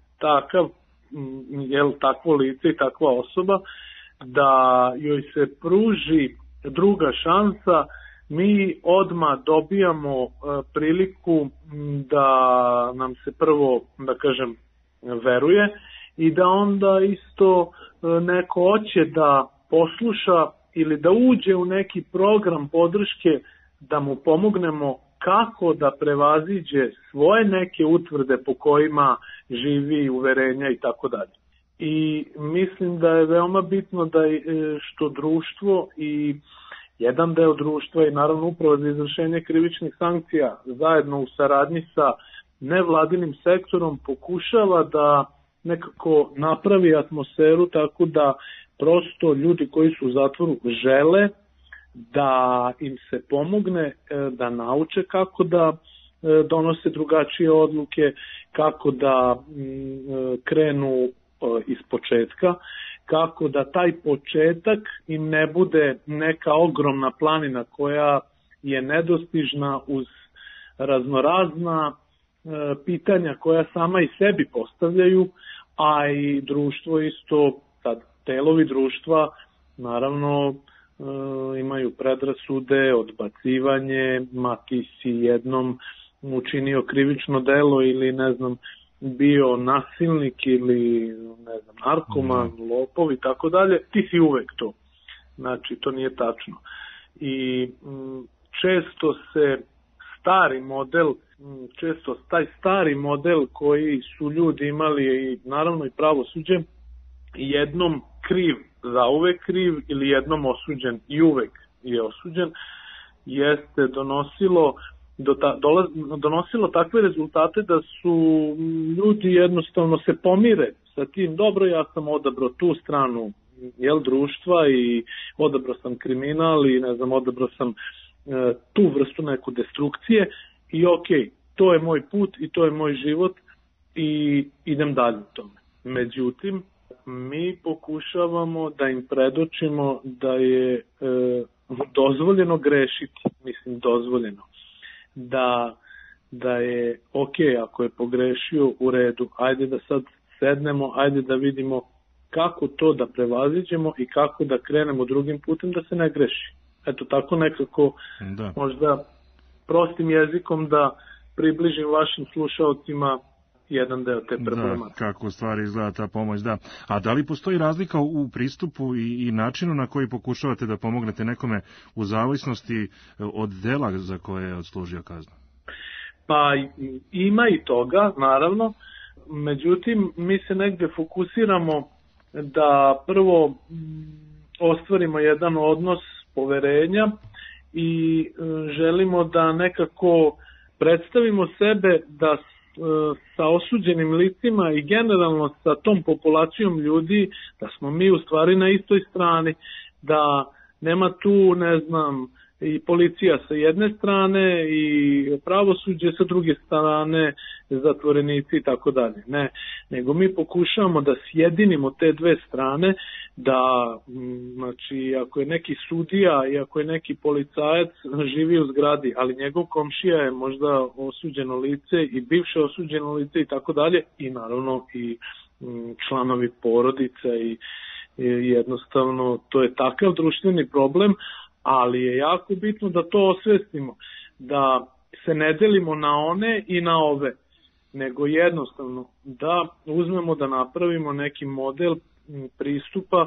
takvo lice i takva osoba, da joj se pruži druga šansa, mi odmah dobijamo priliku da nam se prvo, da kažem, veruje i da onda isto neko hoće da posluša ili da uđe u neki program podrške da mu pomognemo kako da prevaziđe svoje neke utvrde po kojima živi, uverenja i tako dalje. i mislim da je veoma bitno da što društvo i jedan deo društva i naravno upravo za izvršenje krivičnih sankcija zajedno u saradnji sa nevladinim sektorom pokušava da nekako napravi atmosferu tako da prosto ljudi koji su u zatvoru žele da im se pomogne, da nauče kako da donose drugačije odluke, kako da krenu iz početka, kako da taj početak im ne bude neka ogromna planina koja je nedostižna uz raznorazna pitanja koja sama i sebi postavljaju, a i društvo isto, sad delovi društva naravno imaju predrasude, odbacivanje, ma ti si jednom učinio krivično delo ili ne znam bio nasilnik ili ne znam narkoman, lopov i tako dalje, ti si uvek to. Znači to nije tačno. I često se taj stari model koji su ljudi imali i naravno i pravosuđe, jednom kriv za uvek kriv ili jednom osuđen i uvek je osuđen, jeste donosilo takve rezultate da su ljudi jednostavno se pomire sa tim, dobro, ja sam odabrao tu stranu društva i odabrao sam kriminal i ne znam, odabrao sam tu vrstu neku destrukcije i okej, to je moj put i to je moj život i idem dalje u tome. Međutim, mi pokušavamo da im predočimo da je dozvoljeno grešiti, mislim dozvoljeno, da je okej, ako je pogrešio u redu, ajde da sad sednemo, ajde da vidimo kako to da prevaziđemo i kako da krenemo drugim putem da se ne greši. Eto tako nekako možda prostim jezikom da približim vašim slušalcima jedan deo te problematike. Kako stvari izgleda ta pomoć, da. A da li postoji razlika u pristupu i načinu na koji pokušavate da pomognete nekome u zavisnosti od dela za koje je odslužio kaznu? Pa ima i toga, naravno. Međutim, mi se negde fokusiramo da prvo ostvarimo jedan odnos poverenja i želimo da nekako predstavimo sebe da sa osuđenim licima i generalno sa tom populacijom ljudi, da smo mi u stvari na istoj strani, da nema tu, ne znam, i policija sa jedne strane i pravosuđe sa druge strane, zatvorenici i tako dalje. Ne, nego mi pokušavamo da sjedinimo te dve strane, da, znači, ako je neki sudija i ako je neki policajac živi u zgradi, ali njegov komšija je možda osuđeno lice i bivše osuđeno lice i tako dalje, i naravno i članovi porodice i jednostavno to je takav društveni problem, ali je jako bitno da to osvestimo, da se ne delimo na one i na ove, nego jednostavno da uzmemo da napravimo neki model pristupa,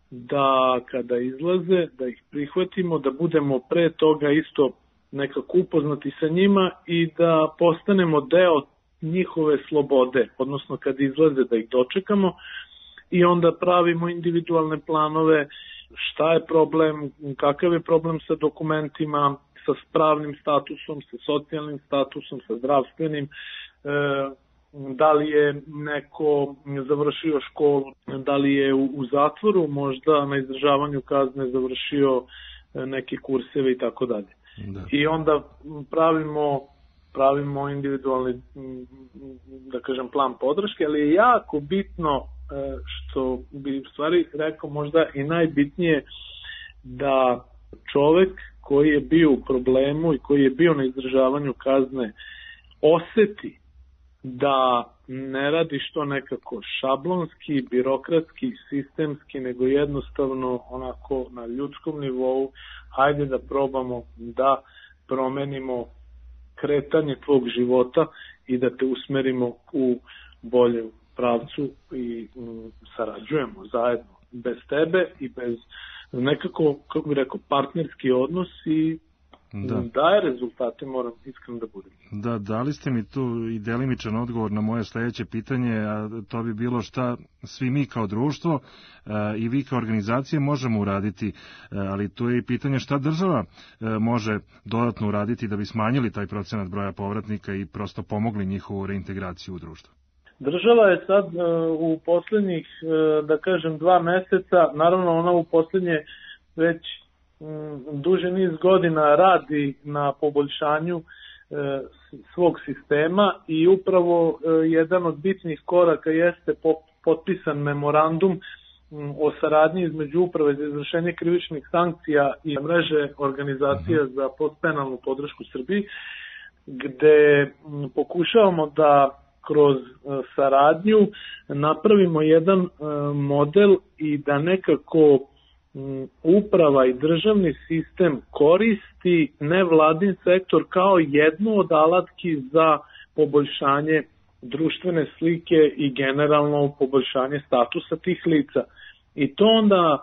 da kada izlaze, da ih prihvatimo, da budemo pre toga isto nekako upoznati sa njima i da postanemo deo njihove slobode, odnosno kad izlaze da ih dočekamo i onda pravimo individualne planove, šta je problem, kakav je problem sa dokumentima, sa pravnim statusom, sa socijalnim statusom, sa zdravstvenim, da li je neko završio školu, da li je u zatvoru, možda na izdržavanju kazne završio neke kurseve i tako dalje. I onda pravimo individualni, da kažem, plan podrške, ali je jako bitno, što bi u stvari rekao možda i najbitnije, da čovek koji je bio u problemu i koji je bio na izdržavanju kazne oseti da ne radi što nekako šablonski, birokratski, sistemski, nego jednostavno onako na ljudskom nivou, hajde da probamo da promenimo kretanje tvog života i da te usmerimo u bolje pravcu i sarađujemo zajedno bez tebe i bez nekako, kako bih rekao, partnerski odnos i daje rezultate, moram iskreno da budem. Da, dali ste mi tu i delimičan odgovor na moje sledeće pitanje, a to bi bilo šta svi mi kao društvo i vi kao organizacije možemo uraditi, ali tu je i pitanje šta država može dodatno uraditi da bi smanjili taj procenat broja povratnika i prosto pomogli njihovu reintegraciju u društvo. Država je sad u poslednjih, da kažem, 2 meseca, naravno ona u poslednje već duže niz godina radi na poboljšanju svog sistema i upravo jedan od bitnih koraka jeste potpisan memorandum o saradnji između Uprave za izvršenje krivičnih sankcija i mreže organizacija za postpenalnu podršku Srbiji, gde pokušavamo da kroz saradnju napravimo jedan model i da nekako uprava i državni sistem koristi nevladin sektor kao jednu od alatki za poboljšanje društvene slike i generalno poboljšanje statusa tih lica. I to onda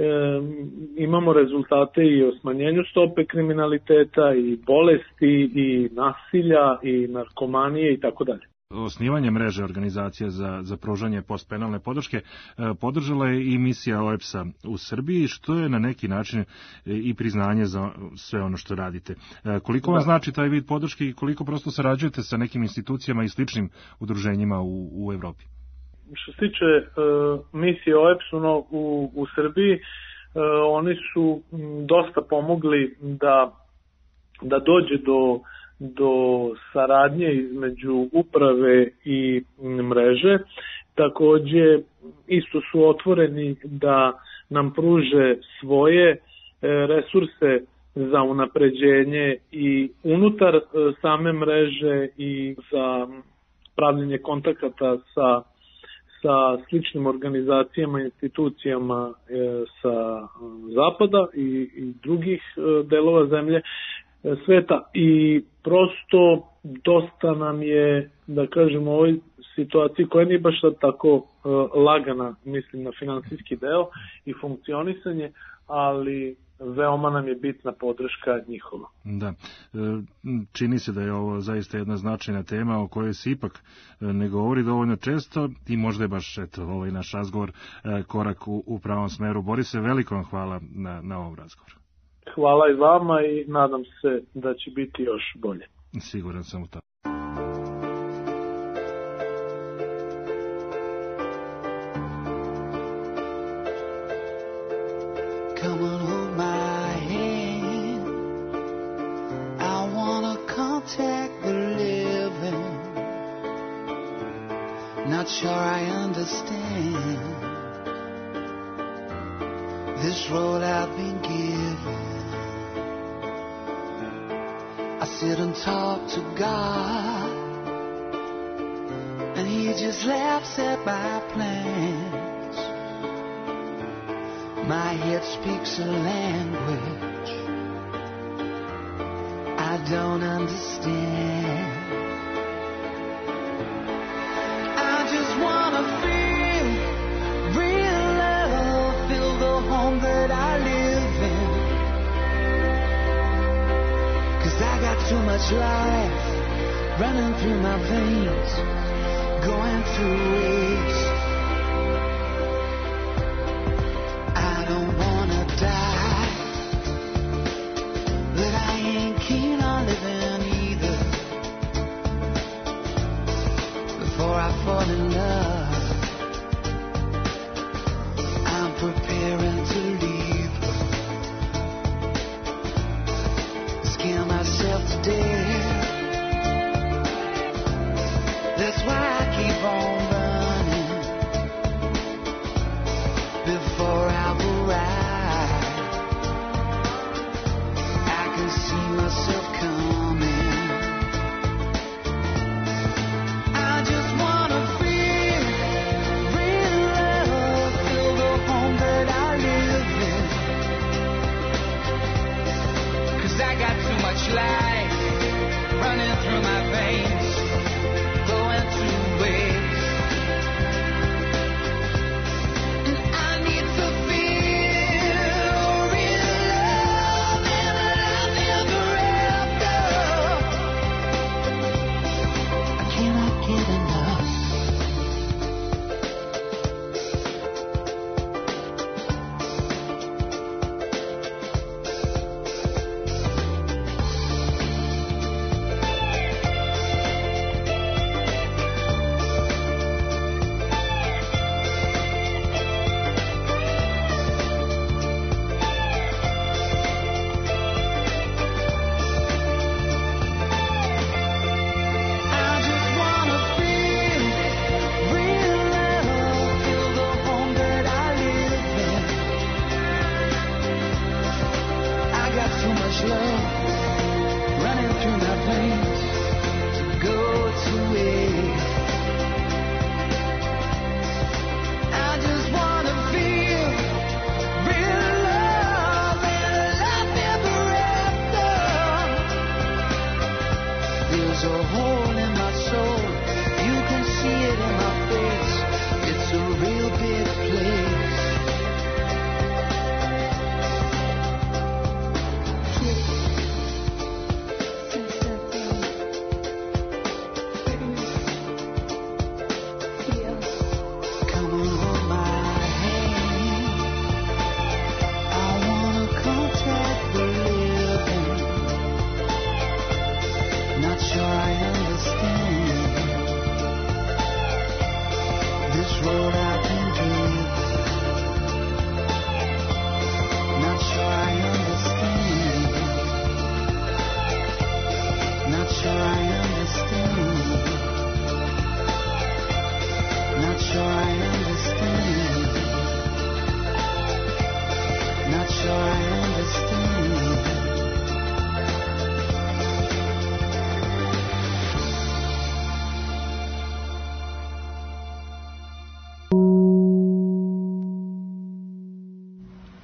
imamo rezultate i o smanjenju stope kriminaliteta i bolesti i nasilja i narkomanije i tako dalje. Osnivanje mreže organizacija za pružanje postpenalne podrške podržala je i misija OEBS-a u Srbiji, što je na neki način i priznanje za sve ono što radite. Koliko vam znači taj vid podrške i koliko prosto sarađujete sa nekim institucijama i sličnim udruženjima u Evropi? Što se tiče misije OEBS u Srbiji, oni su dosta pomogli da dođe do saradnje između uprave i mreže. Takođe, isto su otvoreni da nam pruže svoje resurse za unapređenje i unutar same mreže i za pravljenje kontakata sa sličnim organizacijama i institucijama sa zapada i drugih delova zemlje sveta i prosto dosta nam je, da kažem, u ovoj situaciji koja nije baš tako lagana, mislim na finansijski deo i funkcionisanje, ali veoma nam je bitna podrška njihova. Da, čini se da je ovo zaista jedna značajna tema o kojoj se ipak ne govori dovoljno često i možda je baš ovaj naš razgovor korak u pravom smeru. Borise, veliko vam hvala na ovom razgovoru. Hvala i vama i nadam se da će biti još bolje. Siguran sam u to. Come on, hold my hand. I wanna contact the living. Not sure I understand this road I've been given. I sit and talk to God, and He just laughs at my plans. My head speaks a language I don't understand. I just wanna feel real love, feel the home that I live in. I got too much life running through my veins, going through waves. I don't wanna die, but I ain't keen on living either. Before I fall in love, I'm preparing to leave. Scare myself to death. That's why I keep on running.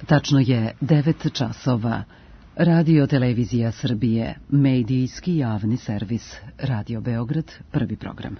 Tačno je 9 časova. Radio Televizija Srbije, medijski javni servis. Radio Beograd, prvi program.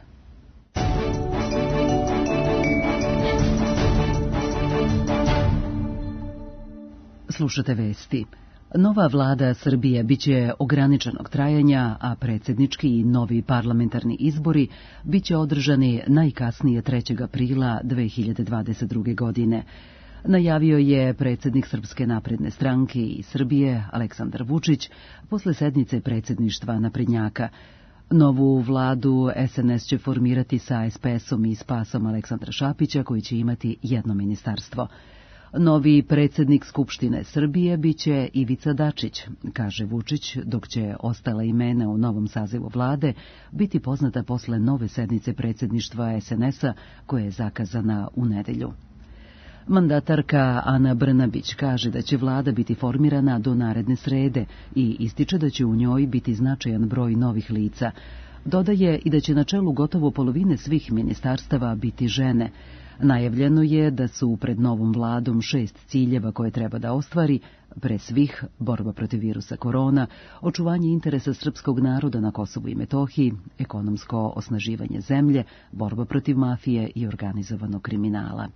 Slušate vesti. Nova vlada Srbije biće ograničenog trajanja, a predsjednički i novi parlamentarni izbori biće održani najkasnije 3. aprila 2022. godine. Najavio je predsjednik Srpske napredne stranke i Srbije Aleksandar Vučić posle sednice predsjedništva naprednjaka. Novu vladu SNS će formirati sa SPS-om i Spasom Aleksandra Šapića, koji će imati jedno ministarstvo. Novi predsjednik Skupštine Srbije biće Ivica Dačić, kaže Vučić, dok će ostala imena u novom sazivu vlade biti poznata posle nove sednice predsjedništva SNS-a koja je zakazana u nedelju. Mandatarka Ana Brnabić kaže da će vlada biti formirana do naredne srede i ističe da će u njoj biti značajan broj novih lica. Dodaje i da će na čelu gotovo polovine svih ministarstava biti žene. Najavljeno je da su pred novom vladom 6 ciljeva koje treba da ostvari, pre svih borba protiv virusa korona, očuvanje interesa srpskog naroda na Kosovu i Metohiji, ekonomsko osnaživanje zemlje, borba protiv mafije i organizovanog kriminala.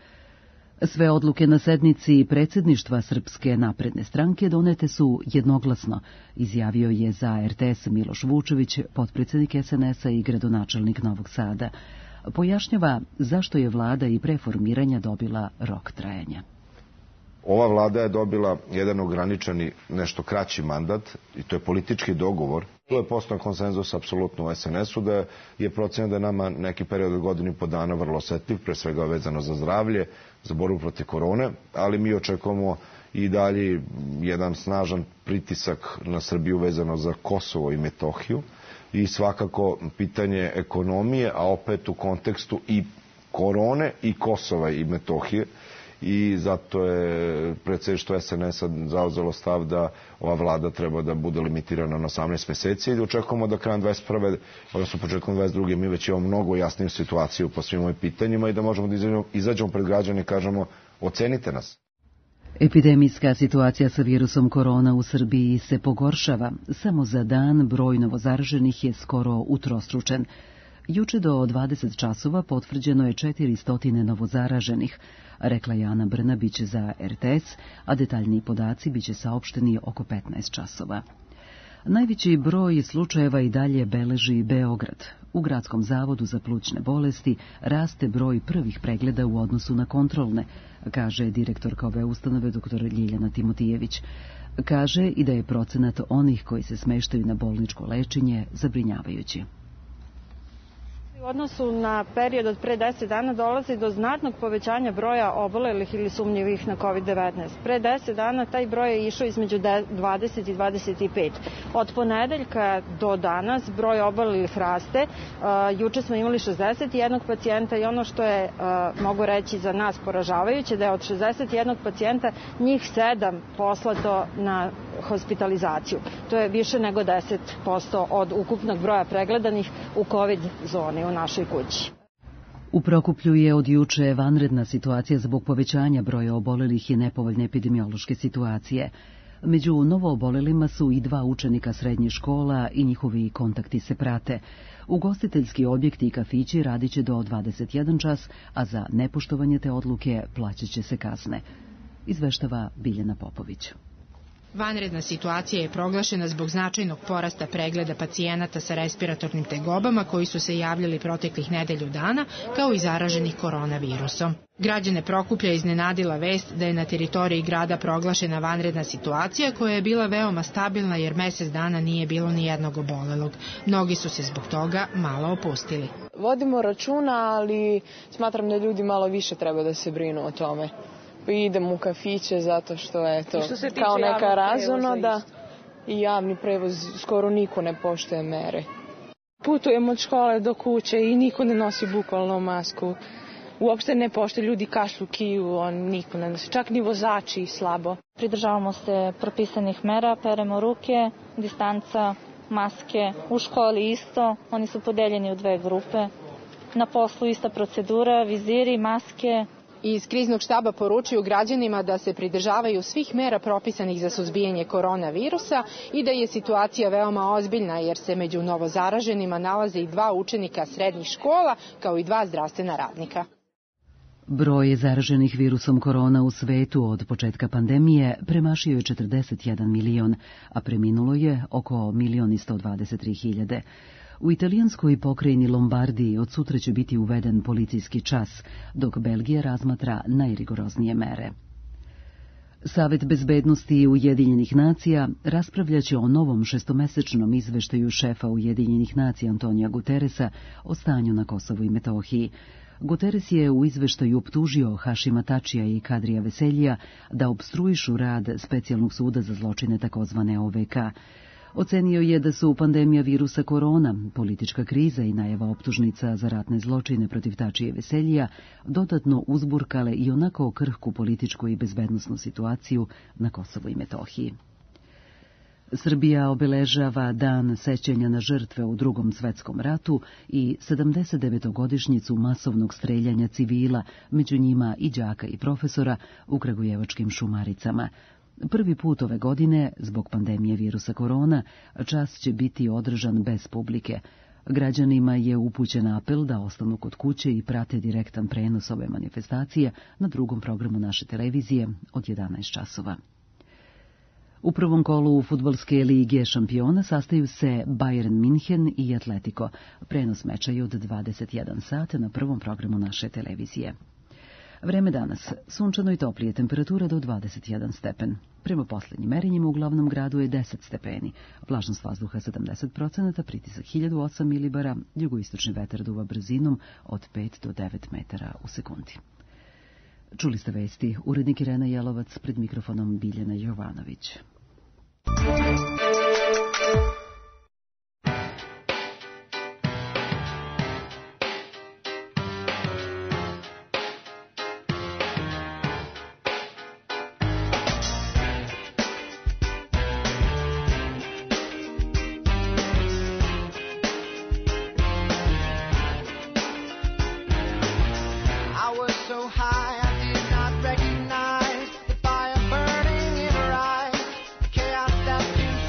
Sve odluke na sednici predsjedništva Srpske napredne stranke donete su jednoglasno, izjavio je za RTS Miloš Vučević, potpredsjednik SNS-a i gradonačelnik Novog Sada. Pojašnjava zašto je vlada i pre formiranja dobila rok trajanja. Ova vlada je dobila jedan ograničeni, nešto kraći mandat i to je politički dogovor. Tu je postojan konsenzus apsolutno u SNS-u da je procena da je nama neki period od godinu i po dana vrlo osetljiv, pre svega vezano za zdravlje, za borbu protiv korone, ali mi očekujemo i dalje jedan snažan pritisak na Srbiju vezano za Kosovo i Metohiju i svakako pitanje ekonomije, a opet u kontekstu i korone i Kosova i Metohije. I zato je predsjedništvo SNS-a zauzelo stav da ova vlada treba da bude limitirana na 18 meseci i da očekujemo da krajem 21. odnosno početkom 22. mi već imamo mnogo jasniju situaciju po svim ovim pitanjima i da možemo da izađemo pred građane i kažemo ocenite nas. Epidemijska situacija sa virusom korona u Srbiji se pogoršava. Samo za dan broj novozaraženih je skoro utrostručen. Juče do 20 časova potvrđeno je 400 novozaraženih, rekla je Ana Brnabić za RTS, a detaljniji podaci biće saopšteni oko 15 časova. Najveći broj slučajeva i dalje beleži Beograd. U Gradskom zavodu za plućne bolesti raste broj prvih pregleda u odnosu na kontrolne, kaže direktorka ove ustanove dr. Ljiljana Timotijević. Kaže i da je procenat onih koji se smeštaju na bolničko lečenje zabrinjavajući. U odnosu na period od pre 10 dana dolazi do znatnog povećanja broja obolelih ili sumnjivih na COVID-19. Pre 10 dana taj broj je išao između 20 i 25. Od ponedeljka do danas broj obolelih raste. Juče smo imali 61 pacijenta i ono što je, mogu reći, za nas poražavajuće, da je od 61 pacijenta njih 7 poslato na hospitalizaciju. To je više nego 10% od ukupnog broja pregledanih u COVID zoni u našoj kući. U Prokuplju je od juče vanredna situacija zbog povećanja broja obolelih i nepovoljne epidemiološke situacije. Među novoobolelima su i 2 učenika srednjih škola i njihovi kontakti se prate. Ugostiteljski objekti i kafići radit će do 21 čas, a za nepoštovanje te odluke plaćat će se kazne. Izveštava Biljana Popović. Vanredna situacija je proglašena zbog značajnog porasta pregleda pacijenata sa respiratornim tegobama koji su se javljali proteklih nedelju dana, kao i zaraženih koronavirusom. Građane Prokuplja iznenadila vest da je na teritoriji grada proglašena vanredna situacija koja je bila veoma stabilna jer mesec dana nije bilo ni jednog obolelog. Mnogi su se zbog toga malo opustili. Vodimo računa, ali smatram da ljudi malo više treba da se brinu o tome. Idem u kafiće zato što je to kao neka razonoda i javni prevoz skoro niko ne poštuje mere. Putujem od škole do kuće i niko ne nosi bukvalno masku. Uopšte ne poštuje, ljudi kašlju, kiju, niko ne nosi, čak ni vozači slabo. Pridržavamo se propisanih mera, peremo ruke, distanca, maske, u školi isto, oni su podeljeni u 2 grupe. Na poslu ista procedura, viziri, maske. Iz kriznog štaba poručuju građanima da se pridržavaju svih mera propisanih za suzbijanje koronavirusa i da je situacija veoma ozbiljna jer se među novozaraženima nalaze i 2 učenika srednjih škola kao i 2 zdravstvena radnika. Broj zaraženih virusom korona u svetu od početka pandemije premašio je 41 milion, a preminulo je oko 1.123.000. U italijanskoj pokrajini Lombardiji od sutra će biti uveden policijski čas, dok Belgija razmatra najrigoroznije mere. Savet bezbednosti Ujedinjenih nacija raspravljaće o novom 6-mesečnom izveštaju šefa Ujedinjenih nacija Antonija Guterresa o stanju na Kosovu i Metohiji. Guterres je u izveštaju optužio Hašima Tačija i Kadrija Veseljija da opstruišu rad specijalnog suda za zločine takozvane OVK. Ocenio je da su pandemija virusa korona, politička kriza i najava optužnica za ratne zločine protiv Tačija i Veseljija dodatno uzburkale i onako krhku političku i bezbednosnu situaciju na Kosovu i Metohiji. Srbija obeležava dan sećanja na žrtve u Drugom svetskom ratu i 79-godišnjicu masovnog streljanja civila, među njima i đaka i profesora u kragujevačkim Šumaricama. Prvi put ove godine, zbog pandemije virusa korona, čas će biti održan bez publike. Građanima je upućen apel da ostanu kod kuće i prate direktan prenos ove manifestacije na drugom programu naše televizije od 11 časova. U prvom kolu fudbalske lige šampiona sastaju se Bayern München i Atletico. Prenos meča je od 21 sata na prvom programu naše televizije. Vreme danas, sunčano i toplije, temperatura do 21 stepen. Prema posljednjim merenjima u glavnom gradu je 10 stepeni, vlažnost vazduha 70%, pritisak 1008 milibara, jugoistočni vetar duva brzinom od 5 do 9 metara u sekundi. Čuli ste vesti, urednik Irena Jelovac, pred mikrofonom Biljana Jovanović. Recognize the fire burning in her eyes, the chaos that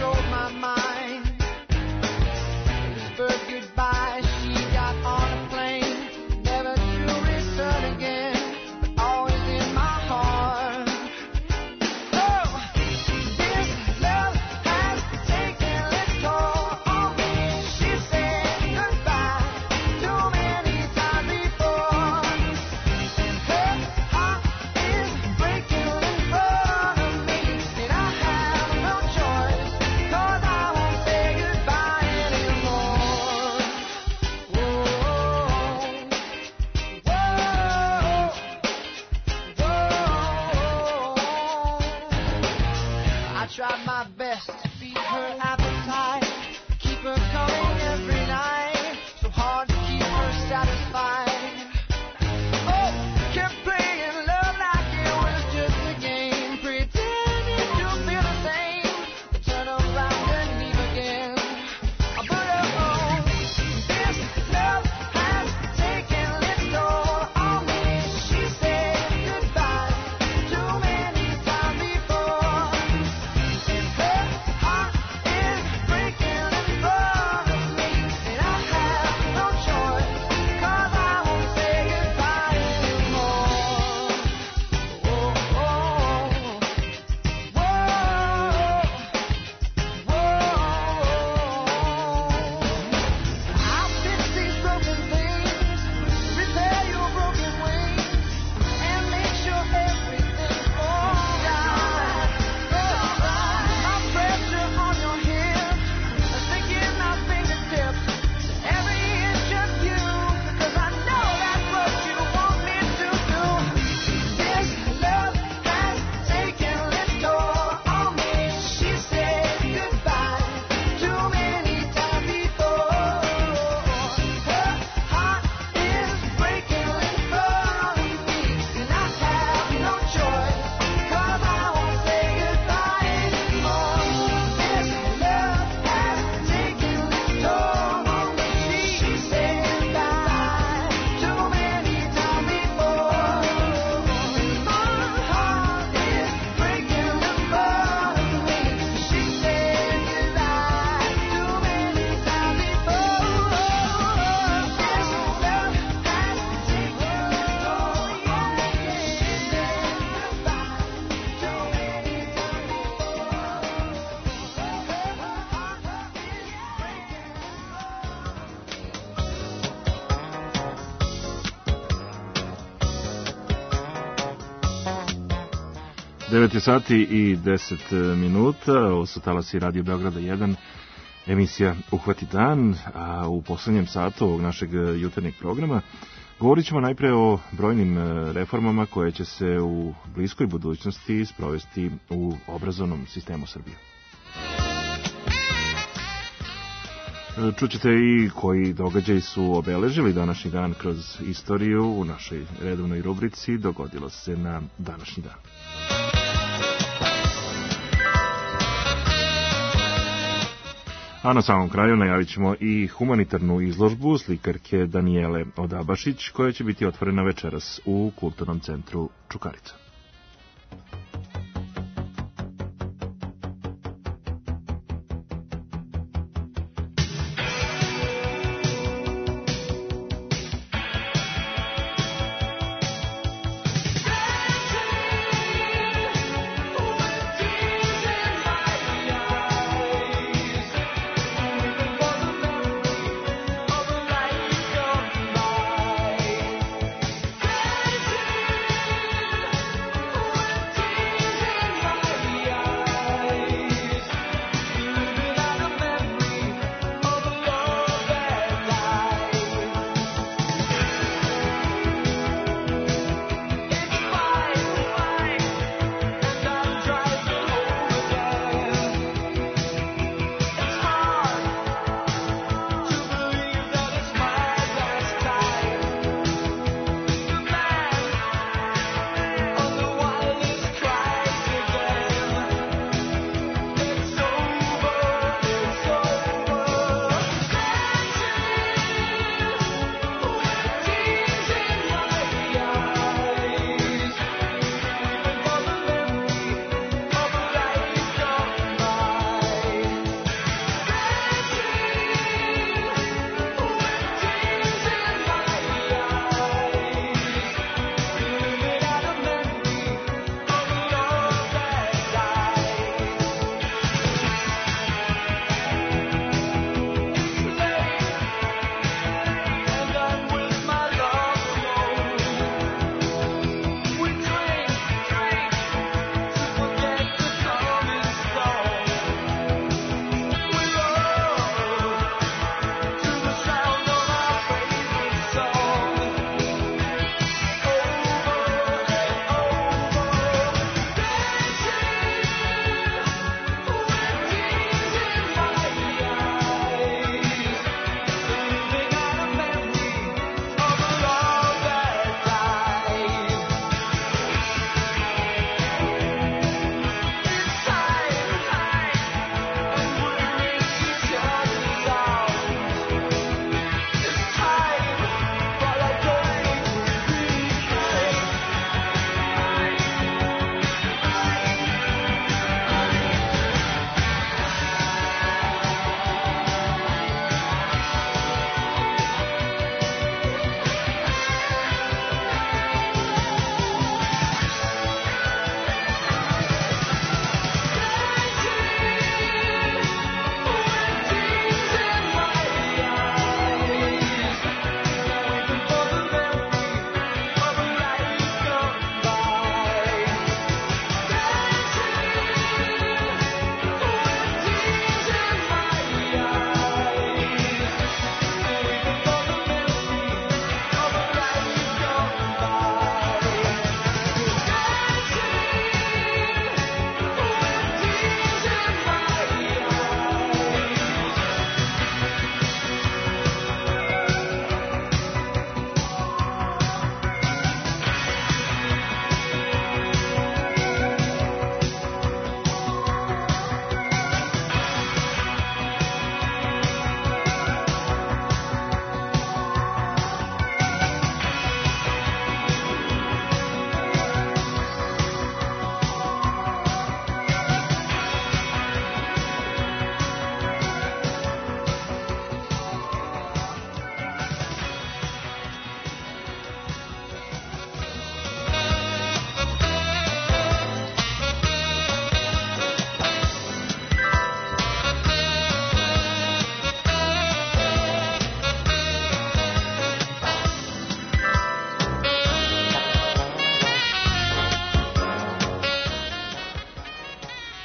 9 sati i 10 minuta, ovo su talasi Radio Beograda 1, emisija Uhvati dan, a u poslednjem satu ovog našeg jutarnjeg programa govorit ćemo najpre o brojnim reformama koje će se u bliskoj budućnosti sprovesti u obrazovnom sistemu Srbije. Čućete i koji događaji su obeležili današnji dan kroz istoriju u našoj redovnoj rubrici Dogodilo se na današnji dan. A na samom kraju najavit ćemo i humanitarnu izložbu slikarke Danijele Odabašić, koja će biti otvorena večeras u Kulturnom centru Čukarica.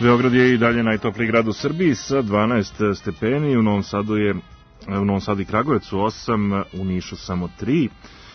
Beograd je i dalje najtopliji grad u Srbiji sa 12 stepeni, u Novom Sadu i Kragujevcu 8, u Nišu samo 3,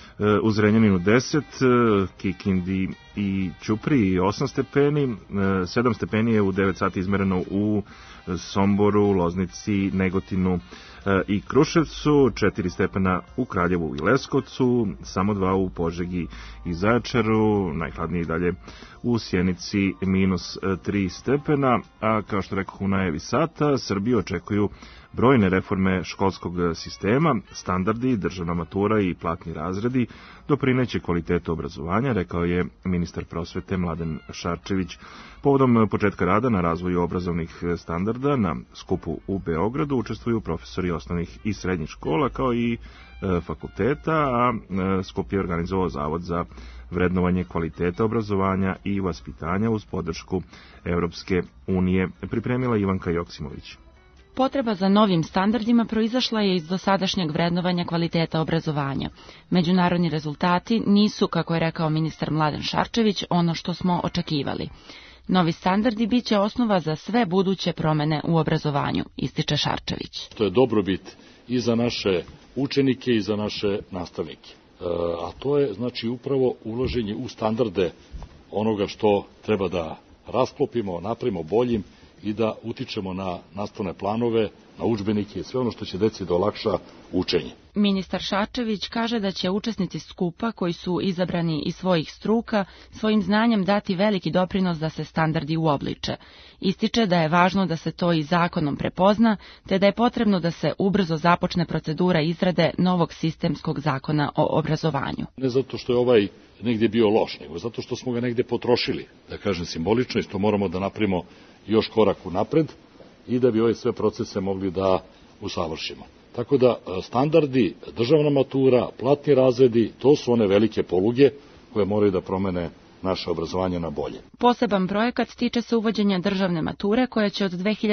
u Zrenjaninu 10, Kikindi i Ćupriji 8 stepeni, 7 stepeni je u 9 sati izmereno u Somboru, Loznici, Negotinu i Kruševcu, 4 stepena u Kraljevu i Leskovcu, samo 2 u Požegi i Zaječaru, najhladnije i dalje u Sjenici minus 3 stepena, a kao što rekao u najavi sata, Srbiju očekuju brojne reforme školskog sistema, standardi, državna matura i platni razredi doprineće kvalitetu obrazovanja, rekao je ministar prosvete Mladen Šarčević. Povodom početka rada na razvoju obrazovnih standarda na skupu u Beogradu učestvuju profesori osnovnih i srednjih škola kao i fakulteta, a skup je organizovao Zavod za vrednovanje kvaliteta obrazovanja i vaspitanja uz podršku Evropske unije. Pripremila Ivanka Joksimović. Potreba za novim standardima proizašla je iz dosadašnjeg vrednovanja kvaliteta obrazovanja. Međunarodni rezultati nisu, kako je rekao ministar Mladen Šarčević, ono što smo očekivali. Novi standardi biće osnova za sve buduće promene u obrazovanju, ističe Šarčević. To je dobrobit i za naše učenike i za naše nastavnike. A to je znači upravo uloženje u standarde onoga što treba da rasklopimo, napravimo boljim i da utičemo na nastavne planove, na udžbenike i sve ono što će deci da olakša učenje. Ministar Šarčević kaže da će učesnici skupa koji su izabrani iz svojih struka svojim znanjem dati veliki doprinos da se standardi uobliče. Ističe da je važno da se to i zakonom prepozna, te da je potrebno da se ubrzo započne procedura izrade novog sistemskog zakona o obrazovanju. Ne zato što je ovaj negdje bio loš, nego zato što smo ga negdje potrošili, da kažem simbolično, i što moramo da napravimo još korak unapred i da bi ove sve procese mogli da usavršimo. Tako da standardi, državna matura, platni razredi, to su one velike poluge koje moraju da promene naše obrazovanje na bolje. Poseban projekat tiče se uvođenja državne mature koja će od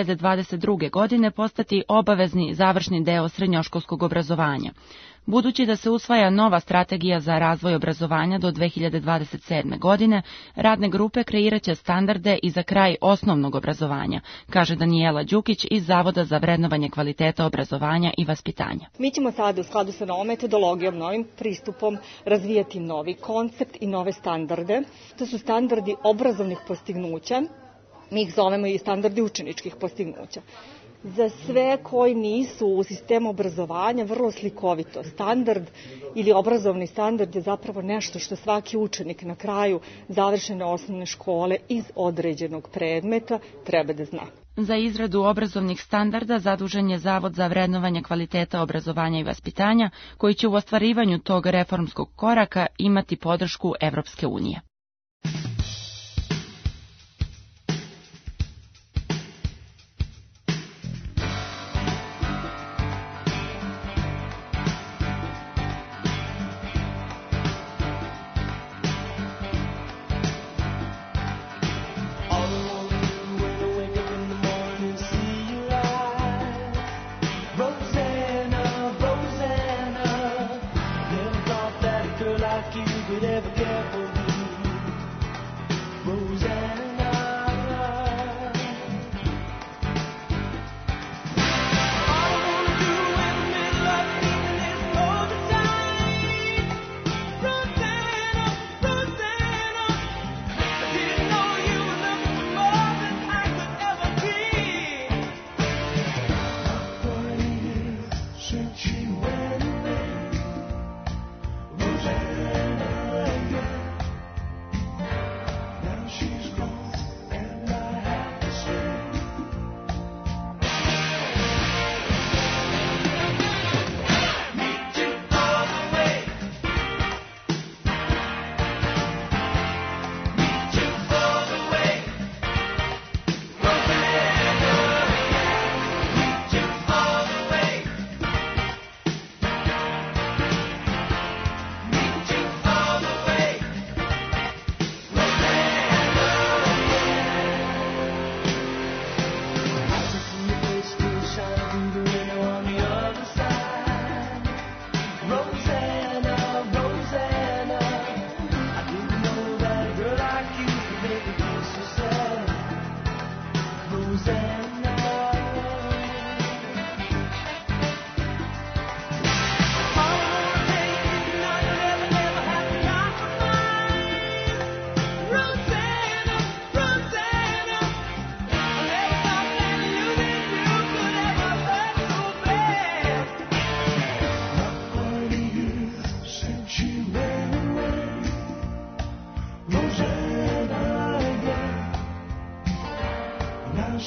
2022. godine postati obavezni završni deo srednjoškolskog obrazovanja. Budući da se usvaja nova strategija za razvoj obrazovanja do 2027. godine, radne grupe kreiraće standarde i za kraj osnovnog obrazovanja, kaže Danijela Đukić iz Zavoda za vrednovanje kvaliteta obrazovanja i vaspitanja. Mi ćemo sada u skladu sa novom metodologijom, novim pristupom razvijati novi koncept i nove standarde. To su standardi obrazovnih postignuća, mi ih zovemo i standardi učeničkih postignuća. Za sve koji nisu u sistemu obrazovanja vrlo slikovito. Standard ili obrazovni standard je zapravo nešto što svaki učenik na kraju završene osnovne škole iz određenog predmeta treba da zna. Za izradu obrazovnih standarda zadužen je Zavod za vrednovanje kvaliteta obrazovanja i vaspitanja, koji će u ostvarivanju tog reformskog koraka imati podršku Evropske unije. Like you could ever care for me.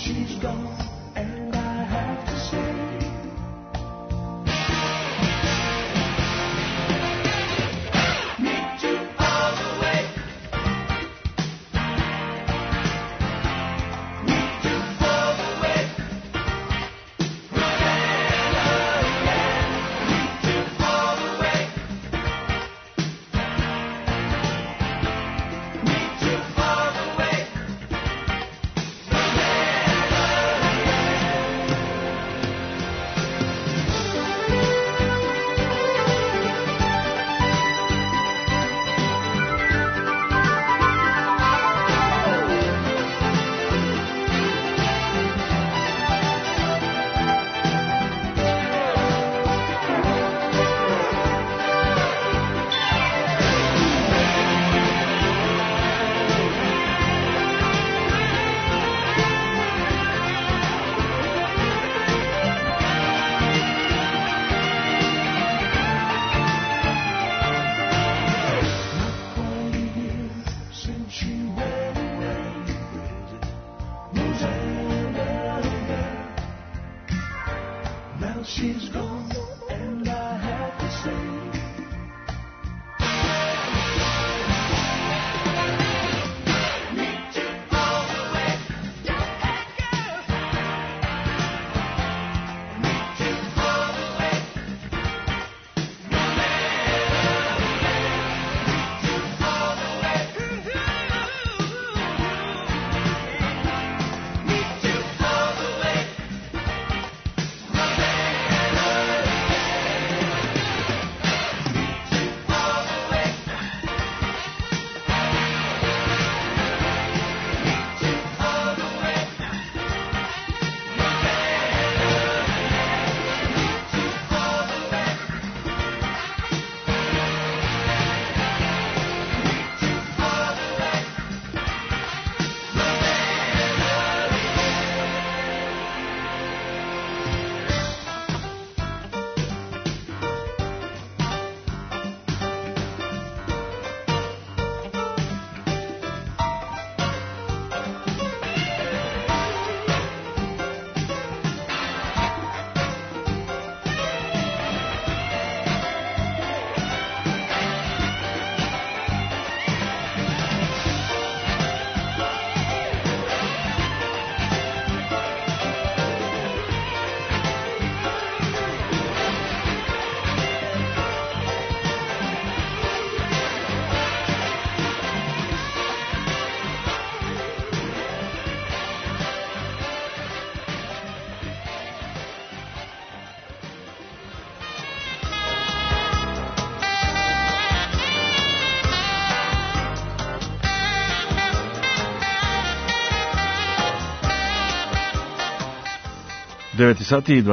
9 sati i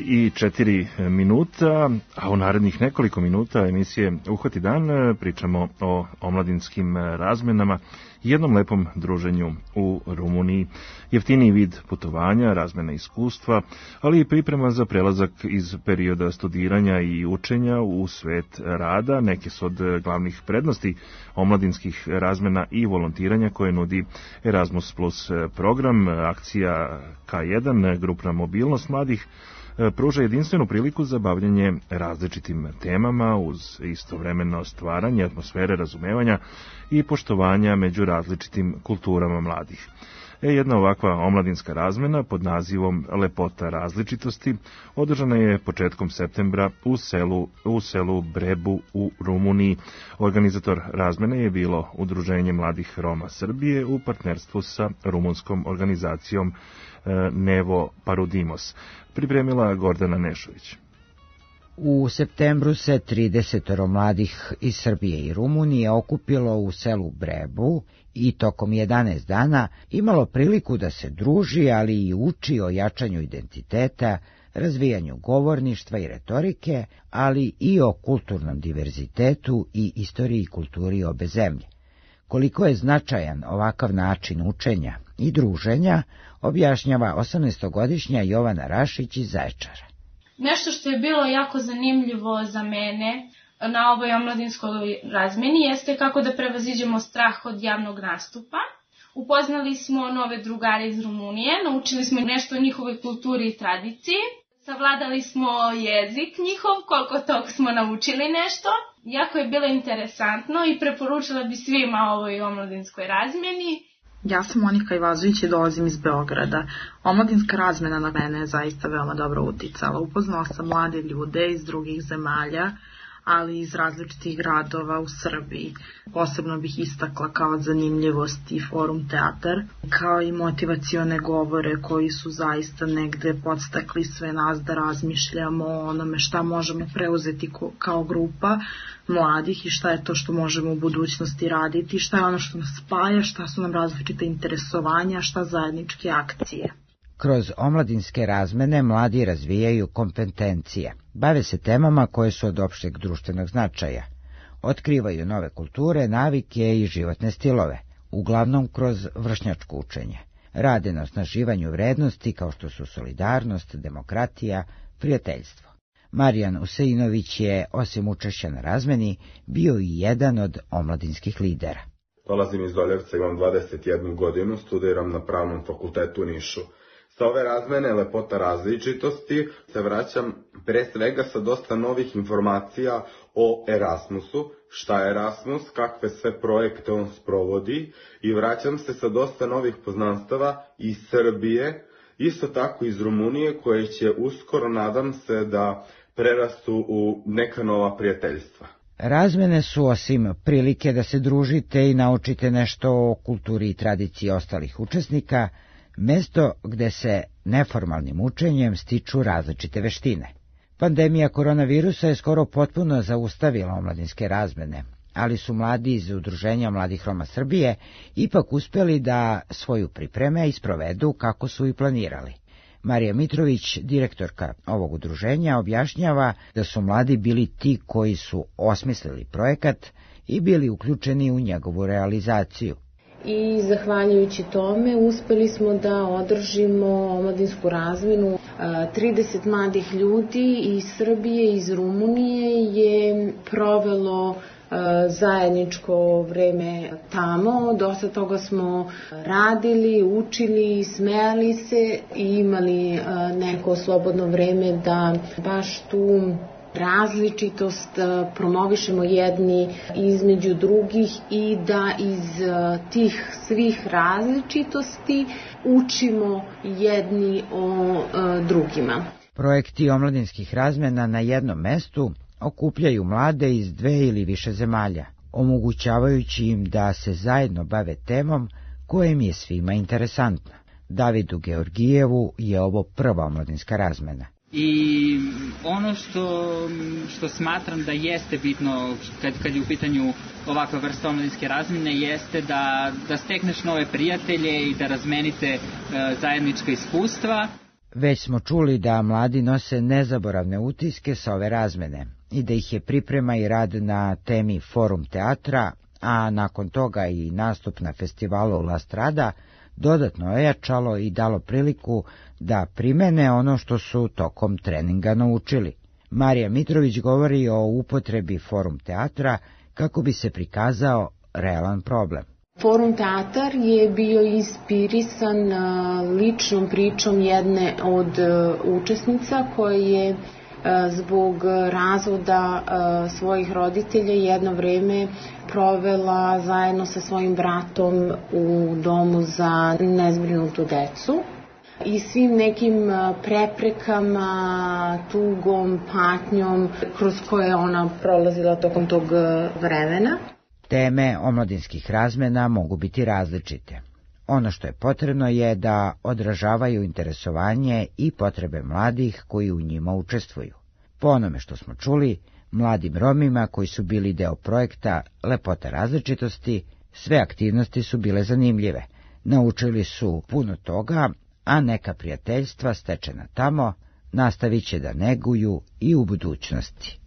24 minuta, a u narednih nekoliko minuta emisije Uhvati dan pričamo o omladinskim razmenama i jednom lepom druženju u Rumuniji. Jeftiniji vid putovanja, razmena iskustva, ali i priprema za prelazak iz perioda studiranja i učenja u svet rada, neke su od glavnih prednosti omladinskih razmena i volontiranja koje nudi Erasmus Plus program, akcija K1, grupna mobilnost mladih, pruža jedinstvenu priliku za bavljanje različitim temama uz istovremeno stvaranje atmosfere razumevanja i poštovanja među različitim kulturama mladih. Jedna ovakva omladinska razmena pod nazivom Lepota različitosti održana je početkom septembra u selu Brebu u Rumuniji. Organizator razmene je bilo Udruženje mladih Roma Srbije u partnerstvu sa rumunskom organizacijom Nevo Parudimos. Pripremila Gordana Nešović. U septembru se 30 mladih iz Srbije i Rumunije okupilo u selu Brebu i tokom 11 dana imalo priliku da se druži, ali i uči o jačanju identiteta, razvijanju govorništva i retorike, ali i o kulturnom diverzitetu i istoriji i kulturi obe zemlje. Koliko je značajan ovakav način učenja i druženja, objašnjava 18-godišnja Jovana Rašić iz Zaječara. Nešto što je bilo jako zanimljivo za mene na ovoj omladinskoj razmeni jeste kako da prevaziđemo strah od javnog nastupa, Upoznali smo nove drugare iz Rumunije, naučili smo nešto o njihovoj kulturi i tradiciji. Savladali smo jezik njihov, koliko tog smo naučili nešto. Jako je bilo interesantno i preporučila bi svima ovoj omladinskoj razmjeni. Ja sam Monika Ivazović i dolazim iz Beograda. Omladinska razmjena na mene je zaista veoma dobro uticala. Upoznala sam mlade ljude iz drugih zemalja, ali iz različitih gradova u Srbiji. Posebno bih istakla kao zanimljivost i Forum teatar, kao i motivacione govore koji su zaista negde podstakli sve nas da razmišljamo o onome šta možemo preuzeti kao grupa mladih i šta je to što možemo u budućnosti raditi, šta je ono što nas spaja, šta su nam različite interesovanja, šta zajedničke akcije. Kroz omladinske razmene mladi razvijaju kompetencije, bave se temama koje su od opšteg društvenog značaja, otkrivaju nove kulture, navike i životne stilove, uglavnom kroz vršnjačko učenje. Rade na osnaživanju vrednosti kao što su solidarnost, demokratija, prijateljstvo. Marijan Useinović je, osim učešća na razmeni, bio i jedan od omladinskih lidera. Dolazim iz Doljevca, imam 21 godinu, studiram na Pravnom fakultetu u Nišu. Sa ove razmene lepota različitosti se vraćam pre svega sa dosta novih informacija o Erasmusu, šta je Erasmus, kakve sve projekte on sprovodi i vraćam se sa dosta novih poznanstava iz Srbije, isto tako iz Rumunije koje će uskoro, nadam se, da prerastu u neka nova prijateljstva. Razmene su, osim prilike da se družite i naučite nešto o kulturi i tradiciji ostalih učesnika, mesto gde se neformalnim učenjem stiču različite veštine. Pandemija koronavirusa je skoro potpuno zaustavila omladinske razmene, ali su mladi iz Udruženja mladih Roma Srbije ipak uspeli da svoju pripreme isprovedu kako su i planirali. Marija Mitrović, direktorka ovog udruženja, objašnjava da su mladi bili ti koji su osmislili projekat i bili uključeni u njegovu realizaciju. I zahvaljujući tome uspeli smo da održimo omladinsku razmenu. 30 mladih ljudi iz Srbije i iz Rumunije je provelo zajedničko vreme tamo. Dosta toga smo radili, učili, smejali se i imali neko slobodno vreme da baš tu različitost promovišemo jedni između drugih i da iz tih svih različitosti učimo jedni o drugima. Projekti omladinskih razmena na jednom mestu okupljaju mlade iz 2 ili više zemalja, omogućavajući im da se zajedno bave temom koja im je svima interesantna. Davidu Georgijevu je ovo prva omladinska razmena. I ono što smatram da jeste bitno kad je u pitanju ovakva vrsta omladinske razmjene jeste da stekneš nove prijatelje i da razmenite zajednička iskustva. Već smo čuli da mladi nose nezaboravne utiske sa ove razmene i da ih je priprema i rad na temi Forum teatra, a nakon toga i nastup na festivalu La Strada dodatno ojačalo i dalo priliku da primene ono što su tokom treninga naučili. Marija Mitrović govori o upotrebi Forum teatra kako bi se prikazao realan problem. Forum teatar je bio inspirisan ličnom pričom jedne od učesnica koja je zbog razvoda svojih roditelja jedno vreme provela zajedno sa svojim bratom u domu za nezbrinutu decu. I svim nekim preprekama, tugom, patnjom kroz koje ona prolazila tokom tog vremena. Teme omladinskih razmena mogu biti različite. Ono što je potrebno je da odražavaju interesovanje i potrebe mladih koji u njima učestvuju. Po onome što smo čuli, mladim Romima koji su bili deo projekta Lepota različitosti, sve aktivnosti su bile zanimljive. Naučili su puno toga, a neka prijateljstva stečena tamo nastavit će da neguju i u budućnosti.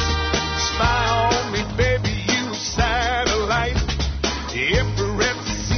Smile on me, baby, you satellite. Every rep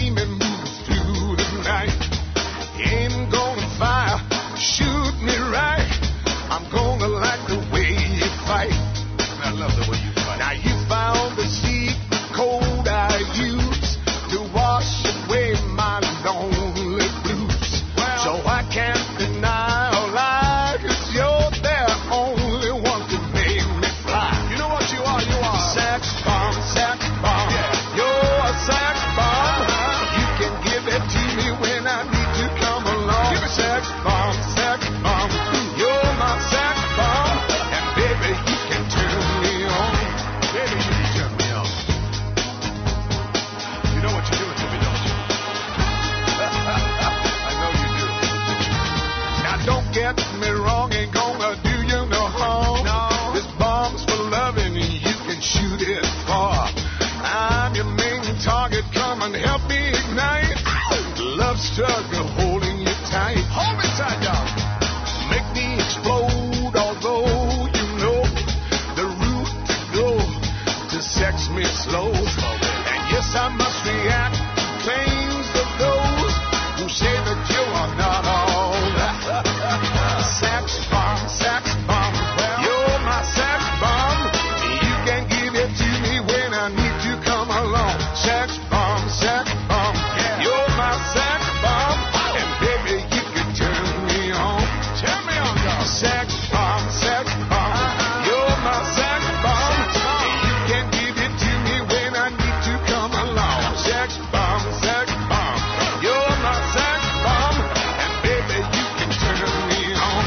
help me ignite love struggle holding you tight. Hold me tight, y'all. Make me explode, although you know the route to go to sex me slow. And yes, I must react to claims of those who say that you are not all that. Sex bomb, sex bomb. You're my sex bomb. You can give it to me when I need to come along. Sex bomb, sex bomb. You're my sex bomb. And baby, you can turn me on. Turn me on, dog. Sex bomb, sex bomb. You're my sex bomb. You can give it to me when I need to come along. Sex bomb, sex bomb. You're my sex bomb. And baby, you can turn me on.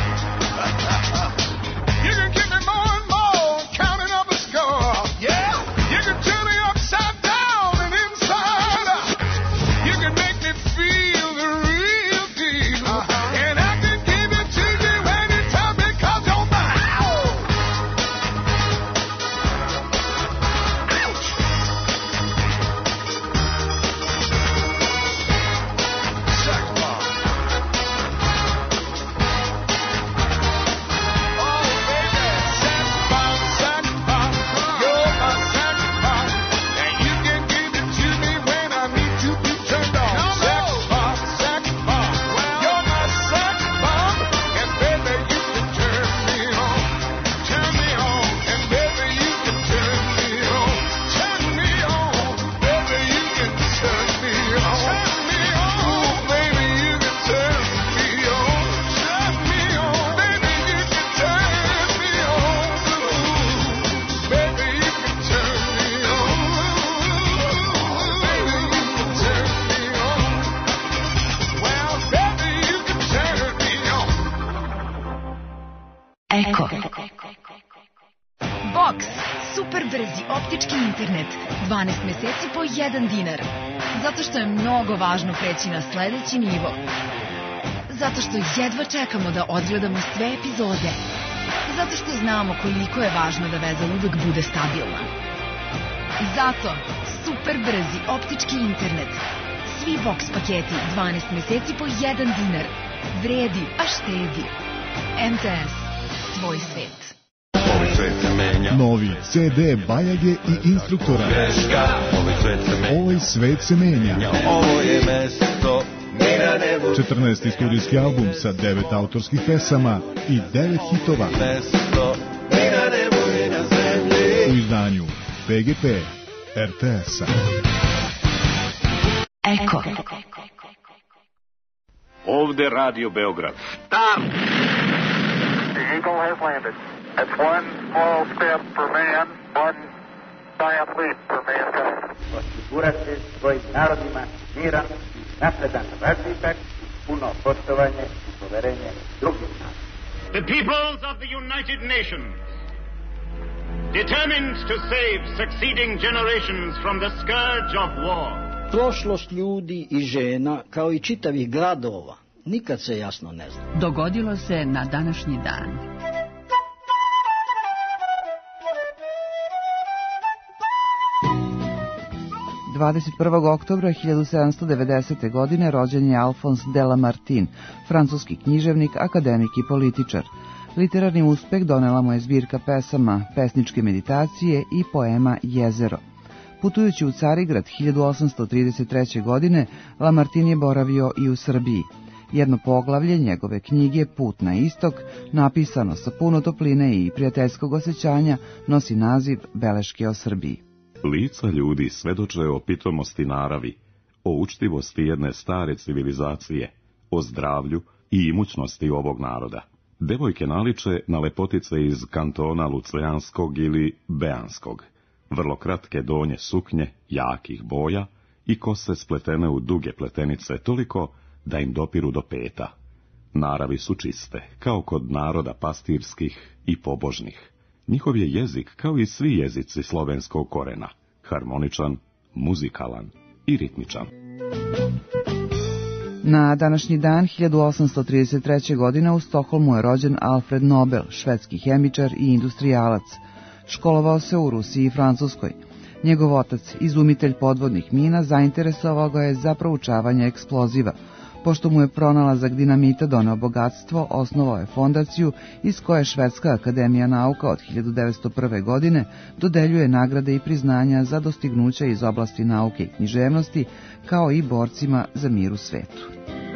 You can give me more and more, counting up a score. Yeah, you can turn me upside down and inside out. You can make me feel the real deal. And I can give it to you anytime because you're mine. Ouch. Sex bomb. Oh, baby. Sex bomb, sex bomb. You're my sex bomb. And you can give it to me when I need to be turned on. Sex bomb, sex bomb. You're my sex bomb. And baby, you can turn me on. Turn me on. And baby, you can turn me on. Turn me on. Baby, you can turn me on. Turn me on. Ooh, baby, you can turn me on. Turn me on. Baby, you can turn me on. Ooh, baby, you can turn me on. Baby, you can turn me on. Well, baby, you can turn me on. Eko. Box. Super brzi optički internet. 12 meseci po 1 dinar. Zato što je mnogo važno preći na sledeći nivo. Zato što jedva čekamo da odgledamo sve epizode. Zato što znamo koliko je važno da veza uvek bude stabilna. Zato super brzi optički internet. Svi box paketi 12 meseci po 1 dinar. Vredi, a štedi. MTS. Tvoj svet. Novi CD Bajage i Instruktora. Ovaj svet se menja. 14. studijski album sa 9 autorskih pesama i 9 hitova. U izdanju PGP RTS-a. Eko. Ovde Radio Beograd. Start! The Eagle has landed. That's one small step for man, one giant leap for mankind. Osigurati svojim narodima miran, napredan razvitak, puno poštovanje i poverenje drugih naroda. The peoples of the United Nations, determined to save succeeding generations from the scourge of war. Prošlost ljudi i žena, kao i čitavih gradova, nikad se jasno ne zna. Dogodilo se na današnji dan. – 21. oktobra 1790. godine rođen je Alphonse de Lamartine, francuski književnik, akademik i političar. Literarni uspeh donela mu je zbirka pesama, pesničke meditacije i poema Jezero. Putujući u Carigrad 1833. godine, Lamartine je boravio i u Srbiji. Jedno poglavlje njegove knjige Put na istok, napisano sa puno topline i prijateljskog osjećanja, nosi naziv Beleške o Srbiji. Lica ljudi svedoče o pitomosti naravi, o učtivosti jedne stare civilizacije, o zdravlju i imućnosti ovog naroda. Devojke naliče na lepotice iz kantona Lucijanskog ili Beanskog, vrlo kratke donje suknje, jakih boja i kose spletene u duge pletenice toliko da im dopiru do peta. Naravi su čiste, kao kod naroda pastirskih i pobožnih. Njihov je jezik, kao i svi jezici slovenskog korena, harmoničan, muzikalan i ritmičan. Na današnji dan 1833. godine u Stokholmu je rođen Alfred Nobel, švedski hemičar i industrijalac. Školovao se u Rusiji i Francuskoj. Njegov otac, izumitelj podvodnih mina, zainteresovao ga je za proučavanje eksploziva. Pošto mu je pronalazak dinamita doneo bogatstvo, osnovao je fondaciju iz koje Švedska akademija nauka od 1901. godine dodeljuje nagrade i priznanja za dostignuća iz oblasti nauke i književnosti, kao i borcima za mir u svetu.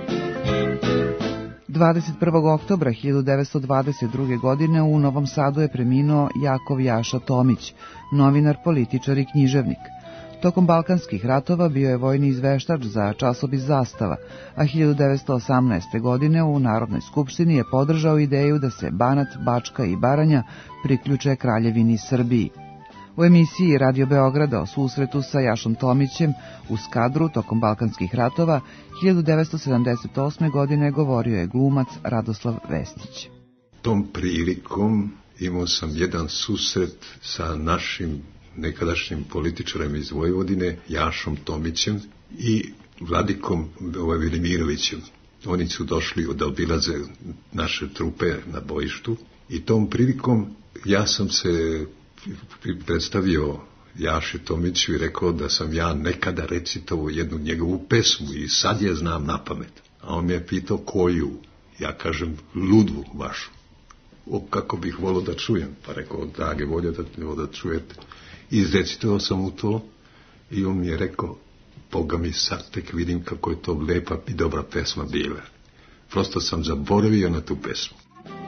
21. oktobra 1922. godine u Novom Sadu je preminuo Jakov Jaša Tomić, novinar, političar i književnik. Tokom Balkanskih ratova bio je vojni izveštač za časopis Zastava, a 1918. godine u Narodnoj skupštini je podržao ideju da se Banat, Bačka i Baranja priključe Kraljevini Srbiji. U emisiji Radio Beograda o susretu sa Jašom Tomićem u Skadru tokom Balkanskih ratova 1978. godine govorio je glumac Radoslav Vestić. Tom prilikom imao sam jedan susret sa našim nekadašnjim političarem iz Vojvodine, Jašom Tomićem i Vladikom Velimirovićem. Oni su došli da obilaze naše trupe na bojištu i tom prilikom ja sam se predstavio Jaši Tomiću i rekao da sam ja nekada recitovao jednu njegovu pesmu i sad je znam na pamet. A on me je pitao koju? Ja kažem Ludvu vašu. Kako bih volio da čujem? Pa rekao, drage volje da čujete. Izrecitovao sam mu to i on mi je rekao, Boga mi sad tek vidim kako je to lepa i dobra pesma bila. Prosto sam zaboravio na tu pesmu.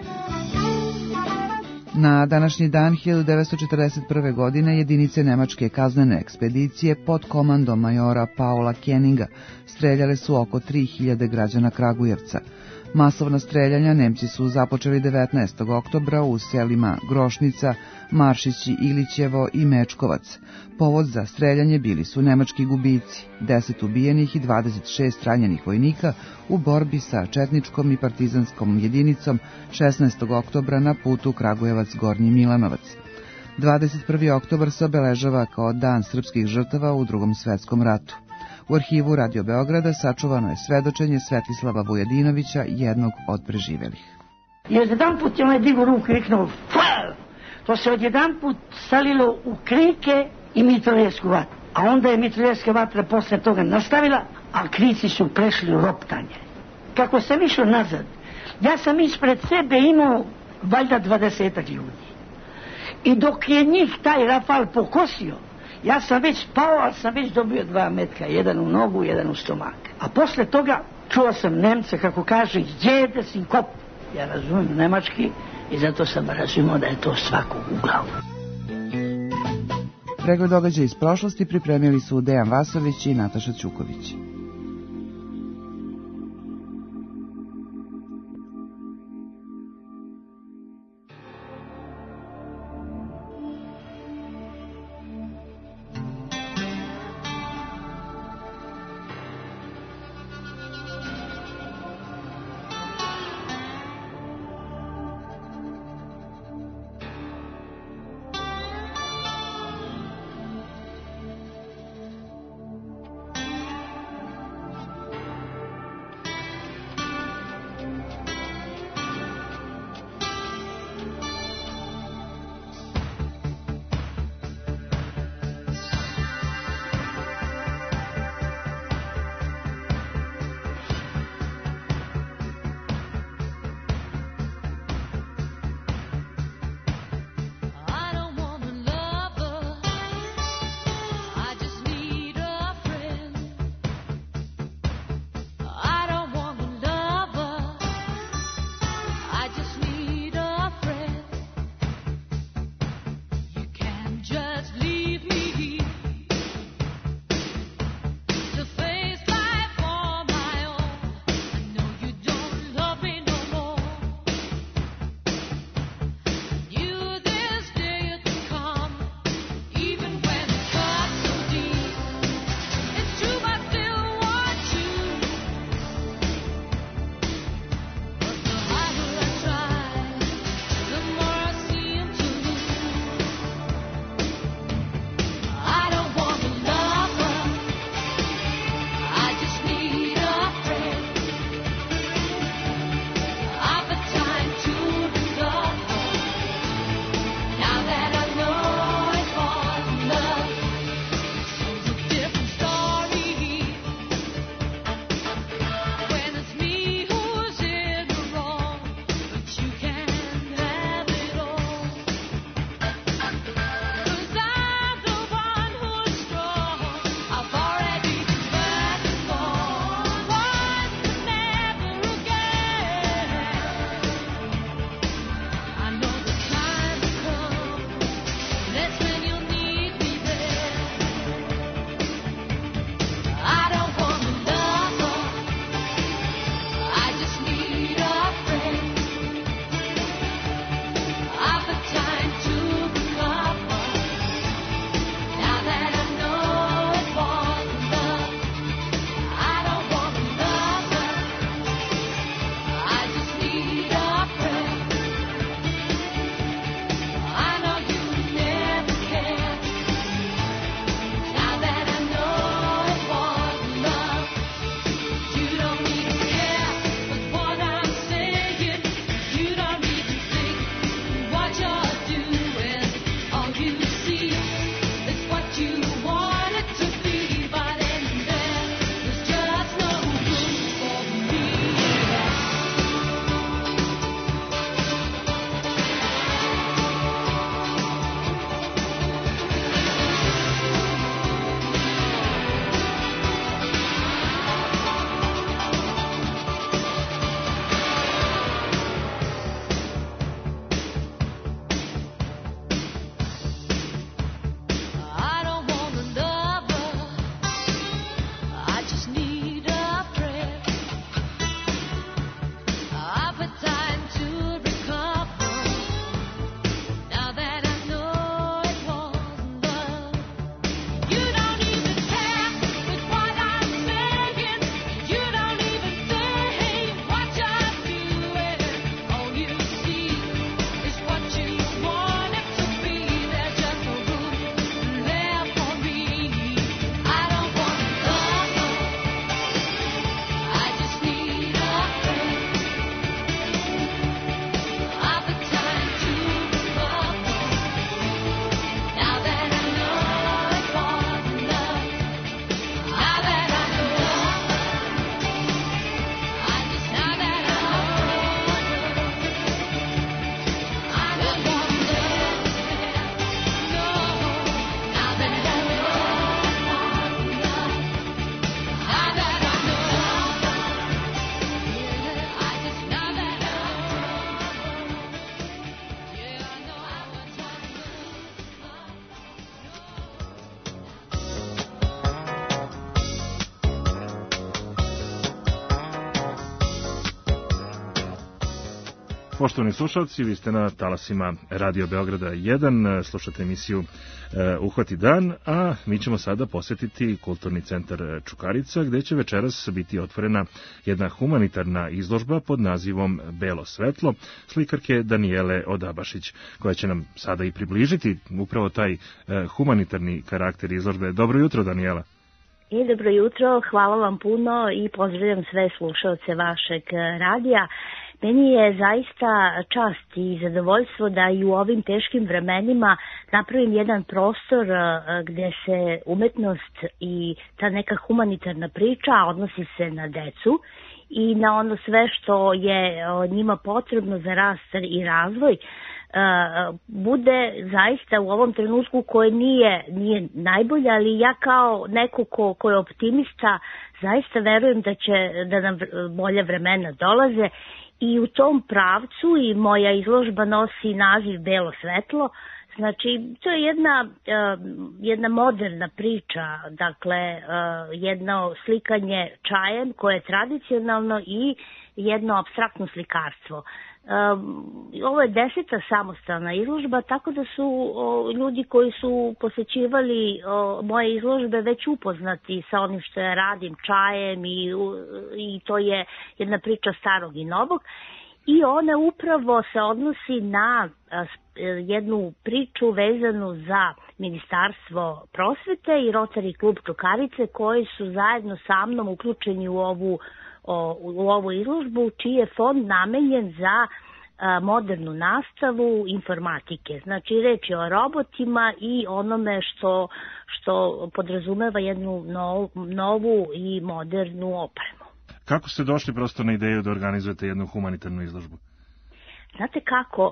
Na današnji dan 1941. godine jedinice nemačke kaznene ekspedicije pod komandom majora Paula Kenninga streljale su oko 3000 građana Kragujevca. Masovna streljanja Nemci su započeli 19. oktobra u selima Grošnica, Maršići, Ilićevo i Mečkovac. Povod za streljanje bili su nemački gubici, 10 ubijenih i 26 ranjenih vojnika u borbi sa četničkom i partizanskom jedinicom 16. oktobra na putu Kragujevac-Gornji Milanovac. 21. oktobar se obeležava kao dan srpskih žrtava u Drugom svetskom ratu. U arhivu Radio Beograda sačuvano je svedočenje Svetislava Vujadinovića, jednog od preživelih. I odjedanput je onaj digo ruku i reknuo fal! To se odjedanput salilo u krike i mitraljevsku vatru. A onda je mitraljevska vatra posle toga nastavila, a krici su prešli u roptanje. Kako sam išao nazad, ja sam ispred sebe imao valjda 20 ljudi. I dok je njih taj rafal pokosio, ja sam već pao, ali sam već dobio 2 metka, jedan u nogu, jedan u stomak. A posle toga čuo sam Nemca kako kaže, jede sin kop. Ja razumijem nemački i zato sam razumio da je to svakog u glavu. Pregled događaja iz prošlosti pripremili su Dejan Vasović i Nataša Ćuković. Poštovani slušalci, vi ste na talasima Radio Beograda 1, slušate emisiju Uhvati dan, a mi ćemo sada posjetiti Kulturni centar Čukarica, gde će večeras biti otvorena jedna humanitarna izložba pod nazivom Belo svetlo, slikarke Danijele Odabašić, koja će nam sada i približiti upravo taj humanitarni karakter izložbe. Dobro jutro, Danijela. Dobro jutro, hvala vam puno i pozdravljam sve slušalce vašeg radija. Meni je zaista čast i zadovoljstvo da i u ovim teškim vremenima napravim jedan prostor gde se umetnost i ta neka humanitarna priča odnosi se na decu i na ono sve što je njima potrebno za rast i razvoj, bude zaista u ovom trenutku koje nije najbolje, ali ja kao neko ko je optimista zaista verujem da nam bolje vremena dolaze. I u tom pravcu i moja izložba nosi naziv Belo svetlo. Znači, to je jedna moderna priča, dakle, jedno slikanje čajem koje je tradicionalno i jedno apstraktno slikarstvo. Ovo je 10. samostalna izložba, tako da su ljudi koji su posećivali moje izložbe već upoznati sa onim što ja radim čajem i to je jedna priča starog i novog. I ona upravo se odnosi na jednu priču vezanu za Ministarstvo prosvete i Rotary klub Čukarice, koji su zajedno sa mnom uključeni u ovu izložbu, čiji je fond namenjen za modernu nastavu informatike. Znači, reč je o robotima i onome što podrazumeva jednu novu i modernu opremu. Kako ste došli prosto na ideju da organizujete jednu humanitarnu izložbu? Znate kako,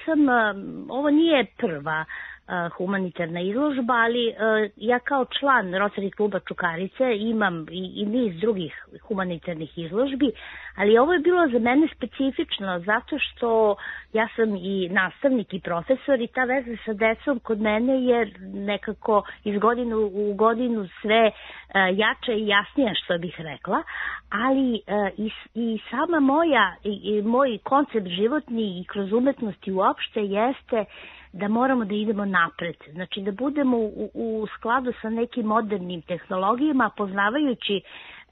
ovo nije prva humanitarna izložba, ali ja kao član Rotary kluba Čukarice imam i niz drugih humanitarnih izložbi, ali ovo je bilo za mene specifično zato što ja sam i nastavnik i profesor i ta veza sa decom kod mene je nekako iz godine u godinu sve jača i jasnija, što bih rekla, ali i sama moj koncept životni i kroz umetnosti uopšte jeste da moramo da idemo napred, znači da budemo u skladu sa nekim modernim tehnologijama, poznavajući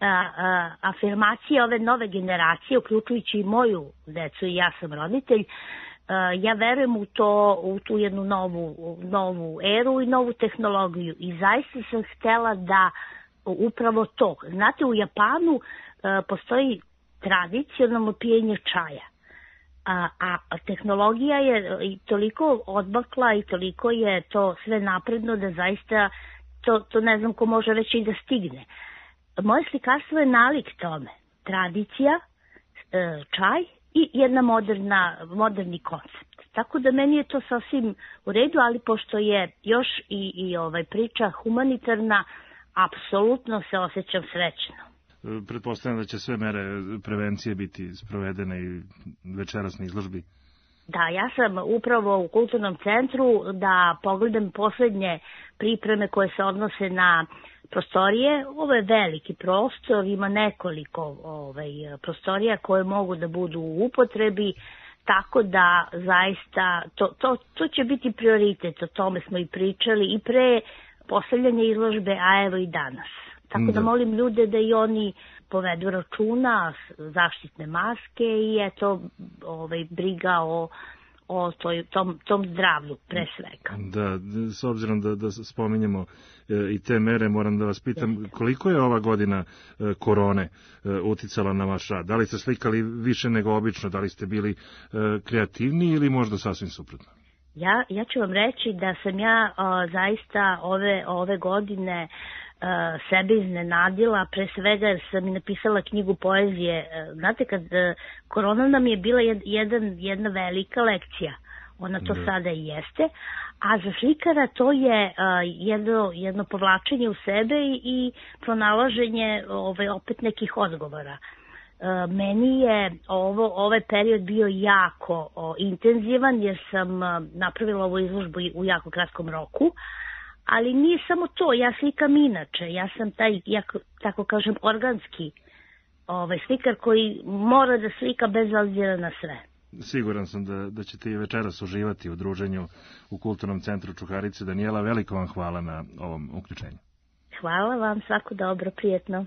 afirmacije ove nove generacije, uključujući i moju decu i ja sam roditelj. Ja verujem u tu jednu novu eru i novu tehnologiju i zaista sam htela da upravo to. Znate, u Japanu postoji tradicionalno pijenje čaja. A tehnologija je i toliko odmakla i toliko je to sve napredno da zaista to ne znam ko može reći da stigne. Moje slikarstvo je nalik tome. Tradicija, čaj i jedna moderni koncept. Tako da meni je to sasvim u redu, ali pošto je još i priča humanitarna, apsolutno se osjećam srećno. Pretpostavljam da će sve mere prevencije biti sprovedene i večeras na izložbi. Da, ja sam upravo u Kulturnom centru da pogledam poslednje pripreme koje se odnose na prostorije. Ovo je veliki prostor, ima nekoliko prostorija koje mogu da budu u upotrebi, tako da zaista to će biti prioritet, o tome smo i pričali i pre postavljanja izložbe, a evo i danas. Tako da molim ljude da i oni povedu računa, zaštitne maske i eto briga o tom zdravlju pre svega. Da, s obzirom da spominjemo i te mere, moram da vas pitam koliko je ova godina korone uticala na vaš rad? Da li ste slikali više nego obično, da li ste bili kreativniji ili možda sasvim suprotno? Ja ću vam reći da sam ja zaista ove godine sebe iznenadila, pre svega jer sam i napisala knjigu poezije. Znate, kad korona nam je bila jedna velika lekcija, ona to sada i jeste, a za slikara to je jedno povlačenje u sebe i pronalaženje opet nekih odgovora. Meni je ovaj period bio jako intenzivan jer sam napravila ovu izložbu u jako kratkom roku, ali nije samo to, ja slikam inače, ja sam taj, tako kažem, organski slikar koji mora da slika bez obzira na sve. Siguran sam da ćete i večeras uživati u druženju u Kulturnom centru Čukarice. Danijela, veliko vam hvala na ovom uključenju. Hvala vam, svako dobro, prijetno.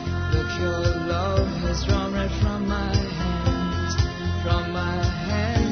Your love has drawn right from my hands, from my hands.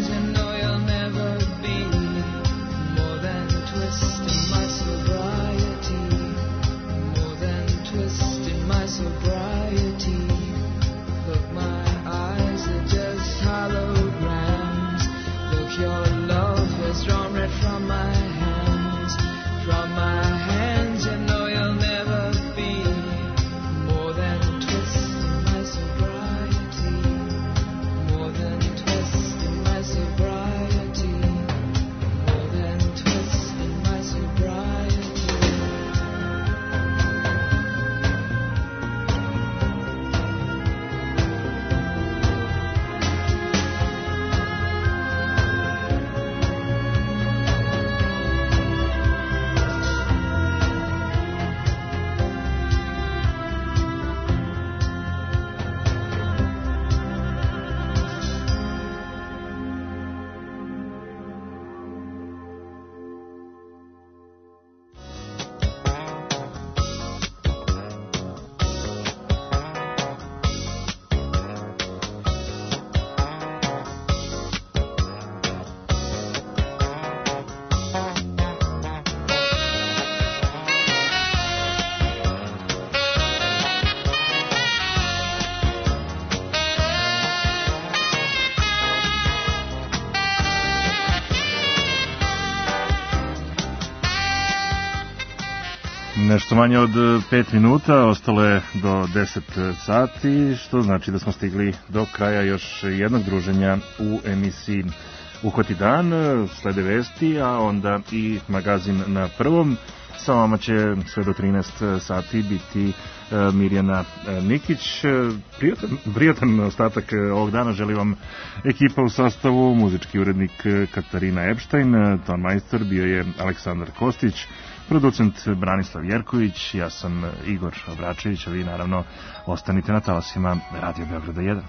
Nešto manje od 5 minuta, ostalo je do 10 sati, što znači da smo stigli do kraja još jednog druženja u emisiji Uhvati dan, slede vesti, a onda i magazin na prvom. Sa vama će sve do 13 sati biti Mirjana Nikić. Prijatan ostatak ovog dana želi vam ekipa u sastavu, muzički urednik Katarina Epštajn, ton majstor bio je Aleksandar Kostić, producent Branislav Jerković, ja sam Igor Obračević, a vi naravno ostanite na talasima Radio Beograda 1.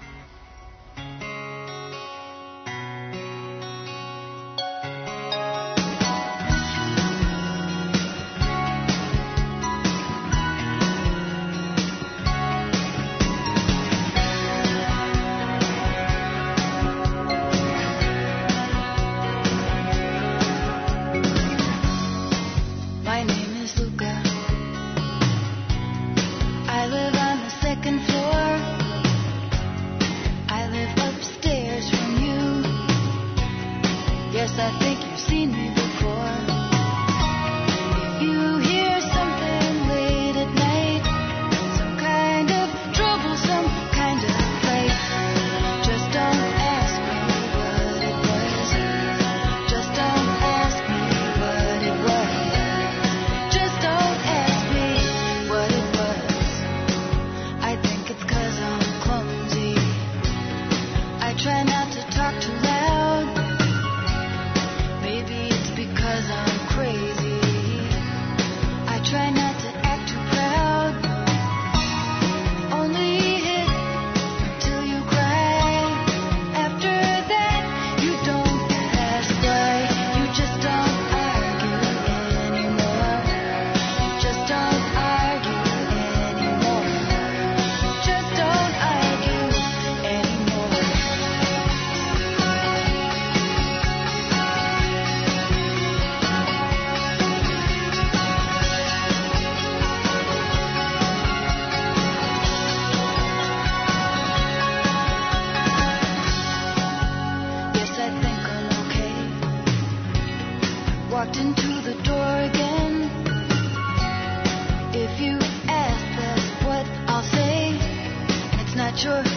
Walked into the door again. If you ask, that's what I'll say. It's not your